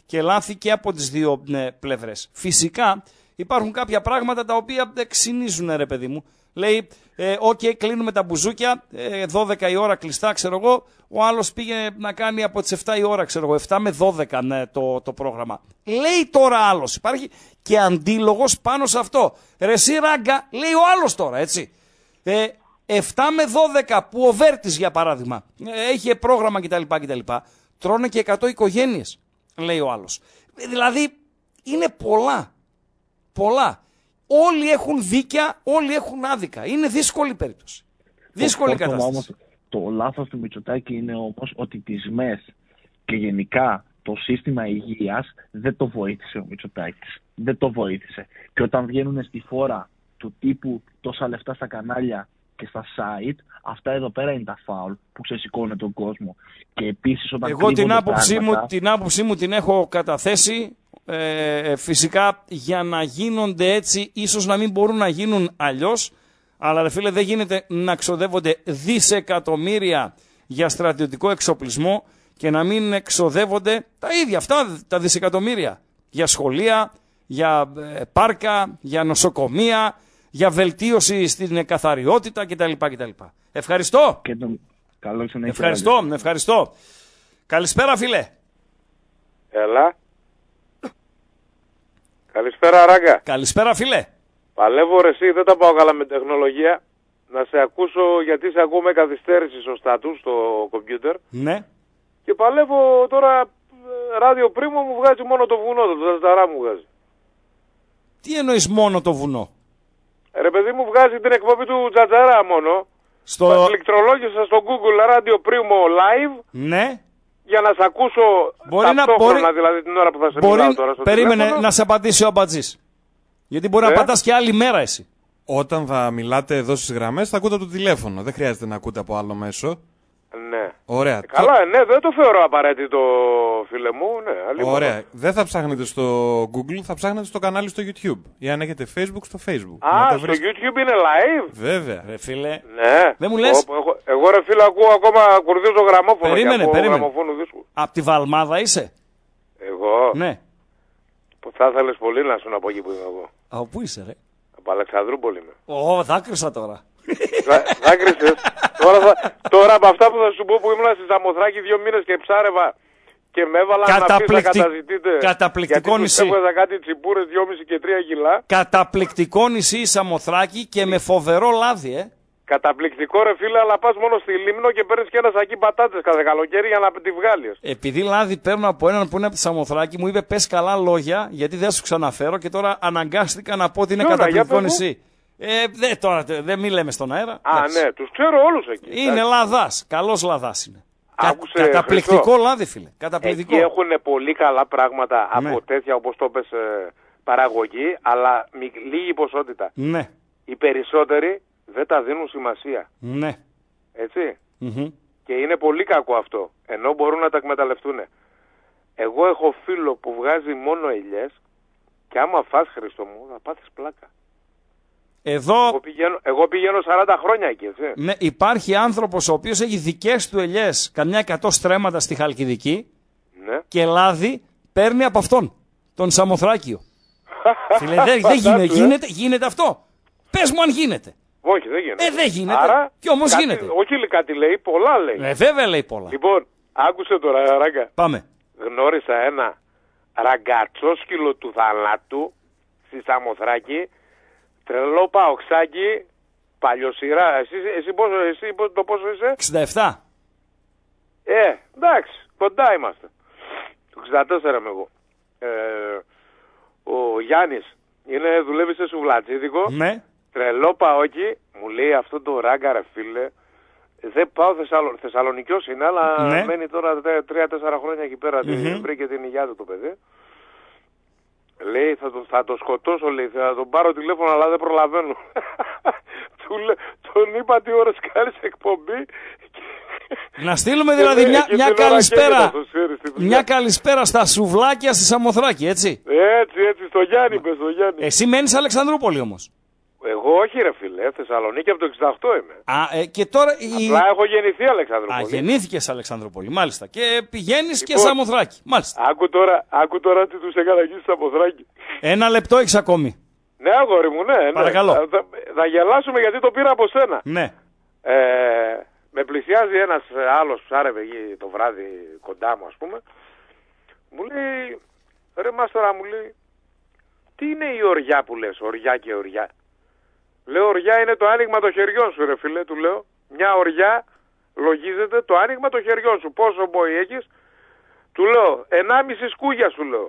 και λάθη και από τις δύο ε, πλευρές. Φυσικά υπάρχουν κάποια πράγματα τα οποία δεν ξυνίζουν, ρε παιδί μου. Λέει, οκ, ε, okay, κλείνουμε τα μπουζούκια, ε, δώδεκα η ώρα κλειστά, ξέρω εγώ. Ο άλλος πήγε να κάνει από τις εφτά η ώρα, ξέρω εγώ, εφτά με δώδεκα ναι, το, το πρόγραμμα. Λέει τώρα άλλος, υπάρχει και αντίλογος πάνω σε αυτό. Ρε εσύ ράγκα, λέει ο άλλος τώρα, έτσι. Ε, εφτά με δώδεκα που ο Βέρτης, για παράδειγμα, ε, έχει πρόγραμμα κτλ, κτλ. Τρώνε και εκατό οικογένειες, λέει ο άλλος. Ε, δηλαδή, είναι πολλά. Πολλά. Όλοι έχουν δίκαια, όλοι έχουν άδικα. Είναι δύσκολη περίπτωση. Δύσκολη το κατάσταση. Όμως, το λάθος του Μητσοτάκη είναι όμως ότι τις ΜΕΣ και γενικά το σύστημα υγείας δεν το βοήθησε ο Μητσοτάκης. Δεν το βοήθησε. Και όταν βγαίνουν στη φόρα του τύπου τόσα λεφτά στα κανάλια και στα site, αυτά εδώ πέρα είναι τα φάουλ που ξεσηκώνουν τον κόσμο. Και επίσης όταν Εγώ την άποψή, πράγματα... μου, την άποψή μου την έχω καταθέσει. Ε, φυσικά για να γίνονται έτσι ίσως να μην μπορούν να γίνουν αλλιώς, αλλά ρε φίλε δεν γίνεται να ξοδεύονται δισεκατομμύρια για στρατιωτικό εξοπλισμό και να μην εξοδεύονται τα ίδια αυτά τα δισεκατομμύρια για σχολεία, για ε, πάρκα, για νοσοκομεία, για βελτίωση στην καθαριότητα κτλ. κτλ. Ευχαριστώ. Και τον... Καλό ευχαριστώ, ευχαριστώ. Καλησπέρα φίλε. Έλα. Καλησπέρα Ράγκα. Καλησπέρα φίλε. Παλεύω ρε εσύ, δεν τα πάω καλά με τεχνολογία. Να σε ακούσω γιατί σε ακούω με καθυστέρηση σωστά του στο κομπιούτερ. Ναι. Και παλεύω τώρα ράδιο πρίμο μου βγάζει μόνο το βουνό, το ζασταρά μου βγάζει. Τι εννοείς μόνο το βουνό? Ρε παιδί μου βγάζει την εκπομπή του Τζατζαρά μόνο. Στο... Ηλεκτρολόγησα στο Google ράδιο πρίμο live. Ναι. Για να σε ακούσω μπορεί ταυτόχρονα, να, μπορεί, δηλαδή την ώρα που θα σε μπορεί, μιλάω τώρα στο περίμενε τηλέφωνο. να σε απαντήσει ο Αμπατζής. Γιατί μπορεί ε? να πατάς και άλλη μέρα εσύ. Όταν θα μιλάτε εδώ στις γραμμές θα ακούτε από το τηλέφωνο. Δεν χρειάζεται να ακούτε από άλλο μέσο. Ναι. Ωραία. Ε, καλά, ναι, δεν το θεωρώ απαραίτητο, φίλε μου. Ναι, ωραία. Μόνο. Δεν θα ψάχνετε στο Google, θα ψάχνετε στο κανάλι στο YouTube. Ή αν έχετε Facebook, στο Facebook. Α, στο βρεις... YouTube είναι live. Βέβαια. Ρε φίλε. Ναι. Δεν μου λες. Εγώ, εγώ ρε φίλε ακούω ακόμα κουρδίζω γραμμόφωνο. Περίμενε, και περίμενε. Δίσκου. Απ' τη Βαλμάδα είσαι. Εγώ. Ναι. Που θα ήθελες πολύ να σου από εκεί που είμαι εγώ. Από πού είσαι ρε? Από Αλεξανδρούπολη είμαι. Ω, δάκρυσα τώρα. Δάκρυσες. τώρα, θα, τώρα από αυτά που θα σου πω που ήμουν στη Σαμοθράκη δύο μήνες και ψάρευα και με έβαλαν Καταπληκτι... να πεις να καταζητείτε. Καταπληκτικό νησί. Γιατί τους έβγαζα κάτι τσιπούρες δυόμισι και τρία κιλά. Καταπληκτικό νησί η Σαμοθράκη και με φοβερό λάδι, ε. Καταπληκτικό ρε φίλε, αλλά πας μόνο στη Λίμνο και παίρνεις και ένα σακί πατάτες κάθε καλοκαίρι για να τη βγάλεις. Επειδή λάδι παίρνω από έναν που είναι από τη Σαμοθράκη, μου είπε πες καλά λόγια, γιατί δεν σου ξαναφέρω και τώρα αναγκάστηκα να πω ότι είναι Ποιο, καταπληκτικό νησί. Ε, δεν τώρα, δεν μη λέμε στον αέρα. Α, εντάξει. Ναι, τους ξέρω όλους εκεί. Είναι λαδάς, καλός λαδάς είναι. Άκουσε, Καταπληκτικό Χριστό. λάδι φίλε, καταπληκτικό. Εκεί έχουν πολύ καλά πράγματα ναι. από τέτοια όπως το πες ε, παραγωγή, αλλά μη, λίγη ποσότητα. Ναι. Οι περισσότεροι δεν τα δίνουν σημασία. Ναι. Έτσι. Mm-hmm. Και είναι πολύ κακό αυτό, ενώ μπορούν να τα εκμεταλλευτούν. Εγώ έχω φίλο που βγάζει μόνο ελιές και άμα φας Χριστό μου θα πάθεις πλάκα. Εδώ... Εγώ πηγαίνω, εγώ πηγαίνω σαράντα χρόνια εκεί, έτσι. Ναι, υπάρχει άνθρωπος ο οποίος έχει δικές του ελιές, καμιά εκατό στρέμματα στη Χαλκιδική ναι. και λάδι παίρνει από αυτόν, τον Σαμοθράκιο. Φίλε, δεν δε γίνεται, γίνεται, γίνεται αυτό. Πες μου αν γίνεται. Όχι, δεν γίνεται. Ε, δεν γίνεται. Άρα, και όμως κάτι, γίνεται. Όχι κάτι λέει, πολλά λέει. Ε, βέβαια λέει πολλά. Λοιπόν, άκουσε τώρα, Ράγκα. Πάμε. Γνώρισα ένα ραγκατσόσκυλο του θανάτου στη Σαμοθράκη, τρελό παοξάκι, παλιοσυρά. Εσύ, εσύ, πόσο, εσύ το πόσο είσαι? εξήντα επτά. Ε, εντάξει, κοντά είμαστε. Το εξήντα τέσσερα είμαι εγώ. Ε, ο Γιάννης είναι, δουλεύει σε σουβλατσίδικο. Ναι. Τρελό παόκι, μου λέει αυτό το ράγκα ρε φίλε. Δεν πάω Θεσσαλο... Θεσσαλονικιός είναι, αλλά ναι. μένει τώρα τρία τέσσερα χρόνια εκεί πέρα. Mm-hmm. Βρήκε την υγειά του το παιδί. Λέει θα το, θα το σκοτώσω, λέει, θα τον πάρω τηλέφωνο αλλά δεν προλαβαίνω. Τον είπα τι ώρες κάνεις εκπομπή. Να στείλουμε δηλαδή και, μια, και μια καλησπέρα. Μια καλησπέρα στα σουβλάκια στη Σαμοθράκη, έτσι. Έτσι, έτσι, στο Γιάννη, πες, στο Γιάννη. Εσύ μένεις Αλεξανδρούπολη όμως. Εγώ όχι ρε φίλε. φίλε. Θεσσαλονίκη από το εξήντα οκτώ είμαι. Α, ε, και τώρα... Απλά η... έχω γεννηθεί Αλεξανδρούπολη. Α, γεννήθηκες Αλεξανδρούπολη, μάλιστα. Και πηγαίνεις λοιπόν, και Σαμοθράκη, μάλιστα. Άκου τώρα, άκου τώρα τι τους έκανα εκεί στη Σαμοθράκη. Ένα λεπτό έχεις ακόμη. Ναι, αγόρι μου, ναι. ναι. Παρακαλώ. Θα, θα, θα γελάσουμε γιατί το πήρα από σένα. Ναι. Ε, με πλησιάζει ένας άλλος που άρευε εκεί το βράδυ κοντά μου, ας πούμε. Μου λέει, ρε μάστορα, μου λέει, τι είναι η οριά που λες, οριά και οριά. Λέω, οριά είναι το άνοιγμα των χεριών σου, ρε φίλε, του λέω. Μια οριά λογίζεται το άνοιγμα των χεριών σου. Πόσο μπόι έχεις? Του λέω, ενάμιση σκούγια σου λέω.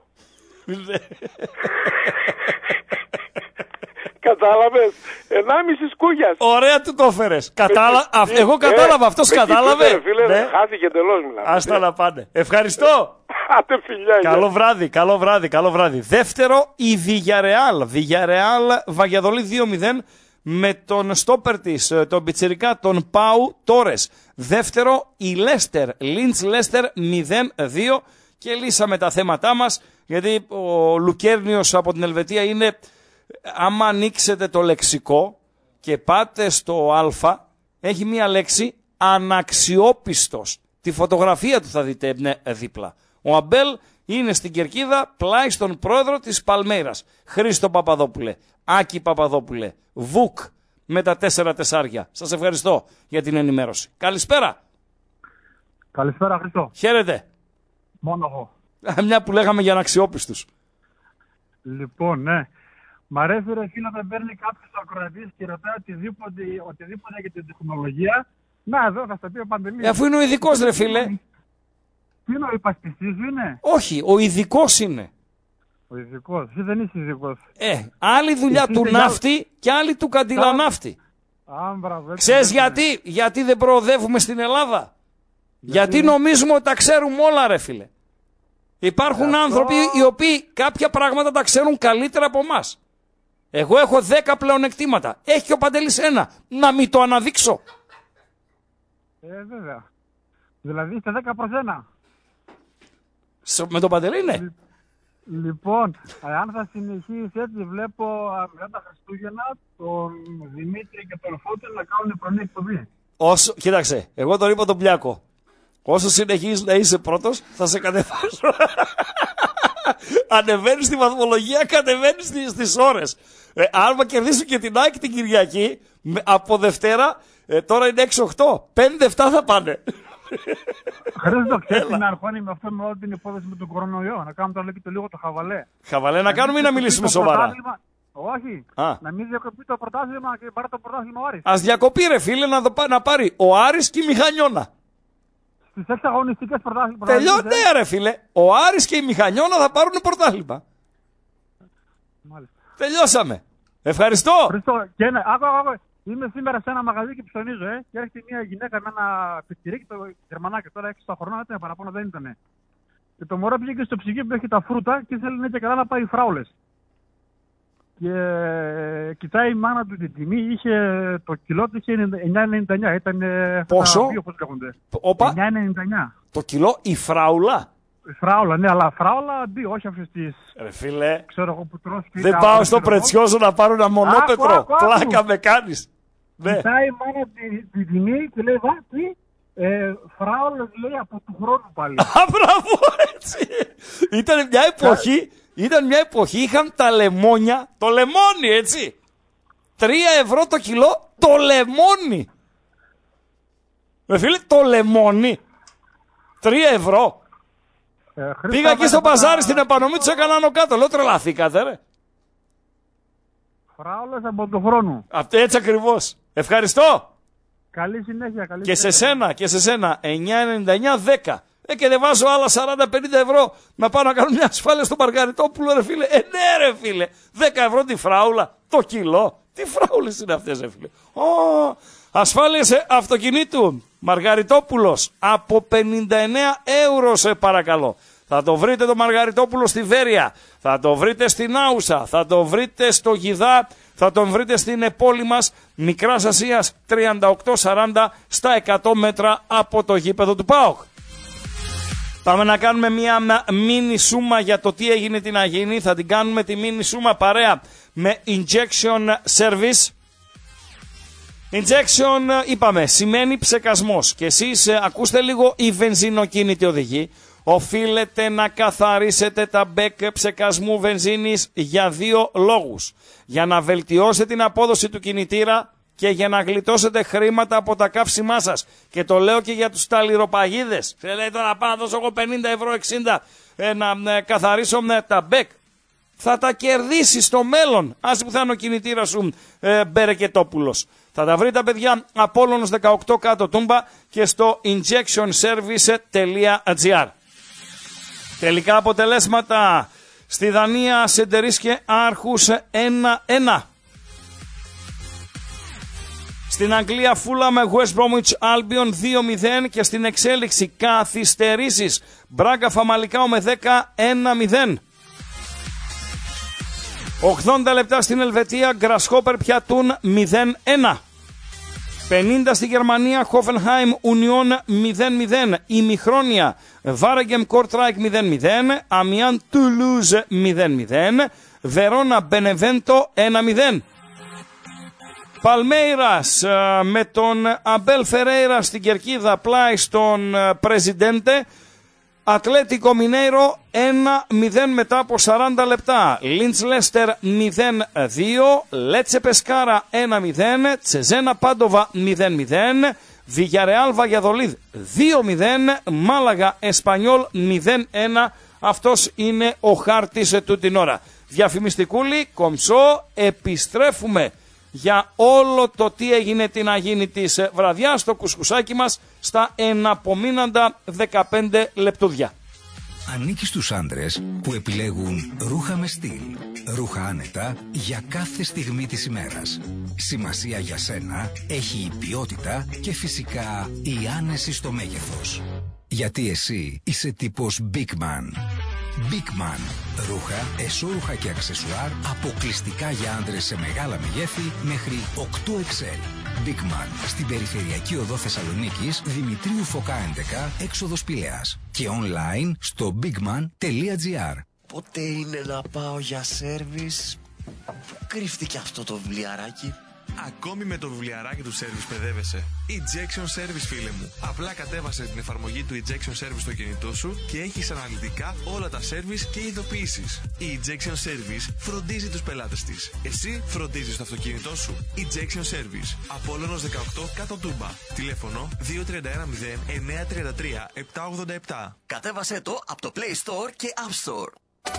Κατάλαβες, ενάμιση σκούγια. Ωραία του το έφερες. Κατάλα... ε, Εγώ κατάλαβα, ε, αυτός κατάλαβε. Φίλε, φίλε, ναι. Χάθηκε τελώς μιλάμε. Άστα να πάνε. Ευχαριστώ. Άτε φιλιά. Καλό βράδυ, καλό βράδυ, καλό βράδυ. Δεύτερο, η Villarreal. Villarreal, Βαγιαδολί δύο μηδέν με τον στόπερ της, τον πιτσιρικά, τον Πάου Τόρες. Δεύτερο, η Λέστερ, Λίντς Λέστερ μηδέν δύο και λύσαμε τα θέματά μας, γιατί ο Λουκέρνιος από την Ελβετία είναι, άμα ανοίξετε το λεξικό και πάτε στο α, έχει μία λέξη αναξιόπιστος. Τη φωτογραφία του θα δείτε ναι, δίπλα. Ο Αμπέλ είναι στην κερκίδα πλάι στον πρόεδρο της Παλμέιρας. Χρήστο Παπαδόπουλε, Άκη Παπαδόπουλε, Βουκ με τα τέσσερα τεσσάρια. Σας ευχαριστώ για την ενημέρωση. Καλησπέρα. Καλησπέρα Χρήστο. Χαίρετε. Μόνο εγώ. Μια που λέγαμε για αναξιόπιστους. Λοιπόν, ναι. Μ' αρέσει ρε φίλε όταν παίρνει κάποιος ακροατής και ρωτάει οτιδήποτε, οτιδήποτε για την τεχνολογία. Να εδώ θα στα πει ο Παντελής. Ε, αφού είναι ο ειδικός ρε φίλε. Τι είναι ο υπασπιστής σου είναι? Όχι, ο ειδικός είναι. Ο ειδικός, εσύ δεν είσαι ειδικός. Ε, άλλη δουλειά εσύ του ναύτη για... και άλλη του καντιλαναύτη. Ξέρεις γιατί, γιατί δεν προοδεύουμε στην Ελλάδα? Γιατί, γιατί νομίζουμε ότι τα ξέρουμε όλα ρε φίλε. Υπάρχουν αυτό... άνθρωποι οι οποίοι κάποια πράγματα τα ξέρουν καλύτερα από εμάς. Εγώ έχω δέκα πλεονεκτήματα. Έχει και ο Παντελής ένα. Να μην το αναδείξω. Ε, βέβαια. Δηλαδή είστε δέκα προς ένα. Με τον Παντελή, ναι. Λοιπόν, αν θα συνεχίσει έτσι, βλέπω μετά τα Χριστούγεννα τον Δημήτρη και τον Φώτη να κάνουν πρωινή εκπομπή. Όσο, κοίταξε, εγώ τον είπα τον Πλιάκο. Όσο συνεχίζεις να είσαι πρώτος, θα σε κατεβάσω. Ανεβαίνεις στη βαθμολογία, κατεβαίνεις στις ώρες. Ε, αν κερδίσουν και την Άκη την Κυριακή, από Δευτέρα, ε, τώρα είναι έξι οκτώ. πέντε επτά θα πάνε. Χρήστο, ξέρεις να αρχώνει με αυτό με όλη την υπόθεση με τον κορονοϊό. Να κάνουμε τώρα και λίγο το χαβαλέ. Χαβαλέ να κάνουμε ή να μιλήσουμε σοβαρά? Όχι. Α. Να μην διακοπεί το πρωτάθλημα και πάρει το πρωτάθλημα ο Άρης. Ας διακοπεί ρε φίλε να, το, να πάρει ο Άρης και η Μηχανιώνα. Στις έξι αγωνιστικές πρωτάθλημα. Τελειώνται ε. ρε φίλε. Ο Άρης και η Μηχανιώνα θα πάρουν πρωτάθλημα. Μάλιστα. Τελειώσαμε. Ευχαριστώ. Ευχαριστώ. Και ναι, άκου, άκου. Είμαι σήμερα σε ένα μαγαζί και ψωνίζω, ε. Και έρχεται μια γυναίκα με ένα πιτσιρίκι, το Γερμανάκι, τώρα έξι χρονών, δεν παραπάνω δεν ήταν. Και το μωρό πήγε στο ψυγείο που έχει τα φρούτα και θέλει ναι, και καλά να πάει φράουλες. Και κοιτάει η μάνα του την τιμή, είχε, το κιλό του είχε εννιά ενενήντα εννιά. Ήταν πόσο? Δύο, πώς λέγονται. Όπα. εννιά ενενήντα εννιά. Το κιλό η φράουλα. Η φράουλα, ναι, αλλά φράουλα αντί, όχι αυτές τις... Ρε φίλε, ξέρω εγώ που τρως, δεν πάω στο Πρετσιόζο να πάρω ένα μονόπετρο. Πλάκα με κάνεις. Κοιτάει η μάνα την τιμή και λέει, βά, τι, ε, φράουλες λέει από του χρόνου πάλι. Α, μπράβο, έτσι. Ήταν μια εποχή, ήταν μια εποχή, είχαν τα λεμόνια, το λεμόνι, έτσι. Τρία ευρώ το κιλό, το λεμόνι. Με φίλε, το λεμόνι. Τρία ευρώ. Ε, Πήγα εκεί στο παζάρι στην επανομή τους έκανα άνω κάτω. Λέω τρελαθήκατε ρε. Φράουλες από του χρόνου. Αυτό έτσι ακριβώς. Ευχαριστώ. Καλή συνέχεια. Καλή και συνέχεια. σε σένα, και σε σένα. εννιά ενενήντα εννιά δέκα. Ε, και δεν βάζω άλλα σαράντα πενήντα ευρώ να πάω να κάνω μια ασφάλεια στο Μαργαριτόπουλο, ρε φίλε. Ε, ναι, ρε φίλε. δέκα ευρώ τη φράουλα. Το κιλό. Τι φράουλες είναι αυτές, ρε φίλε. Oh, ασφάλειες αυτοκινήτου. Μαργαριτόπουλος. Από πενήντα εννέα ευρώ, σε παρακαλώ. Θα το βρείτε το Μαργαριτόπουλο στη Βέρεια. Θα το βρείτε στην Άουσα. Θα το βρείτε στο Γιδά. Θα τον βρείτε στην πόλη μας Μικράς Ασίας τριάντα οκτώ σαράντα στα εκατό μέτρα από το γήπεδο του ΠΑΟΚ. Πάμε να κάνουμε μια μίνι σούμα για το τι έγινε την Αγίνη. Θα την κάνουμε τη μίνι σούμα παρέα με Injection Service. Injection, είπαμε, σημαίνει ψεκασμός. Και εσείς ακούστε λίγο, οι βενζινοκίνητοι οδηγοί, οφείλετε να καθαρίσετε τα μπέκ ψεκασμού βενζίνης για δύο λόγους. Για να βελτιώσετε την απόδοση του κινητήρα και για να γλιτώσετε χρήματα από τα καύσιμά σας. Και το λέω και για τους ταλιροπαγίδες. Σε λέει τώρα πάω να δώσω εγώ πενήντα ευρώ, εξήντα ε, να ε, καθαρίσω ε, τα μπέκ. Θα τα κερδίσει στο μέλλον. Άσε που θα είναι ο κινητήρας σου ε, Μπερεκετόπουλος. Θα τα βρείτε, παιδιά, Απόλλωνος δεκαοκτώ κάτω Τούμπα και στο injection service τελεία gr. Τελικά αποτελέσματα. Στη Δανία Σεντερίσκε Άρχους ένα ένα. Στην Αγγλία Φούλαμ West Bromwich Albion δύο μηδέν και στην εξέλιξη καθυστερήσεις Μπράγκα Φαμαλικάο με δέκα ένα μηδέν. ογδόντα λεπτά στην Ελβετία Γκρασχόπερ Πιατούν μηδέν ένα. πενήντα στη Γερμανία Χόφενχάιμ Ουνιόν μηδέν μηδέν. Ημιχρόνια Βάρεγκεμ Κορτράικ μηδέν μηδέν. Αμιάν Τουλούζ μηδέν μηδέν. Βερόνα Μπενεβέντο ένα μηδέν. Παλμέιρας με τον Αμπέλ Φερέιρα στην κερκίδα πλάι στον Πρεζιντέντε. Ατλέτικο Μινέιρο ένα μηδέν μετά από σαράντα λεπτά. Λίντς Λέστερ μηδέν δύο. Λέτσε Πεσκάρα ένα μηδέν. Τσεζένα Πάντοβα μηδέν μηδέν. Βιγιαρεάλ Βαγιαδολίδ δύο μηδέν. Μάλαγα Εσπανιόλ μηδέν ένα. Αυτός είναι ο χάρτης του την ώρα. Διαφημιστικούλη, κομψό, επιστρέφουμε για όλο το τι έγινε την αγίνη της βραδιάς στο κουσκουσάκι μας στα εναπομείναντα δεκαπέντε λεπτούδια. Ανήκει στους άντρες που επιλέγουν ρούχα με στυλ, ρούχα άνετα για κάθε στιγμή της ημέρας. Σημασία για σένα έχει η ποιότητα και φυσικά η άνεση στο μέγεθος. Γιατί εσύ είσαι τύπος Big Man. Big Man. Ρούχα, εσώρουχα και αξεσουάρ αποκλειστικά για άντρες σε μεγάλα μεγέθη μέχρι οκτώ εξ ελ. Big Man. Στην περιφερειακή οδό Θεσσαλονίκης, Δημητρίου Φωκά έντεκα, έξοδος Πηλαίας. Και online στο bigman τελεία gr. Πότε είναι να πάω για σέρβις? Πού κρύφτηκε αυτό το βιβλιαράκι? Ακόμη με το βιβλιαράκι του Service παιδεύεσαι. Injection Service, φίλε μου. Απλά κατέβασε την εφαρμογή του Injection Service στο κινητό σου και έχεις αναλυτικά όλα τα service και ειδοποιήσεις. Η Injection Service φροντίζει τους πελάτες της. Εσύ φροντίζεις το αυτοκίνητό σου. Injection Service. Απόλλωνος δεκαοκτώ κάτω Τούμπα. Τηλέφωνο δύο τρία ένα μηδέν εννιά τρία τρία επτά ογδόντα επτά. Κατέβασε το από το Play Store και App Store.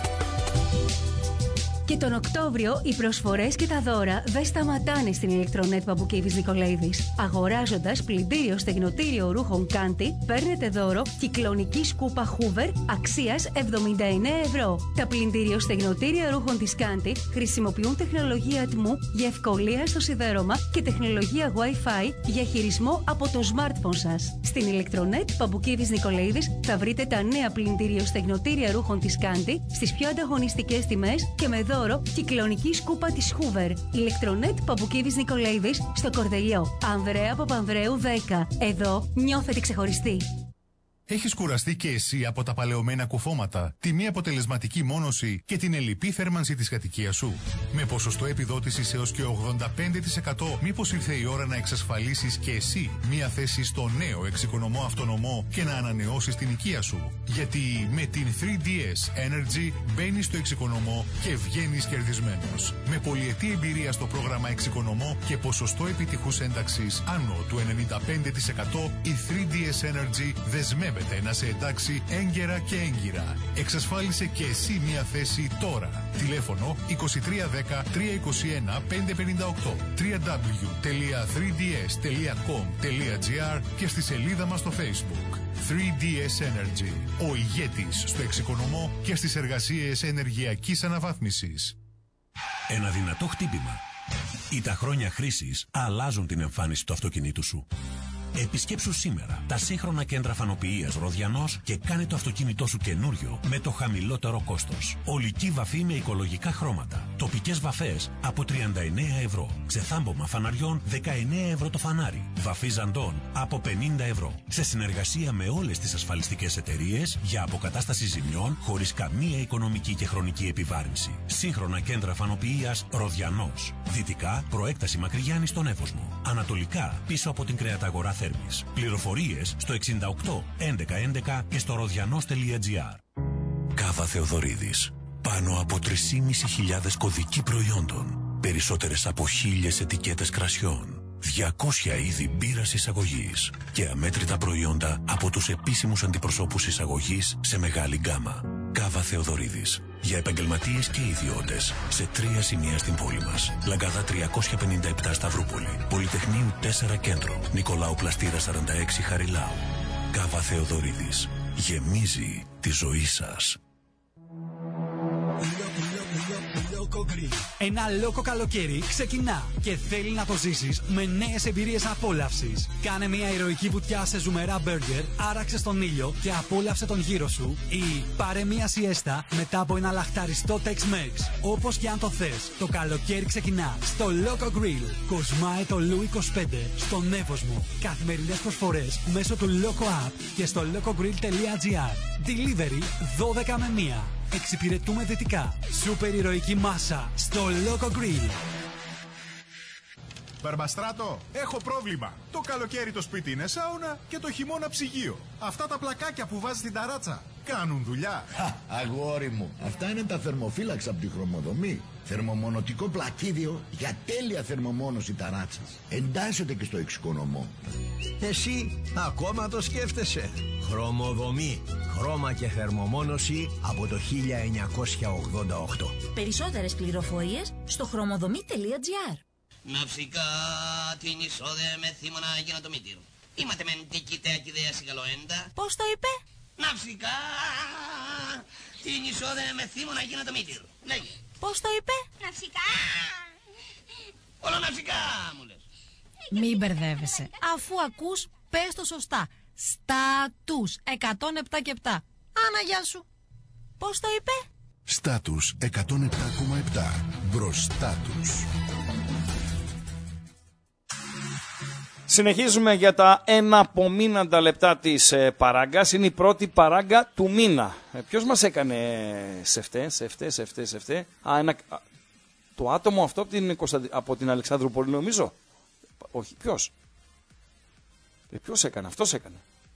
Και τον Οκτώβριο οι προσφορές και τα δώρα δεν σταματάνε στην Ηλεκτρονέτ Παπουκίδης Νικολαίδης. Αγοράζοντας πλυντήριο στεγνοτήριο ρούχων Κάντι, παίρνετε δώρο κυκλονική σκούπα Hoover αξίας εβδομήντα εννέα ευρώ. Τα πλυντήριο στεγνοτήρια ρούχων της Κάντι χρησιμοποιούν τεχνολογία ατμού για ευκολία στο σιδέρωμα και τεχνολογία Wi-Fi για χειρισμό από το smartphone σας. Στην Ηλεκτρονέτ Παπουκίδης Νικολαίδης θα βρείτε τα νέα πλυντήριο στεγνοτήρια ρούχων της Κάντι στις πιο ανταγωνιστικές τιμές και με δώρο κυκλονική σκούπα της Hoover. Ηλεκτρονέτ Παπουκίδης Νικολαίδης στο Κορδελιό. Ανδρέα Παπανδρέου δέκα. Εδώ νιώθετε ξεχωριστή. Έχεις κουραστεί και εσύ από τα παλαιωμένα κουφώματα, τη μη αποτελεσματική μόνωση και την ελλειπή θέρμανση της κατοικίας σου? Με ποσοστό επιδότησης έως και ογδόντα πέντε τοις εκατό, μήπως ήρθε η ώρα να εξασφαλίσεις και εσύ μία θέση στο νέο εξοικονομώ αυτονομό και να ανανεώσεις την οικία σου? Γιατί με την θρι ντι ες Energy μπαίνεις στο εξοικονομώ και βγαίνεις κερδισμένος. Με πολυετή εμπειρία στο πρόγραμμα εξοικονομώ και ποσοστό επιτυχούς ένταξης άνω του ενενήντα πέντε τοις εκατό, η θρι ντι ες Energy δεσμεύεται να σε εντάξει έγκαιρα και έγκυρα. Εξασφάλισε και εσύ μία θέση τώρα. Τηλέφωνο είκοσι τρία δέκα τριακόσια είκοσι ένα πεντακόσια πενήντα οκτώ, double-u double-u double-u τελεία θρι ντι ες τελεία κομ τελεία τζι αρ και στη σελίδα μας στο Facebook. θρι ντι ες Energy, ο ηγέτης στο εξοικονομώ και στις εργασίες ενεργειακής αναβάθμισης. Ένα δυνατό χτύπημα ή τα χρόνια χρήσης αλλάζουν την εμφάνιση του αυτοκινήτου σου. Επισκέψου σήμερα τα σύγχρονα κέντρα φανοποιίας Ροδιανός και κάνε το αυτοκίνητό σου καινούριο με το χαμηλότερο κόστος. Ολική βαφή με οικολογικά χρώματα. Τοπικές βαφές από τριάντα εννέα ευρώ. Ξεθάμπομα φαναριών δεκαεννέα ευρώ το φανάρι. Βαφή ζαντών από πενήντα ευρώ. Σε συνεργασία με όλες τις ασφαλιστικές εταιρείες για αποκατάσταση ζημιών χωρίς καμία οικονομική και χρονική επιβάρυνση. Σύγχρονα κέντρα φανοποιίας Ροδιανός. Δυτικά προέκταση Μακρυγιάννη στον Εύωσμο. Ανατολικά πίσω από την κρεαταγορά Θέρμης. Πληροφορίες στο εξήντα οκτώ έντεκα έντεκα και στο ροδιανός τελεία τζι άρ. Κάβα Θεοδωρίδης. Πάνω από τρεις και μισή χιλιάδες κωδικοί προϊόντων. Περισσότερες από χίλιες ετικέτες κρασιών. διακόσια είδη μπύρας εισαγωγής. Και αμέτρητα προϊόντα από τους επίσημους αντιπροσώπους εισαγωγής σε μεγάλη γκάμα. Κάβα Θεοδωρίδης. Για επαγγελματίες και ιδιώτες. Σε τρία σημεία στην πόλη μας. Λαγκάδα τριακόσια πενήντα επτά Σταυρούπολη. Πολυτεχνείου τέσσερα Κέντρο. Νικολάου Πλαστήρα σαράντα έξι Χαριλάου. Κάβα Θεοδωρίδης. Γεμίζει τη ζωή σας. Ένα λόκο καλοκαίρι ξεκινά και θέλει να το ζήσεις με νέες εμπειρίες απόλαυσης. Κάνε μια ηρωική βουτιά σε ζουμερά μπέργκερ, άραξε στον ήλιο και απόλαυσε τον γύρο σου ή πάρε μια σιέστα μετά από ένα λαχταριστό Tex-Mex. Όπως και αν το θες, το καλοκαίρι ξεκινά στο Loco Grill. Κοσμάε το Λου είκοσι πέντε στον Εύωσμο. Καθημερινές προσφορές μέσω του Loco App και στο locogrill τελεία τζι άρ. Delivery δώδεκα με μία. Εξυπηρετούμε δυτικά. Σούπερ ηρωική μάσα στο Loco Grill. Μπαρμπαστράτο, έχω πρόβλημα. Το καλοκαίρι το σπίτι είναι σάουνα και το χειμώνα ψυγείο. Αυτά τα πλακάκια που βάζεις στην ταράτσα κάνουν δουλειά. Χα, αγόρι μου, αυτά είναι τα θερμοφύλαξ από τη Χρωμοδομή. Θερμομονωτικό πλακίδιο για τέλεια θερμομόνωση ταράτσας. Εντάσσεται και στο εξοικονομό. Εσύ ακόμα το σκέφτεσαι. Χρωμοδομή. Χρώμα και θερμομόνωση από το χίλια εννιακόσια ογδόντα οκτώ. Περισσότερες πληροφορίες στο χρωμοδομή τελεία τζι άρ. Ναυσικά την εισόδε με θύμωνα για να το μήτυρ. Είμαστε μεν τι κοιτέα και ιδέα συγκαλοέντα. Πώς το είπε? Ναυσικά την εισόδε με θύμωνα για να το μήτυρ. Λέγε. Πώς το είπε? Ναυσικά. Όλο ναυσικά μου λες. Μην μπερδεύεσαι. Αφού ακούς, πες το σωστά. Στάτους εκατόν επτά και επτά. Άνα, γεια σου. Πώς το είπε? Στάτους εκατόν επτά κόμμα επτά. Μπροστά τους. Συνεχίζουμε για τα εναπομείναντα λεπτά της ε, παράγκας. Είναι η πρώτη παράγκα του μήνα. Ε, ποιος μας έκανε σε αυτέ, σε αυτέ, σε αυτέ, σε αυτέ. Α, ένα, α, το άτομο αυτό από την, από την Αλεξανδρούπολη νομίζω. Όχι, ποιος. Ε, ποιος έκανε, αυτός έκανε.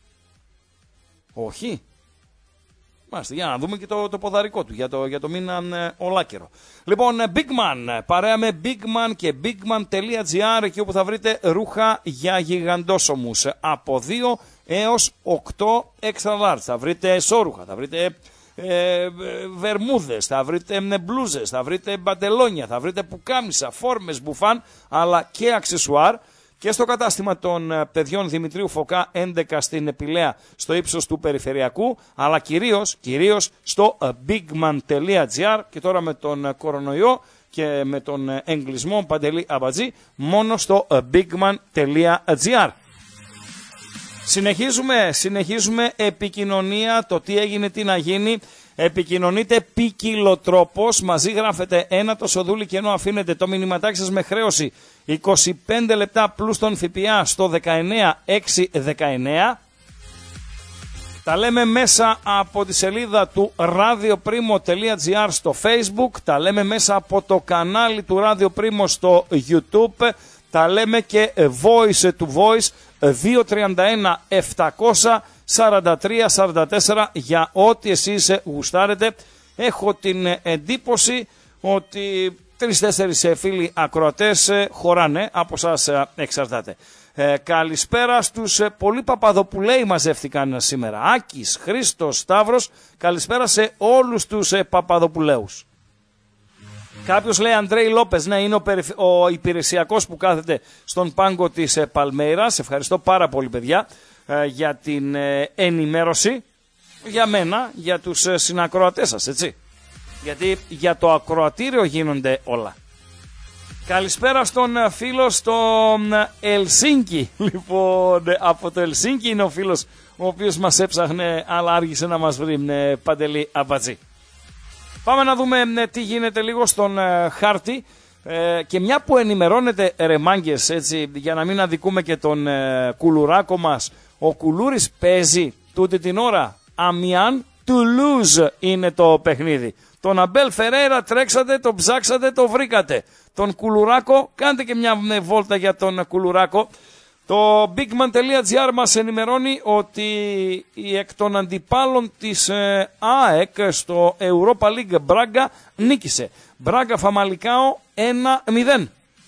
Όχι. Μάλιστα, για να δούμε και το, το ποδαρικό του για το, για το μήνα ε, ολάκερο. Λοιπόν, Big Man, παρέα με Big Man και bigman τελεία τζι άρ, εκεί όπου θα βρείτε ρούχα για γιγαντόσωμους από δύο έως οκτώ extra large. Θα βρείτε σόρουχα, θα βρείτε ε, βερμούδες, θα βρείτε μπλούζες, θα βρείτε μπαντελόνια, θα βρείτε πουκάμισα, φόρμες, μπουφάν, αλλά και αξεσουάρ. Και στο κατάστημα των παιδιών Δημητρίου Φωκά έντεκα στην Επιλέα, στο ύψος του Περιφερειακού, αλλά κυρίως, κυρίως στο bigman τελεία τζι άρ και τώρα με τον κορονοϊό και με τον εγκλισμό Παντελή Αμπατζή, μόνο στο bigman τελεία τζι άρ. Συνεχίζουμε, συνεχίζουμε επικοινωνία, το τι έγινε, τι να γίνει. Επικοινωνείτε ποικιλοτρόπως, μαζί γράφετε ένα το σοδούλι και ενώ αφήνετε το μηνυματάκι σας με χρέωση είκοσι πέντε λεπτά πλούς τον ΦΠΑ στο δεκαεννέα εξακόσια δεκαεννέα. Τα λέμε μέσα από τη σελίδα του radioprimo τελεία τζι άρ στο Facebook, τα λέμε μέσα από το κανάλι του Radio Primo στο YouTube, τα λέμε και voice to voice δύο τρία ένα επτακόσια σαράντα τρία σαράντα τέσσερα για ό,τι εσείς γουστάρετε. Έχω την εντύπωση ότι τρεις-τέσσερις φίλοι ακροατές χωράνε, από σας εξαρτάται. Ε, καλησπέρα στους ε, πολλοί Παπαδοπουλέοι μαζεύτηκαν σήμερα. Άκης, Χρήστος, Σταύρος, καλησπέρα σε όλους τους ε, Παπαδοπουλέους. Κάποιος λέει Αντρέι Λόπες, ναι, είναι ο, περιφ... ο υπηρεσιακός που κάθεται στον πάγκο της ε, Παλμέιρας. Ευχαριστώ πάρα πολύ, παιδιά, ε, για την ε, ενημέρωση. Για μένα, για τους ε, συνακροατές σας, έτσι. Γιατί για το ακροατήριο γίνονται όλα. Καλησπέρα στον φίλο στον Ελσίνκι. Λοιπόν, από το Ελσίνκι είναι ο φίλος ο οποίος μας έψαχνε, αλλά άργησε να μας βρει, Παντελή Αμπατζή. Πάμε να δούμε τι γίνεται λίγο στον χάρτη. Ε, και μια που ενημερώνεται, ρε μάγκες, έτσι, για να μην αδικούμε και τον ε, κουλουράκο μας, ο Κουλούρης παίζει τούτη την ώρα. Αμιάν Τουλούζ είναι το παιχνίδι. Τον Αμπέλ Φερέιρα τρέξατε, τον ψάξατε, το βρήκατε. Τον Κουλουράκο, κάντε και μια βόλτα για τον Κουλουράκο. Το bigman.gr μας ενημερώνει ότι η εκ των αντιπάλων της ε, ΑΕΚ στο Europa League Μπράγκα νίκησε. Μπράγκα Φαμαλικάο ένα μηδέν.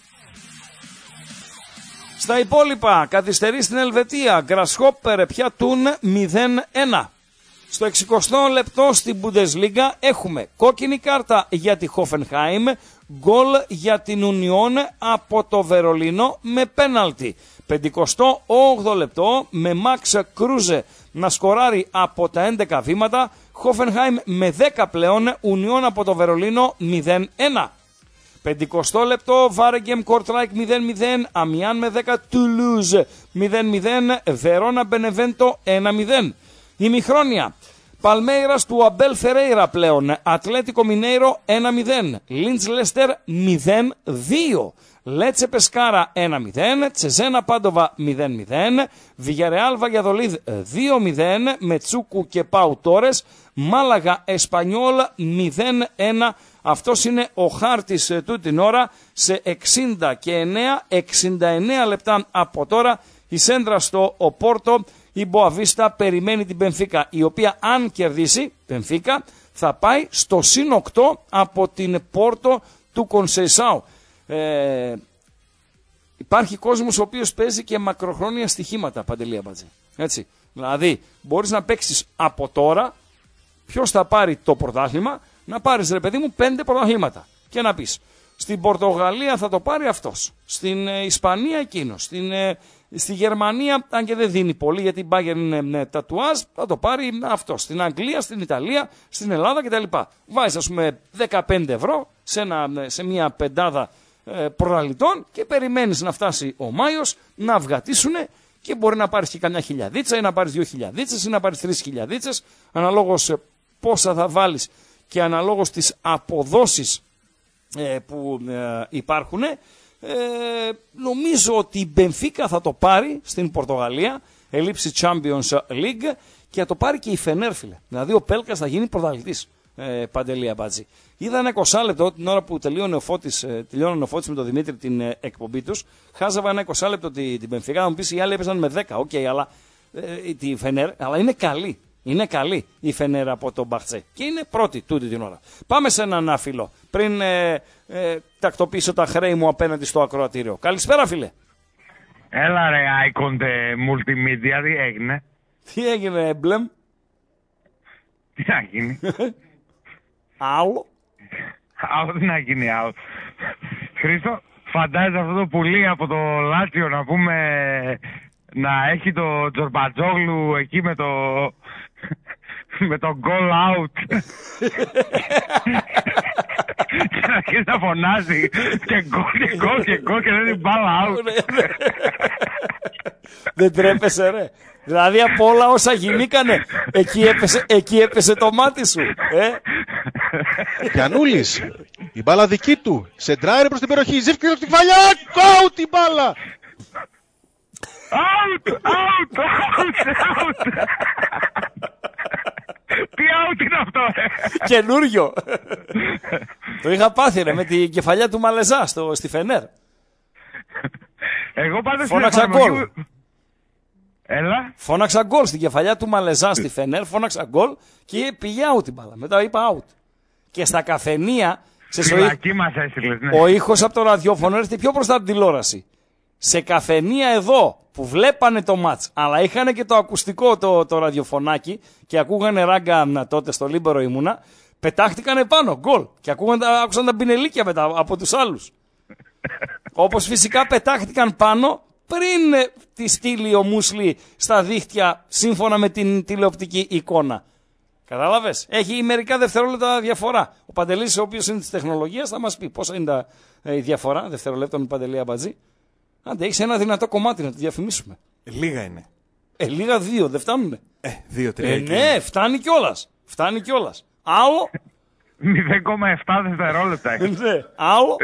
Στα υπόλοιπα, καθυστερεί στην Ελβετία, Γκρασχόπερ πιατούν μηδέν ένα. Στο εξηκοστό λεπτό στην Bundesliga έχουμε κόκκινη κάρτα για τη Hoffenheim, γκολ για την Union από το Βερολίνο με πέναλτι. πενηκοστό όγδοο λεπτό με Max Kruse να σκοράρει από τα έντεκα βήματα, Hoffenheim με δέκα πλέον, Union από το Βερολίνο μηδέν ένα. πενηκοστό λεπτό, Βάρεγκεμ Κορτράικ μηδέν μηδέν, Αμιάν με δέκα, Toulouse μηδέν μηδέν, Βερόνα Μπενεβέντο ένα μηδέν. Ημιχρόνια, Παλμέιρας του Αμπέλ Φερέιρα πλέον, Ατλέτικο Μινέιρο ένα μηδέν, Λίντς Λέστερ μηδέν δύο, Λέτσε Πεσκάρα ένα μηδέν, Τσεζένα Πάντοβα μηδέν μηδέν, Βιγιαρεάλ Βαγιαδολίδ δύο μηδέν, Μετσούκου και Πάου Τόρες, Μάλαγα Εσπανιόλ μηδέν ένα. Αυτός είναι ο χάρτης του την ώρα σε εξήντα και εννέα, εξήντα εννέα λεπτά από τώρα. Η σέντρα στο Οπόρτο, η Μποαβίστα περιμένει την Μπενφίκα, η οποία αν κερδίσει, Μπενφίκα, θα πάει στο συν οκτώ από την Πόρτο του Κονσεϊσάου. Ε, υπάρχει κόσμος ο οποίος παίζει και μακροχρόνια στοιχήματα, Παντελή Αμπατζή. Έτσι. Δηλαδή, μπορείς να παίξεις από τώρα ποιος θα πάρει το πρωτάθλημα, να πάρεις, ρε παιδί μου, πέντε πρωταθλήματα και να πεις στην Πορτογαλία θα το πάρει αυτός, στην ε, Ισπανία εκείνος, στην, ε, στη Γερμανία, αν και δεν δίνει πολύ γιατί η Bayern είναι ε, τατουάζ, θα το πάρει αυτός, στην Αγγλία, στην Ιταλία, στην Ελλάδα κτλ. Βάζεις, ας πούμε, δεκαπέντε ευρώ σε, ένα, σε μια πεντάδα ε, προλαλητών και περιμένεις να φτάσει ο Μάιος να αυγατήσουνε και μπορεί να πάρεις και καμιά χιλιαδίτσα ή να πάρεις δύο χιλιαδίτσες ή να πάρεις τρεις χιλιαδίτσες, αναλόγως ε, πόσα θα βάλεις και αναλόγως τις αποδόσεις ε, που ε, υπάρχουν. Ε, νομίζω ότι η Μπενφίκα θα το πάρει στην Πορτογαλία, ελήψη Champions League, και θα το πάρει και η Φενέρ, φίλε. Δηλαδή ο Πέλκας θα γίνει πρωταθλητής, ε, Παντελή Αμπάτζη. Είδα ένα είκοσι λεπτό την ώρα που τελείωνε ο Φώτης, ε, τελειώνε ο Φώτης με τον Δημήτρη την ε, εκπομπή τους. Χάζαβα ένα είκοσι λεπτό την, την Μπενφίκα, θα μου πεις οι άλλοι έπαιζαν με δέκα, οκ, okay, αλλά ε, τη Φενέρ, αλλά είναι καλή. Είναι καλή η Φενέρα από τον Μπαχτσέ και είναι πρώτη τούτη την ώρα. Πάμε σε έναν φίλο πριν ε, ε, τακτοποιήσω τα χρέη μου απέναντι στο ακροατήριο. Καλησπέρα, φίλε. Έλα ρε Άικοντε Multimedia, τι έγινε? Τι έγινε, Μπλεμ? Τι να γίνει? Άλλο. Άλλο τι να γίνει, άλλο. Χρήστο, φαντάζεσαι αυτό το πουλί από το Λάτσιο να πούμε, να έχει το Τζορμπατζόγλου εκεί με το με το goal out και να αρχίσει να φωνάζει και γκολ και γκολ και γκολ και δεν είναι μπάλα out. Δεν τρέπεσαι, ρε? Δηλαδή από όλα όσα γινήκανε εκεί έπεσε, εκεί έπεσε το μάτι σου, ε? Γιαννούλης, η μπάλα δική του, σεντράρει προς την περιοχή, ζήφκει την κεφαλιά, out την μπάλα. Out, out, out, out. Τι out είναι αυτό, ρε? Καινούριο. Το είχα πάθει, ρε, με την κεφαλιά του Μαλεζά στο, στη Φενέρ. Εγώ πάντως φώναξα γκολ. Έλα. Φώναξα γκολ στην κεφαλιά του Μαλεζά στη Φενέρ, φώναξα γκολ και πήγε out την μπάλα. Μετά είπα out. Και στα καφενεία, σε φυλακή μας έστειλες, ναι. Ο ήχος από το ραδιόφωνο έρθει πιο μπροστά από την τηλεόραση. Σε καφενεία εδώ που βλέπανε το μάτς, αλλά είχαν και το ακουστικό το, το ραδιοφωνάκι και ακούγανε ράγκα τότε στο Λίμπερο ήμουνα, πετάχτηκαν επάνω, γκολ. Και ακούγαν, άκουσαν τα μπινελίκια μετά από τους άλλους. Όπως φυσικά πετάχτηκαν πάνω πριν τη στείλει ο Μούσλι στα δίχτυα σύμφωνα με την τηλεοπτική εικόνα. Κατάλαβες. Έχει μερικά δευτερόλεπτα διαφορά. Ο Παντελής, ο οποίος είναι της τεχνολογίας, θα μας πει πόσα είναι τα, ε, η διαφορά δευτερολέπτων Παντελή Αμπατζή. Άντε, έχεις ένα δυνατό κομμάτι να το διαφημίσουμε. Ε, λίγα είναι. Ε, λίγα δύο, δεν φτάνουνε. Ε, δύο, τρία. Ε, ναι, φτάνει κιόλας. Φτάνει κιόλας. Άλλο. μηδέν κόμμα επτά δευτερόλεπτα. Ναι, άλλο.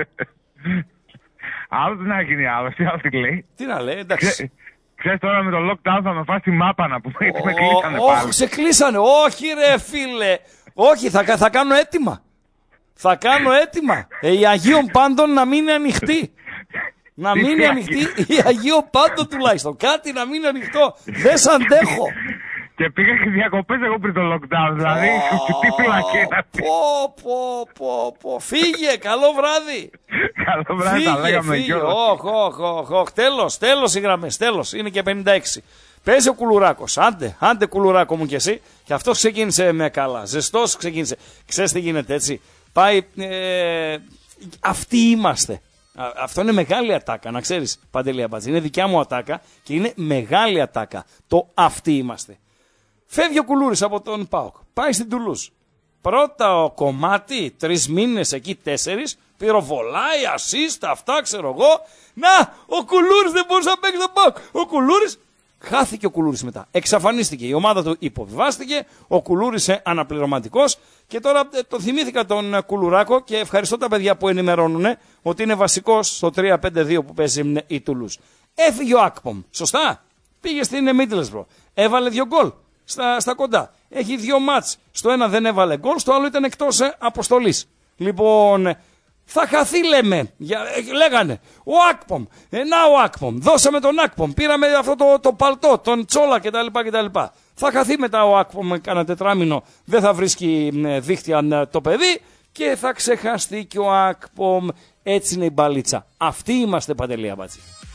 Άλλο τι να γίνει άλλο, τι άλλο τι λέει. Τι να λέει, εντάξει. Ξέρεις τώρα με το lockdown θα με φάσει τη μάπα να πούμε, γιατί με κλείσανε πάλι. Όχι, σε κλείσανε. Όχι ρε φίλε. Όχι, θα, θα κάνω έτοιμα. Θα κάνω έτοιμα. Ε, η Αγίων Πάντων να μείνει ανοιχτή. Να μείνει ανοιχτή η Αγίων Πάντων τουλάχιστον. Κάτι να μείνει ανοιχτό. Δεν σ' αντέχω. Και πήγα και διακοπές εγώ πριν το lockdown, δηλαδή τι φυλακή να πει. Πω, πω, πω, πω. Φύγε, καλό βράδυ. Καλό βράδυ, τα λέγαμε κιόλας. Όχι, όχι, όχι, όχι. Τέλος, τέλος οι γραμμές, τέλος. Είναι και πενήντα έξι. Παίζει ο Κουλουράκος. Άντε, άντε Κουλουράκο μου κι εσύ. Και αυτός ξεκίνησε με καλά. Ζεστός ξεκίνησε. Ξέρεις τι γίνεται έτσι. Πάει. Ε, αυτοί είμαστε. Α, αυτό είναι μεγάλη ατάκα, να ξέρεις, Παντελή Αμπατζή. Είναι δικιά μου ατάκα και είναι μεγάλη ατάκα. Το αυτοί είμαστε. Φεύγει ο Κουλούρης από τον ΠΑΟΚ. Πάει στην Τουλούζ. Πρώτα ο κομμάτι, τρεις μήνες εκεί, τέσσερις. Πυροβολάει, ασίστα, αυτά ξέρω εγώ. Να, ο Κουλούρης δεν μπορούσε να παίξει τον ΠΑΟΚ. Ο Κουλούρης. Χάθηκε ο Κουλούρης μετά. Εξαφανίστηκε. Η ομάδα του υποβιβάστηκε. Ο Κουλούρης αναπληρωματικός. Και τώρα το θυμήθηκα τον Κουλουράκο και ευχαριστώ τα παιδιά που ενημερώνουν ότι είναι βασικός στο τρία πέντε δύο που παίζει η Τουλούζ. Έφυγε ο Ακπομ. Σωστά. Πήγε στην Μίτλεσμπρο. Έβαλε δύο γκολ στα, στα κοντά. Έχει δύο μάτς. Στο ένα δεν έβαλε γκολ, στο άλλο ήταν εκτός ε, αποστολής. Λοιπόν, θα χαθεί λέμε. Για, ε, λέγανε. Ο Ακπομ. Ε, να ο Ακπομ. Δώσαμε τον Ακπομ. Πήραμε αυτό το, το παλτό, τον Τσόλα κτλ. κτλ. Θα χαθεί μετά ο Ακπομ κάνα τετράμινο. Δεν θα βρίσκει ε, δίχτυα ε, το παιδί και θα ξεχαστεί και ο Ακπομ. Έτσι είναι η μπαλίτσα. Αυτοί είμαστε, Παντελή Αμπατζή.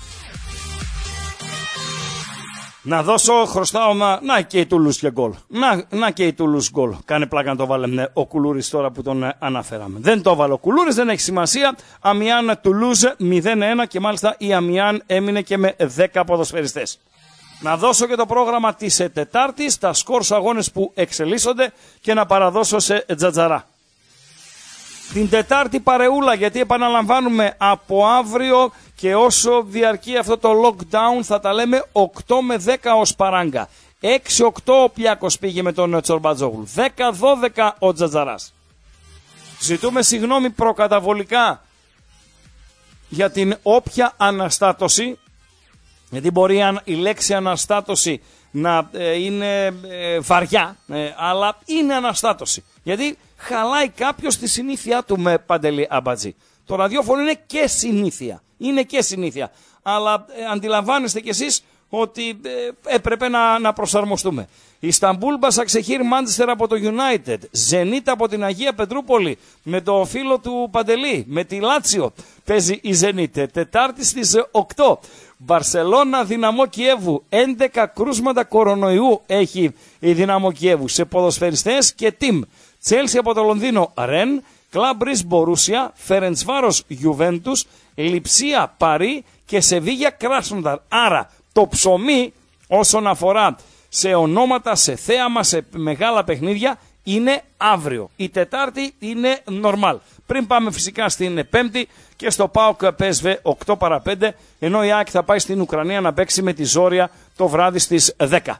Να δώσω, χρωστάω, να, να και η Τουλούζ και γκολ. Να, να και η Τουλούζ γκολ. Κάνε πλάκα να το βάλε ο Κουλούρης τώρα που τον αναφέραμε. Δεν το βάλε ο Κουλούρης, δεν έχει σημασία. Αμιάν Τουλούζ μηδέν ένα και μάλιστα η Αμιάν έμεινε και με δέκα ποδοσφαιριστές. Να δώσω και το πρόγραμμα της Τετάρτης, τα σκορ στους αγώνες που εξελίσσονται και να παραδώσω σε Τζατζαρά. Την Τετάρτη παρεούλα, γιατί επαναλαμβάνουμε από αύριο και όσο διαρκεί αυτό το lockdown θα τα λέμε οκτώ με δέκα ως παράγκα. έξι οκτώ ο Πιάκος πήγε με τον Τσορμπατζόγλου. δέκα δώδεκα ο Τζατζαράς. Ζητούμε συγγνώμη προκαταβολικά για την όποια αναστάτωση, γιατί μπορεί η λέξη αναστάτωση να ε, είναι ε, βαριά, ε, αλλά είναι αναστάτωση. Γιατί χαλάει κάποιος τη συνήθεια του με Παντελή Αμπατζή. Το ραδιόφωνο είναι και συνήθεια. Είναι και συνήθεια. Αλλά ε, αντιλαμβάνεστε κι εσείς ότι ε, έπρεπε να, να προσαρμοστούμε. Ισταμπούλ Μπασαξεχήρ Μάντσεστερ από το United. Ζενίτ από την Αγία Πετρούπολη με το φίλο του Παντελή. Με τη Λάτσιο παίζει η Ζενίτ. Τετάρτη στις οκτώ. Μπαρσελώνα Δυναμό Κιέβου. έντεκα κρούσματα κορονοϊού έχει η Δυναμό Κιέβου σε ποδοσφαιριστές και team. Τσέλσι από το Λονδίνο Ρεν. Κλαμπ Μπρις Μπορούσια. Φερεντσβάρος Γιουβέντους. Λιψία Παρί και Σεβίγια Κράσνονταρ. Άρα το ψωμί όσον αφορά σε ονόματα, σε θέαμα, σε μεγάλα παιχνίδια είναι αύριο. Η Τετάρτη είναι normal. Πριν πάμε φυσικά στην Πέμπτη και στο ΠΑΟΚ πι ες βι οκτώ παρά πέντε, ενώ η ΑΕΚ θα πάει στην Ουκρανία να παίξει με τη Ζόρια το βράδυ στις δέκα.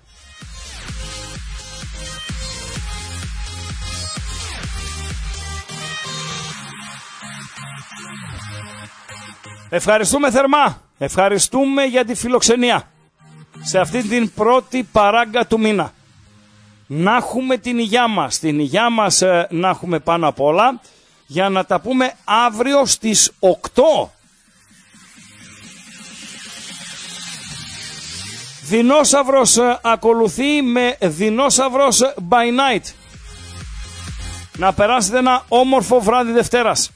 Ευχαριστούμε θερμά. Ευχαριστούμε για τη φιλοξενία σε αυτή την πρώτη παράγκα του μήνα. Να έχουμε την υγειά μας, την υγειά μας ε, να έχουμε πάνω απ' όλα, για να τα πούμε αύριο στις οκτώ. Δεινόσαυρος ε, ακολουθεί με δεινόσαυρος by night. Να περάσετε ένα όμορφο βράδυ Δευτέρας.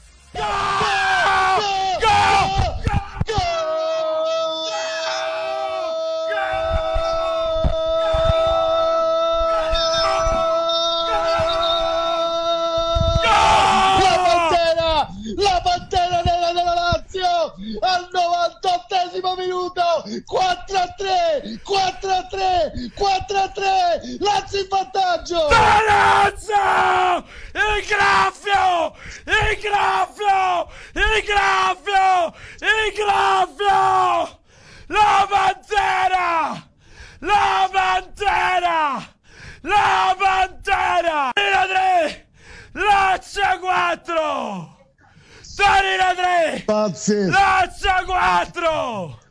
La pantera nera della Lazio al novantotto venticinquettesimo minuto, quattro a tre, quattro a tre, quattro a tre, Lazio in vantaggio. Lazio! Il graffio! Il graffio! Il graffio! Il graffio! La Pantera! La Pantera! La Pantera! Torino tre! Lazio quattro! Torino tre! Pazzesco! Lazio quattro!